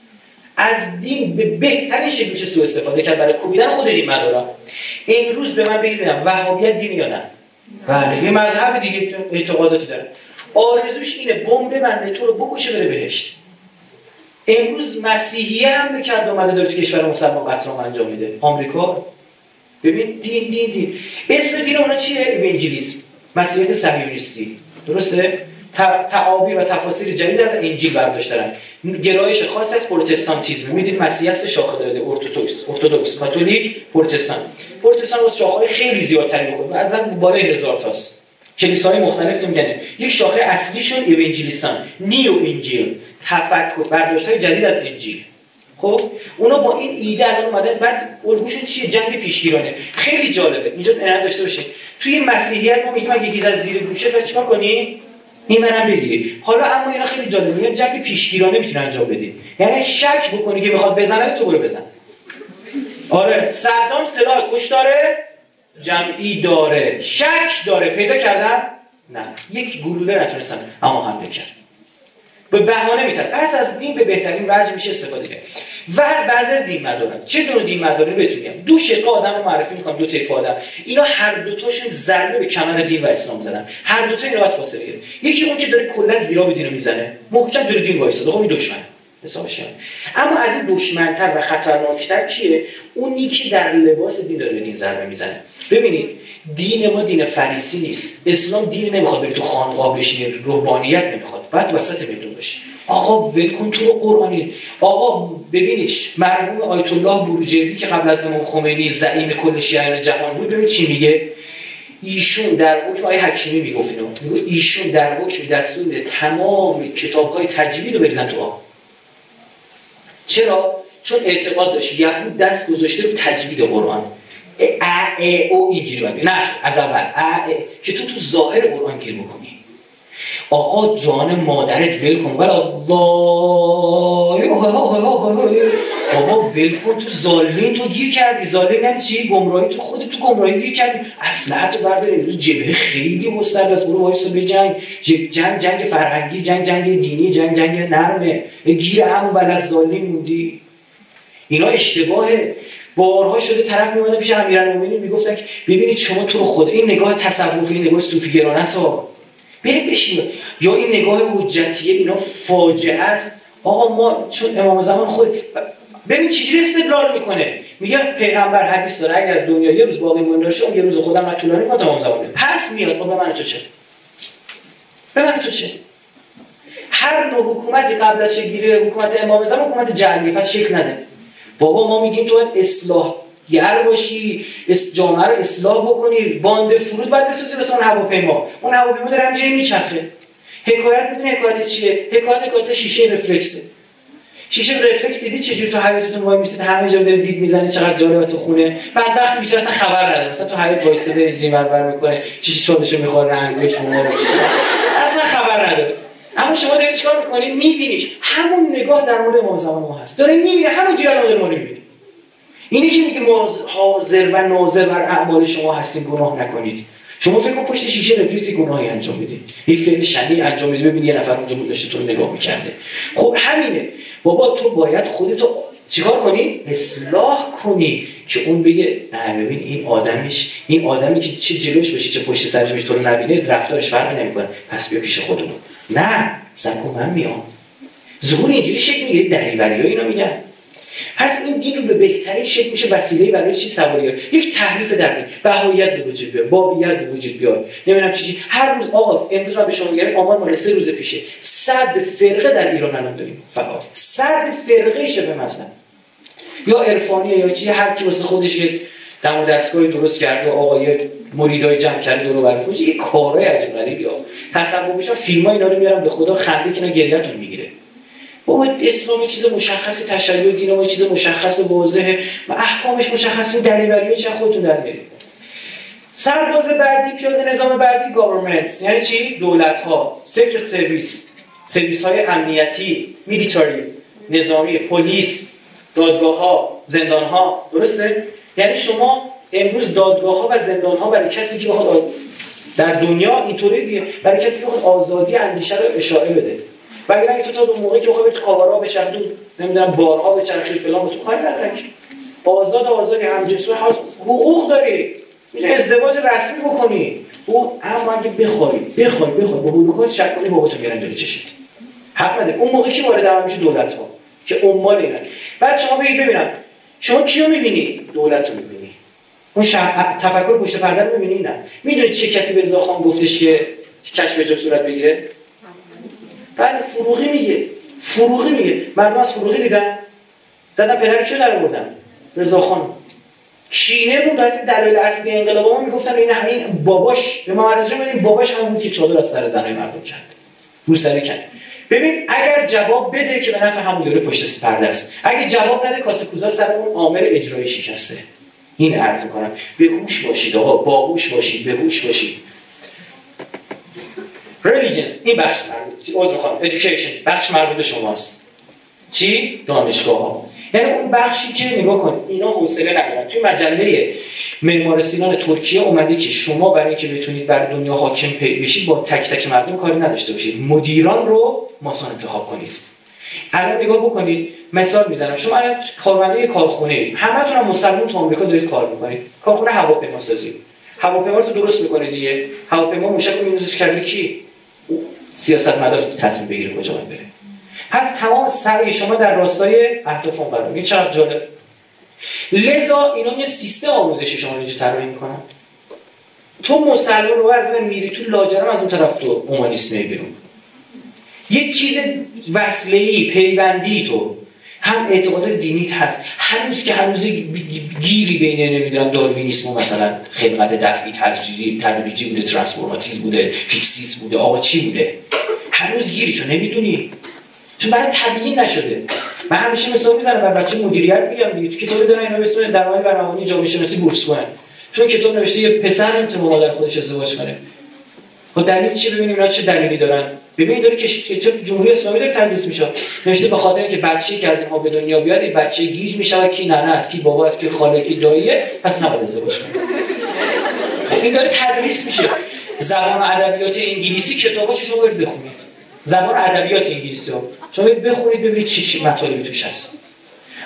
از دین به بهترین شکل میشه سوء استفاده کرد برای کوبیدن خود دین مدارا. امروز به من بگید وهابیت دینی یا نه؟ بله، یه مذهب دیگه اعتقاداتی داره. آرزوش اینه بمب بنده تو رو بکشه بره بهشت. امروز مسیحیه هم کرد اومده داره تو کشور مسلمان قتل عام انجام میده. آمریکا ببین دین اسم دین اونا چیه؟ اوانجلیسم، مسیحیت صهیونیستی. درسته؟ تعابیر و تفاسیر جدید از انجیل برداشت دارن. گرایش خاص از پروتستانتیسم. میدونید مسیحیت 3 شاخه داره: ارتدوکس، کاتولیک، پروتستان از شاخه‌های خیلی زیادتری می‌خوره. مثلا بالای 1000 تاست. کلیساهای مختلف میگن. یک شاخه اصلیشون اوانجلیستان، نیو انجیل، تفکر برداشت‌های جدید از انجیل. خب اونا با این ایده الان اومدن. بعد الگوشون چیه؟ جنگ پیشگیرانه. خیلی جالبه. اینجا عنایت داشته باشید. توی مسیحیت ما میگیم اگه یکی از زیر گوشه بعد چیکار کنی؟ این منم بگیری. حالا اما اینا خیلی جالبه. میگن جنگ پیشگیرانه میتونه انجام بدی. یعنی شک بکنی که میخواد بزنه تو برو بزن. آره صدام سلاح کشتاره جمعی داره، شک داره، پیدا کردن؟ نه. یک گلوله نتونستن اما حمله کرد. به بهانه میتونه. پس از دین به بهترین وجه میشه استفاده کرد. و از بعضی از دین مدارن. چه نوع دین مدارن بهتون میگم. دو شق آدم رو معرفی میکنم، دو طیف آدم. اینا هر دو تاشون ضربه به کمر دین و اسلام زدن. هر دو تا اینا باید فاصله گرفت. یکی اون که داره کلا زیرا به دین میزنه، محکم جلوی دین وایساده، خب این دشمن حسابش کرد. اما از این دشمنتر و خطرناکتر کیه؟ اونی که در لباس دین داره به دین ضربه میزنه. ببینید دین ما دین فریسی نیست. اسلام دین نمیخواد بری تو خانقاه بشینی، روحانیت نمیخواد. بعد وسط میدون باشی. آقا ولکن تو رو قرآنی. آقا ببینید مرحوم آیت الله بروجردی که قبل از امام خمینی زعیم کل شیعیان جهان بود، ببینید چی میگه. ایشون در حکم آیه حکیمی میگفت اینو. میگه ایشون در حکم دستور میده تمام کتاب‌های تجوید رو بریزن تو آب. چرا؟ چون اعتقاد داشت یهود دست گذاشته رو تجوید قرآن. او اینجوری باید نه از اول که تو ظاهر قرآن گیر بکنی. آقا جان مادرت ول کن. ولی بابا ول کن، تو ظالم تو گیر کردی. ظالم یعنی چی؟ گمراهی. تو خودت تو گمراهی گیر کردی. اسلحه تو بردار. امروز جبهه خیلی گسترده است. برو وایسا به جنگ فرهنگی، جنگ دینی، جنگ نرمه. گیر همون ول از ظالم موندی. اینا اشتباهه. بارها شده طرف میومد پیش امیرالمومنین میگفتن که ببینید شما تو رو خدا این نگاه تصوفی، این نگاه صوفی گرانه است ها، بریم بشین. یا این نگاه حجتیه، اینا فاجعه است. آقا ما چون امام زمان خود ببین چجوری استدلال میکنه، میگه پیغمبر حدیث داره اگه از دنیا یه روز باقی مونده باشه یه روز خودم طولانی کنم امام زمان پس میاد. خب به من تو چه؟ به من تو چه؟ هر نوع حکومتی قبل از شکل‌گیری حکومت امام زمان حکومت جعلی، پس شکل نده. بابا ما میگیم تو باید اصلاح گر باشی، جامعه رو اصلاح بکنی، باند فرود باید بسازی مثل اون هواپیما. اون هواپیما داره همینجوری میچرخه. حکایت میدونی حکایت چیه؟ حکایت شیشه رفلکسه. شیشه رفلکس دیدی چجوری تو حیاطتون وای میسید همه جا داره دید میزنه، چقدر جالبه تو خونه. بعد بیچاره اصلا خبر نداره، مثلا تو حیاط وایساده اینجوری بربر میکنه، شیشه چالشو میخوره انگوش شما اصلا خبر نداره. اما شما دارید چیکار میکنید؟ میبینیش. همون نگاه در مورد امام زمان ما هست. داره میبینه همون جوری الان داره ما میبینه. اینی که میگه حاضر و ناظر بر اعمال شما هستین، گناه نکنید. شما فکر کن پشت شیشه رفلکسی گناهی انجام بدید، یک فعل شنیع انجام بدید، ببین یه نفر اونجا بود داشته تو رو نگاه میکرده. خب همینه بابا، تو باید خودتو چیکار کنی؟ اصلاح کنی که اون بگه نه ببین این آدمی که چه جلوش باشی چه پشت سرش باشی تو رو نبینه رفتارش فرقی نمیکنه، پس بیا پیش خودمون. نه سگو من میام. ظهور اینجوری شکل میگیره، دریوری‌ها اینا میگن. پس این دین رو به بهترین شکل میشه وسیله برای چی سواری، یک تحریف دقیق، بهاییت به وجود بیاد، بابیت به وجود بیاد، نمیدونم چی. هر روز آقا امروز من به شما میگم آمار مال 3 روز پیشه 100 فرقه در ایران الان داریم، فقط 100 فرقه شبه مثلا یا عرفانیه یا چی، هر کی واسه خودش یه دم و دستگاهی درست کرده، آقا یه مریدای جمع کرده دور و بر خودش، یه کارهای عجیب غریبی ها. تصور میشم فیلم‌ها اینا رو میارم به خدا خنده که اینا گریه‌تون میگیره. بابا اسلام چیز مشخص، تشیع دین ما چیز مشخص و واضحه و احکامش مشخصه، دلیوری‌ها چه خودتون در میارید. سرباز بعدی، پیاده نظام بعدی گاورمنتس یعنی چی؟ دولت‌ها، سکرت سرویس‌های امنیتی، میلیتاری، نظامی، پلیس، دادگاه‌ها، زندان‌ها، درسته؟ یعنی شما امروز دادگاه‌ها و زندان‌ها برای کسی که بخواد در دنیا اینطوری برای کسی که بخواد آزادی اندیشه رو اشاعه بده. ولی اگه تو تا اون موقعی که بخوای تو کاوارا بچرخی، نمیدونم بارها بچرخی فلان، تو کاری نداری. آزادی همجنسو حقوق داری. میشه ازدواج رسمی بکنی. او اما اگه بخوای به هولوکاست شک کنی باباتو میارن جلوی چشت. حق نداری. اون موقعی که وارد عمل میشه دولت‌ها که عمال اینا. بعد شما بگید ببینم شما کیو می‌بینی؟ دولت رو می‌بینی. اون تفکر پشت پرده رو می‌بینی؟ نه. میدونید چه کسی به رضا خان گفتش که کشف حجاب صورت بگیره؟ بله فروغی میگه مردم از فروغی دیدن زدن پدرشو در آوردن رضا خان کینه بود. از دلایل اصلی انقلاب ما میگفتن این باباش به ما عرض می‌کنیم باباش همون بود که چادر از سر زنای مردم کرد رو سر کرد. ببین اگر جواب بده که به نفع همون دوره پشت پرده است، اگه جواب نده کاسه کوزا سر اون عامل اجرایی شکسته. این عرض می‌کنم به هوش باشید آقا، باهوش باشید، به هوش باشید. religions این بخش مربوط education بخش مربوط به شماست. چی؟ دانشگاه‌ها. یعنی اون بخشی که نگاه کن اینا حوصله ندارن. توی مجله معمار سینان ترکیه اومده که شما برای اینکه بتونید بر دنیا حاکم بشید با تک تک مردم کاری نداشته باشید، مدیران رو ماسون انتخاب کنید. الان نگاه بکنید، مثال میزنم، شما الان کارمند کارخونه اید، همتون هم مسلمان تو آمریکا دارید کار میکنید، کارخونه هواپیماسازی، هواپیما رو درست میکنه دیگه، هواپیما موشک رو میندازه کرده کی؟ سیاستمدار تصمیم بگیره کجا باید بره. پس تمام سعی شما در راستای اهداف اون قرار میگیره. چقدر جالب. لذا اینا یه سیستم آموزشی شما رو اینجا طراحی میکنن. تو مسلمان رو از من میری تو لاجرم، از اون طرف تو اومانیسم میای بیرون. یه چیز وصله‌ای، پیوندی تو هم اعتقادات دینیت هست. هنوز گیری بین نمیدونم داروینیسم و مثلا خلقت دفعی تدریجی بوده، ترانسفورماتیسم بوده، فیکسیسم بوده، آقا چی بوده؟ هنوز گیریشو نمیدونی. چون برای طبیعی نشده. من همیشه مثال میزنم بر بچه مدیریت میگم دیگه، تو کتابی دارن اینا به اسم درآمد و روانی جامعه شناسی بورس کنن. چون کتاب نوشته یه پسر نمیتونه با مادر خودش ازدواج کنه. خب دلیل چی؟ ببینیم اینا چه دلیلی دارن. ببینید داره که جمهوری اسلامی داره تدریس میشه. نوشته به خاطر اینکه بچه‌ای که از اینها به دنیا بیاد، این بچه گیج میشه، کی ننه است، کی بابا است، کی خاله، کی داییه، پس نباید ازدواج کنه. این داره تدریس میشه. زبان و ادبیات انگلیسی کتاباشو شما برید بخونید. زبان ادبیات انگلیسی رو شما بخونید ببینید چی مطالبی توش هست.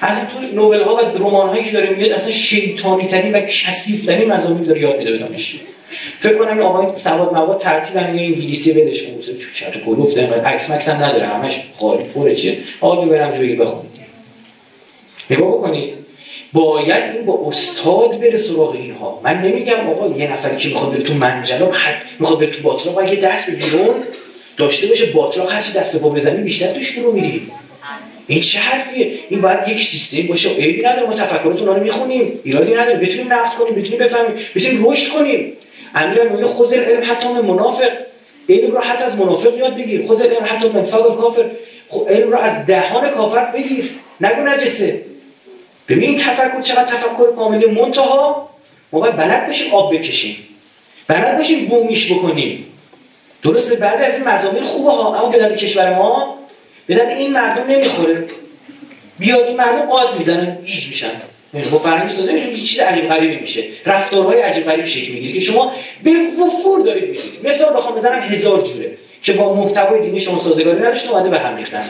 اصلا تو نوبل ها و رمان هایی که داره میاد اصلا شیطانی ترین و کثیف ترین مضامین داره یاد میده به دانشجو. فکر کنم این آقای سواد مواد ترتیب همین انگلیسی ولش کن چه چرت گفت انقدر عکس مکس هم نداره همش خالی فوره چیه آقا میبرم جو بگی بخون. نگاه بکنید باید این با استاد بره سراغ اینها. من نمیگم آقا یه نفری که میخواد بره تو منجلاب میخواد بره تو باطلاق باید یه دست به بیرون داشته باشه. باطلاق هرچی دست پا بزنی بیشتر توش برو میری. این چه حرفیه؟ این باید یک سیستم باشه. عیبی نداره ما تفکرات اونا رو میخونیم، ایرادی نداره، بتونیم نقد کنیم، بتونیم بفهمیم، بتونیم رشد کنیم. امیرالمومنین خذ العلم حتی من منافق، علم رو حتی از منافق یاد بگیر. خذ العلم حتی من فم کافر، علم رو از دهان کافر بگیر، نگو نجسه. ببین این تفکر چقدر تفکر کاملی. منتها ما باید بلد باشیم آب بکشیم، بلد باشیم بومیش بکنیم. درسته بعضی از این مضامین خوبه ها، اما به درد کشور ما به درد این مردم نمیخوره. بیاد این مردم قاد میزنن گیج میشن، با فرهنگ سازی میشه یه چیز عجیب غریبی میشه، رفتارهای عجیب غریب شکل میگیره که شما به وفور دارید میبینید. مثال بخوام بزنم هزار جوره که با محتوای دینی شما سازگاری نداشته اومده به هم ریختن.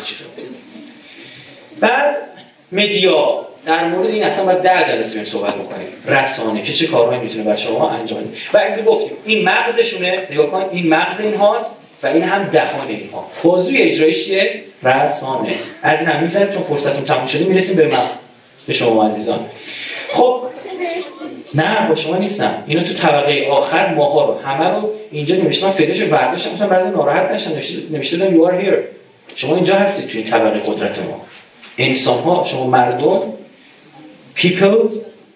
بعد مدیا، در مورد این اصلا باید 10 جلسه بریم صحبت بکنیم. رسانه که چه کارهایی میتونه بچه‌ها انجام بده. و اینکه گفتیم این مغزشونه، نگاه کن این مغز اینهاست و این هم دهان اینها. بازوی اجرایش چیه؟ رسانه. از این هم می‌ذاریم چون فرصتون تموم شده میرسیم به شما عزیزان. خب نه با شما نیستم، اینا تو طبقه آخر ماها رو همه رو اینجا نوشتم، فلش رو برداشتم گفتم بعضی ناراحت نشن، نوشته you are here. شما اینجا هستید تو این طبقه قدرت ما. انسان ها، شما مردم، peoples،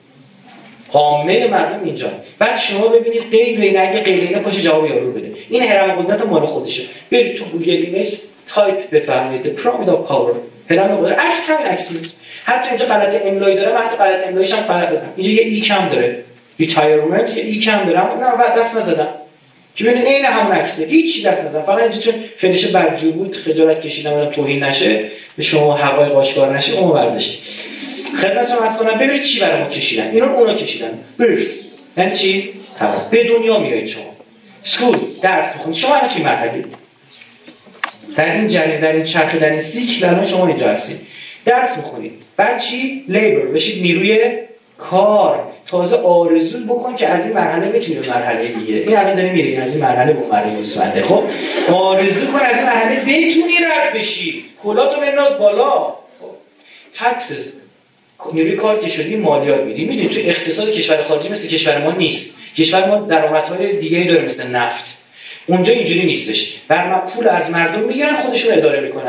عامه مردم اینجا. بعد شما ببینید غیر اینه، اگه غیر اینه پاش جواب یارو بده. این هرم قدرت مال خودشه. برید تو گوگل ایمیج تایپ بفرمایید pyramid of power، هرم قدرت، عکس همین عکس میاد. حتی اینجا غلط املایی داره، من حتی غلط املاییش هم غلط دادم. اینجا یه ای کم داره، retirement یه ای کم داره، اما نه بعد دست نزدم که ببینید این همون عکسه، هیچی دست نزدم. فقط اینجا چون فنش برجو بود خجالت کشیدم توهین نشه به شما، هوای قاشقار نشه، اون برداشتید. خدمتتون عرض کنم ببینید چی برای ما کشیدن. اینا اونا کشیدن. برس یعنی چی؟ تمام. به دنیا میایید شما. اسکول درس میخونید. شما الان چی مرحله‌اید؟ در این جریان، در این چرخه، در این سیکل الان شما اینجا هستید. درس میخونید. بعد چی؟ لیبر بشید، نیروی کار. تازه آرزو بکن که از این مرحله بتونی به مرحله دیگه. این الان داره میره از این مرحله به مرحله اسفنده. خب آرزو کن از این مرحله بتونی رد بشی. کلاتو بنداز بالا. تاکسز، نیروی کار که شدی مالیات میدی. میدونی تو اقتصاد کشور خارجی مثل کشور ما نیست. کشور ما درآمدهای دیگه‌ای داره مثل نفت. اونجا اینجوری نیستش. برای پول از مردم میگیرن خودشون اداره میکنن.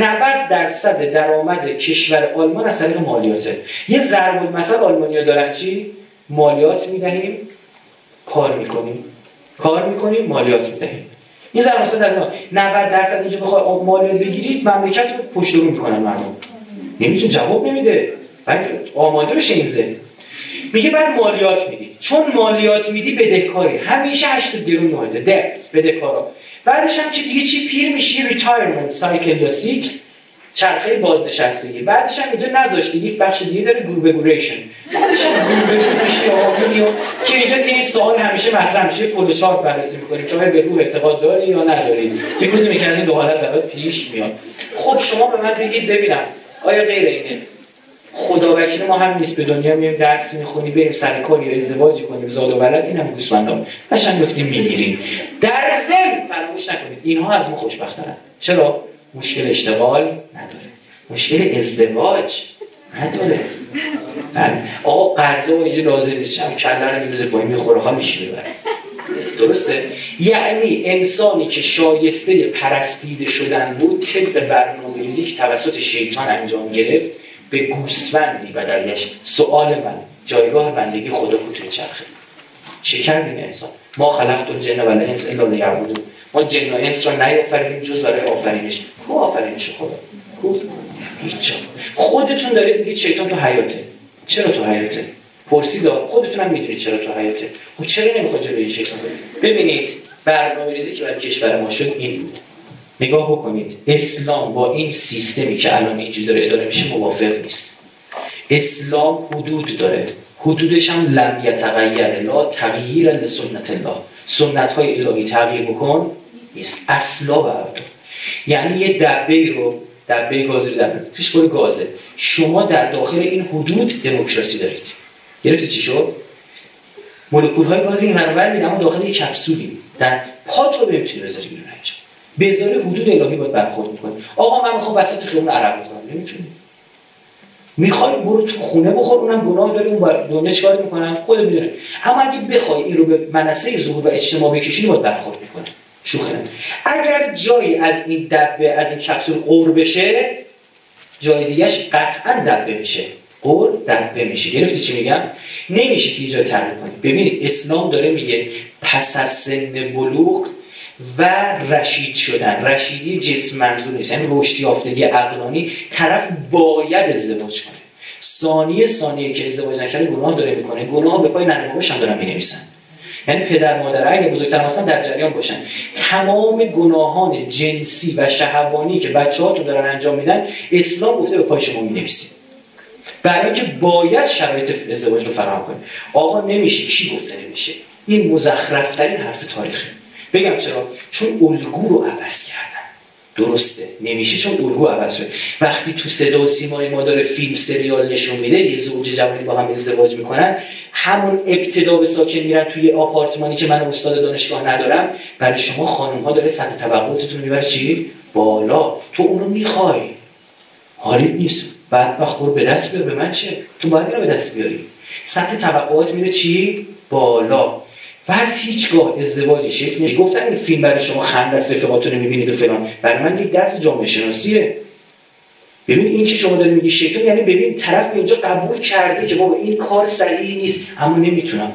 90% درآمد کشور آلمان از طریق مالیاته. یه ضرب المثل آلمانی‌ها دارن چی؟ مالیات میدهیم، کار میکنیم، مالیات میدهیم. این ضرب المثل در 90% اینجا بخواد مالیات بگیرید مملکت رو پشت رو میکنن مردم. نمیتون جواب نمیده. بعد آماده بشه این ذهن. میگه بعد مالیات میدی. چون مالیات میدی بدهکاری. همیشه 80 درون نویده. دبت، بدهکارا. بعدش هم چی پیر میشی، ریتایرمنت سایکل یا سیکل، چرخه بازنشستگی. بعدش هم اینجا نذاشتی یک بخش دیگه داره گروگوریشن. بعدش هم گروگوریشن که اینجا این سوال همیشه مطرح میشه، فلو چارت بررسی می‌کنیم که به روح اعتقاد داری یا نداری. که کدومی که از این دو حالت برات پیش میاد. خب شما به من بگید ببینم آیا غیر اینه؟ خدا وکیل ما هم نیست، به دنیا میایم درس میخونیم، بریم سر کار یا ازدواج کنیم، زاد و ولد، اینم گوسفندام قشنگ گفتیم میگیریم. در ضمن فراموش نکنید اینها از ما خوشبخت‌ترن. چرا؟ مشکل اشتغال نداره، مشکل ازدواج نداره. آقا غذا یه لازم نیست، هم کله رو میذاره پایین میخوره حالش میبره. درسته؟ یعنی انسانی که شایسته پرستیده شدن بود طبق برنامه‌ریزی که توسط شیطان انجام گرفت به گوسفندی بدلش. سوال من جایگاه بندگی خدا کجای چرخه؟ چه کرد این انسان؟ ما خلقت الجن و الانس الا لیعبدون. ما جن و انس را نیافریدیم جز برای آفرینش. کو آفرینش خدا؟ کو؟ هیچ. خودتون دارید میگید شیطان تو حیاته. چرا تو حیاته؟ پرسید خودتون هم میدونید چرا تو حیاته. خب چرا نمیخواد جلوی شیطان برید؟ ببینید برنامه‌ریزی که برای کشور ما شد این بود. نگاه بکنید اسلام با این سیستمی که الان اینجوری داره اداره میشه موافق نیست. اسلام حدود داره، حدودش هم لم یتغیر لا تغییر لسنت الله. سنت های الهی تغییر بکن نیست اصلا. براتون یعنی یه دبه رو دبه گاز رو توش پر گازه. شما در داخل این حدود دموکراسی دارید. گرفتی چی شد؟ مولکول‌های گاز این منور میرن، اما داخل یک کپسولی در پاتو نمیتونی بذاری بیرون اینجا. بذاری حدود الهی باید برخورد می‌کنه. آقا من می‌خوام وسط خیابون عرق بخورم، نمی‌تونی. می‌خوای برو تو خونه بخور، اونم گناه داره، اون دنیا چیکار می‌کنن خودت می‌دونی. اما اگه بخوای این رو به منصه ظهور و اجتماع بکشی باید برخورد می‌کنه. شوخی. اگر جایی از این دبه از این کپسول قور بشه، جای دیگه‌اش قطعاً دبه میشه. قول دبه میشه. گرفتی چی میگم؟ نمیشه که اینجا تغییر کنید. ببینید اسلام داره میگه پس از سن بلوغ و رشید شدن، رشیدی جسم منظور نیست، یعنی رشد یافتگی عقلانی، طرف باید ازدواج کنه. ثانیه که ازدواج نکنه گناه داره میکنه. گناه به پای ننه باباش هم دارن مینویسن. یعنی پدر مادر اگه بزرگتر هستن در جریان باشن. تمام گناهان جنسی و شهوانی که بچه‌هاتون دارن انجام میدن، اسلام گفته به پای شما مینویسید. برای اینکه باید شرایط ازدواج رو فراهم کنه. آقا نمیشه. کی گفته نمیشه؟ این مزخرف‌ترین حرف تاریخی. بگم چرا؟ چون الگو رو عوض کردن. درسته نمیشه چون الگو عوض شده. وقتی تو صدا و سیمای ما داره فیلم سریال نشون میده یه زوج جوانی با هم ازدواج میکنن، همون ابتدا به ساکن میرن توی آپارتمانی که من استاد دانشگاه ندارم، برای شما خانم ها داره سطح توقعاتتون میبره چی؟ بالا. تو اونو میخوای، حالیت نیست، بعد برو به دست بیار. به من چه؟ تو باید اینو به دست بیاری. سطح توقعات میره چی؟ بالا. و از هیچگاه ازدواجی شکل نمیشه. گفتن این فیلم برای شما خنده است، رفیقاتون رو میبینید و فلان. برای من یک درس جامعه شناسیه. ببین این که شما داری میگی شکل، یعنی ببین طرف به اینجا قبول کرده که بابا این کار صحیح نیست، اما نمیتونم،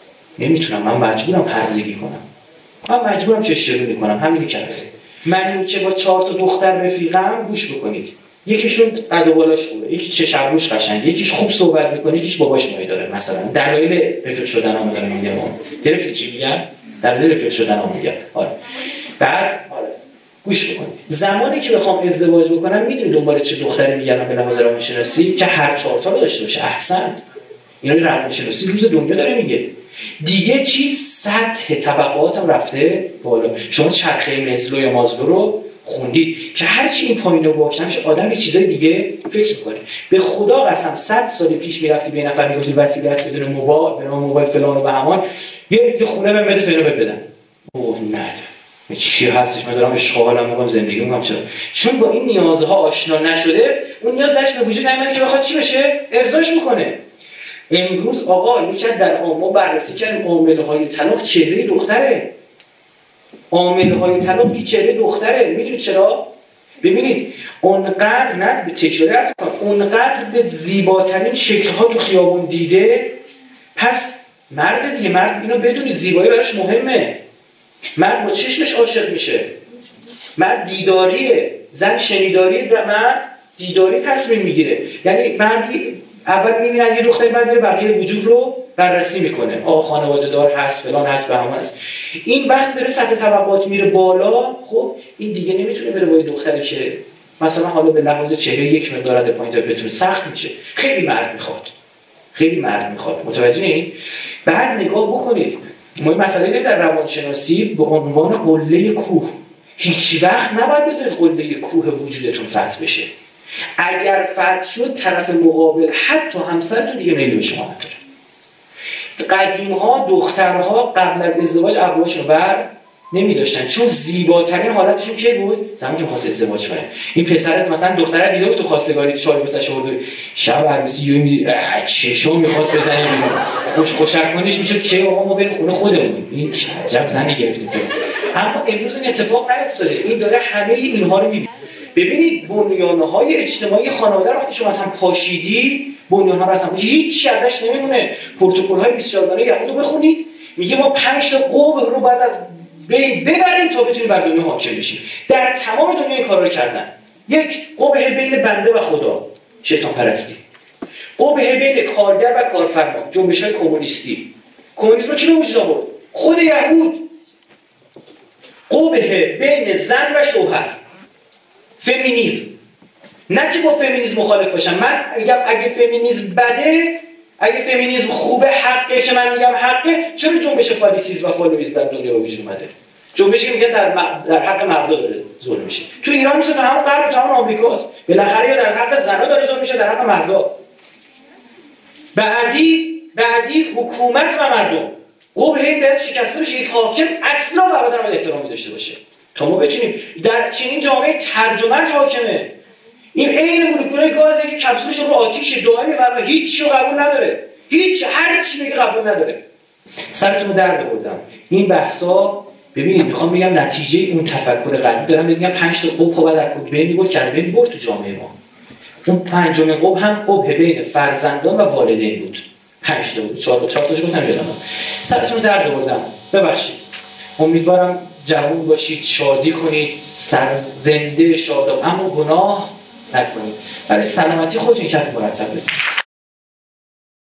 من مجبورم هرزگی کنم، من مجبورم چشترونی کنم. همین که هست. من که با 4 تا دختر رفیقم، گوش بکنید، یکیشون قد و بالاش خوبه، یکی چه شبروش قشنگه، یکیش خوب صحبت میکنه، یکیش باباش مایه داره. مثلا دلایل رفیق شدنمو دارم میگم. گرفتی چی میگم؟ دلایل رفیق شدنمو میگم. آره. بعد گوش بکنید، زمانی که بخوام ازدواج بکنم میدونی دنبال چه دختری میگردم به لحاظ روانشناسی؟ که هر 4 تا رو داشته باشه. احسنت. اینا روانشناسی روز دنیا داره میگه. دیگه چیز سطح طبقاتم رفته بالا. شما چرخه مسلو یا مازلو رو خوندید که هرچی این پایین رو واکنم شه آدم یه چیزای دیگه فکر میکنه. به خدا قسم 100 سال پیش میرفتی به نفر میگفتی وسیله است بدون موبایل، به موبایل فلان و بهمان، یه خونه بهم بده فلان بدن. اوه نه چی هستش، من دارم اشغالم میکنم، زندگی میکنم. چرا؟ چون با این نیازها آشنا نشده. اون نیاز درش به وجود نمیاد که بخواد چی بشه؟ ارضاش میکنه. امروز آقا یکی در ما بررسی کردیم عامل‌های طلاق چهره دختره. عامل‌های طلاق کی؟ چهره دختره. میدونید چرا؟ ببینید اونقدر نه به تکرار عرض کنم، اونقدر به زیباترین شکل‌ها تو خیابون دیده، پس مرد دیگه، مرد اینو بدونید زیبایی براش مهمه. مرد با چشمش عاشق میشه. مرد دیداریه، زن شنیداریه، مرد دیداری تصمیم میگیره. یعنی مردی اول میبینن یه دختری، بعد میره بقیه وجود رو بررسی میکنه. آقا خانواده دار هست، فلان هست، بهمان هست. این وقت بره سطح طبقات میره بالا. خب این دیگه نمیتونه بره با یه دختری که مثلا حالا به لحاظ چهره یک مقدار رد پایین بتونه، سخت میشه. خیلی مرد میخواد. متوجه این؟ بعد نگاه بکنید، ما مسئله در روانشناسی به عنوان قله کوه. هیچ وقت نباید بذارید قله کوه وجودتون فتح بشه. اگر فتح شد طرف مقابل حتی همسرتون دیگه میل به شما نداره. قدیم‌ها دخترها قبل از ازدواج ابروهاشون بر نمی‌داشتن، چون زیباترین حالتشون کی بود؟ زمانی که می‌خواست ازدواج کنه. این پسرت مثلا دختره دیده بود تو خواستگاری چای واسش آورد، شب عروسی یهو می‌دید چشم می‌خواست بزنه بیرون. خوش‌کنیش میشد که آقا ما بریم خونه خودمون. این عجب زنی گرفتید. اما امروز این اتفاق نیفتاده. این داره همه اینها رو می‌بینه. ببینید بنیان‌های اجتماعی خانواده رو وقتی شما مثلا پاشیدی، بنیان‌ها رو اصلا هیچ چی ازش نمیمونه. پروتکل‌های 24 گانه یهودو بخونید، میگه ما 5 تا قوم رو بعد از ببریم تا بتونیم بر دنیا حاکم بشیم. در تمام دنیا این کارا رو کردن. یک، قبه بین بنده و خدا، شیطان پرستی. قبه بین کارگر و کارفرما، جنبش‌های کمونیستی. کمونیسم کی به وجود آورد؟ خود یهود. قبه بین زن و شوهر، فمینیسم. نه که با فمینیسم مخالف باشم، من میگم اگه فمینیسم بده، اگه فمینیسم خوبه، حقه که من میگم حقه، چرا جنبش فالیسیسم و فالویسم در دنیا وجود اومده؟ جنبشی که میگن در حق مردا داره ظلم میشه. تو ایران میشه، تو همون غرب، تو همون آمریکاست. بالاخره یا در حق زنا داره ظلم میشه، در حق مردا. بعدی حکومت و مردم. قبه این باید شکسته بشه. یک حاکم اصلا باید احترامی داشته باشه تا ما بتونیم در چنین جامعه ترجمه‌اش حاکمه. این عین مولکولای گازه که کپسولش رو آتیش دائمی و هیچ چیزی قبول نداره. هر چی میگه قبول نداره. سرتون رو درد آوردم. این بحثا ببینید میخوام بگم نتیجه اون تفکر غربی دارم میگم 5 تا قبه در بین بود که از بین برد تو جامعه ما. اون پنجمین قبه هم قبه بین فرزندان و والدین بود. 5 تا بود، 4 تاشو گفتم یادم. سرتون رو درد آوردم. ببخشید. امیدوارم جوان باشید، شادی کنید، زنده شاداب، اما گناه نکنید. برای سلامتی خودتون کف مرتب بزنید.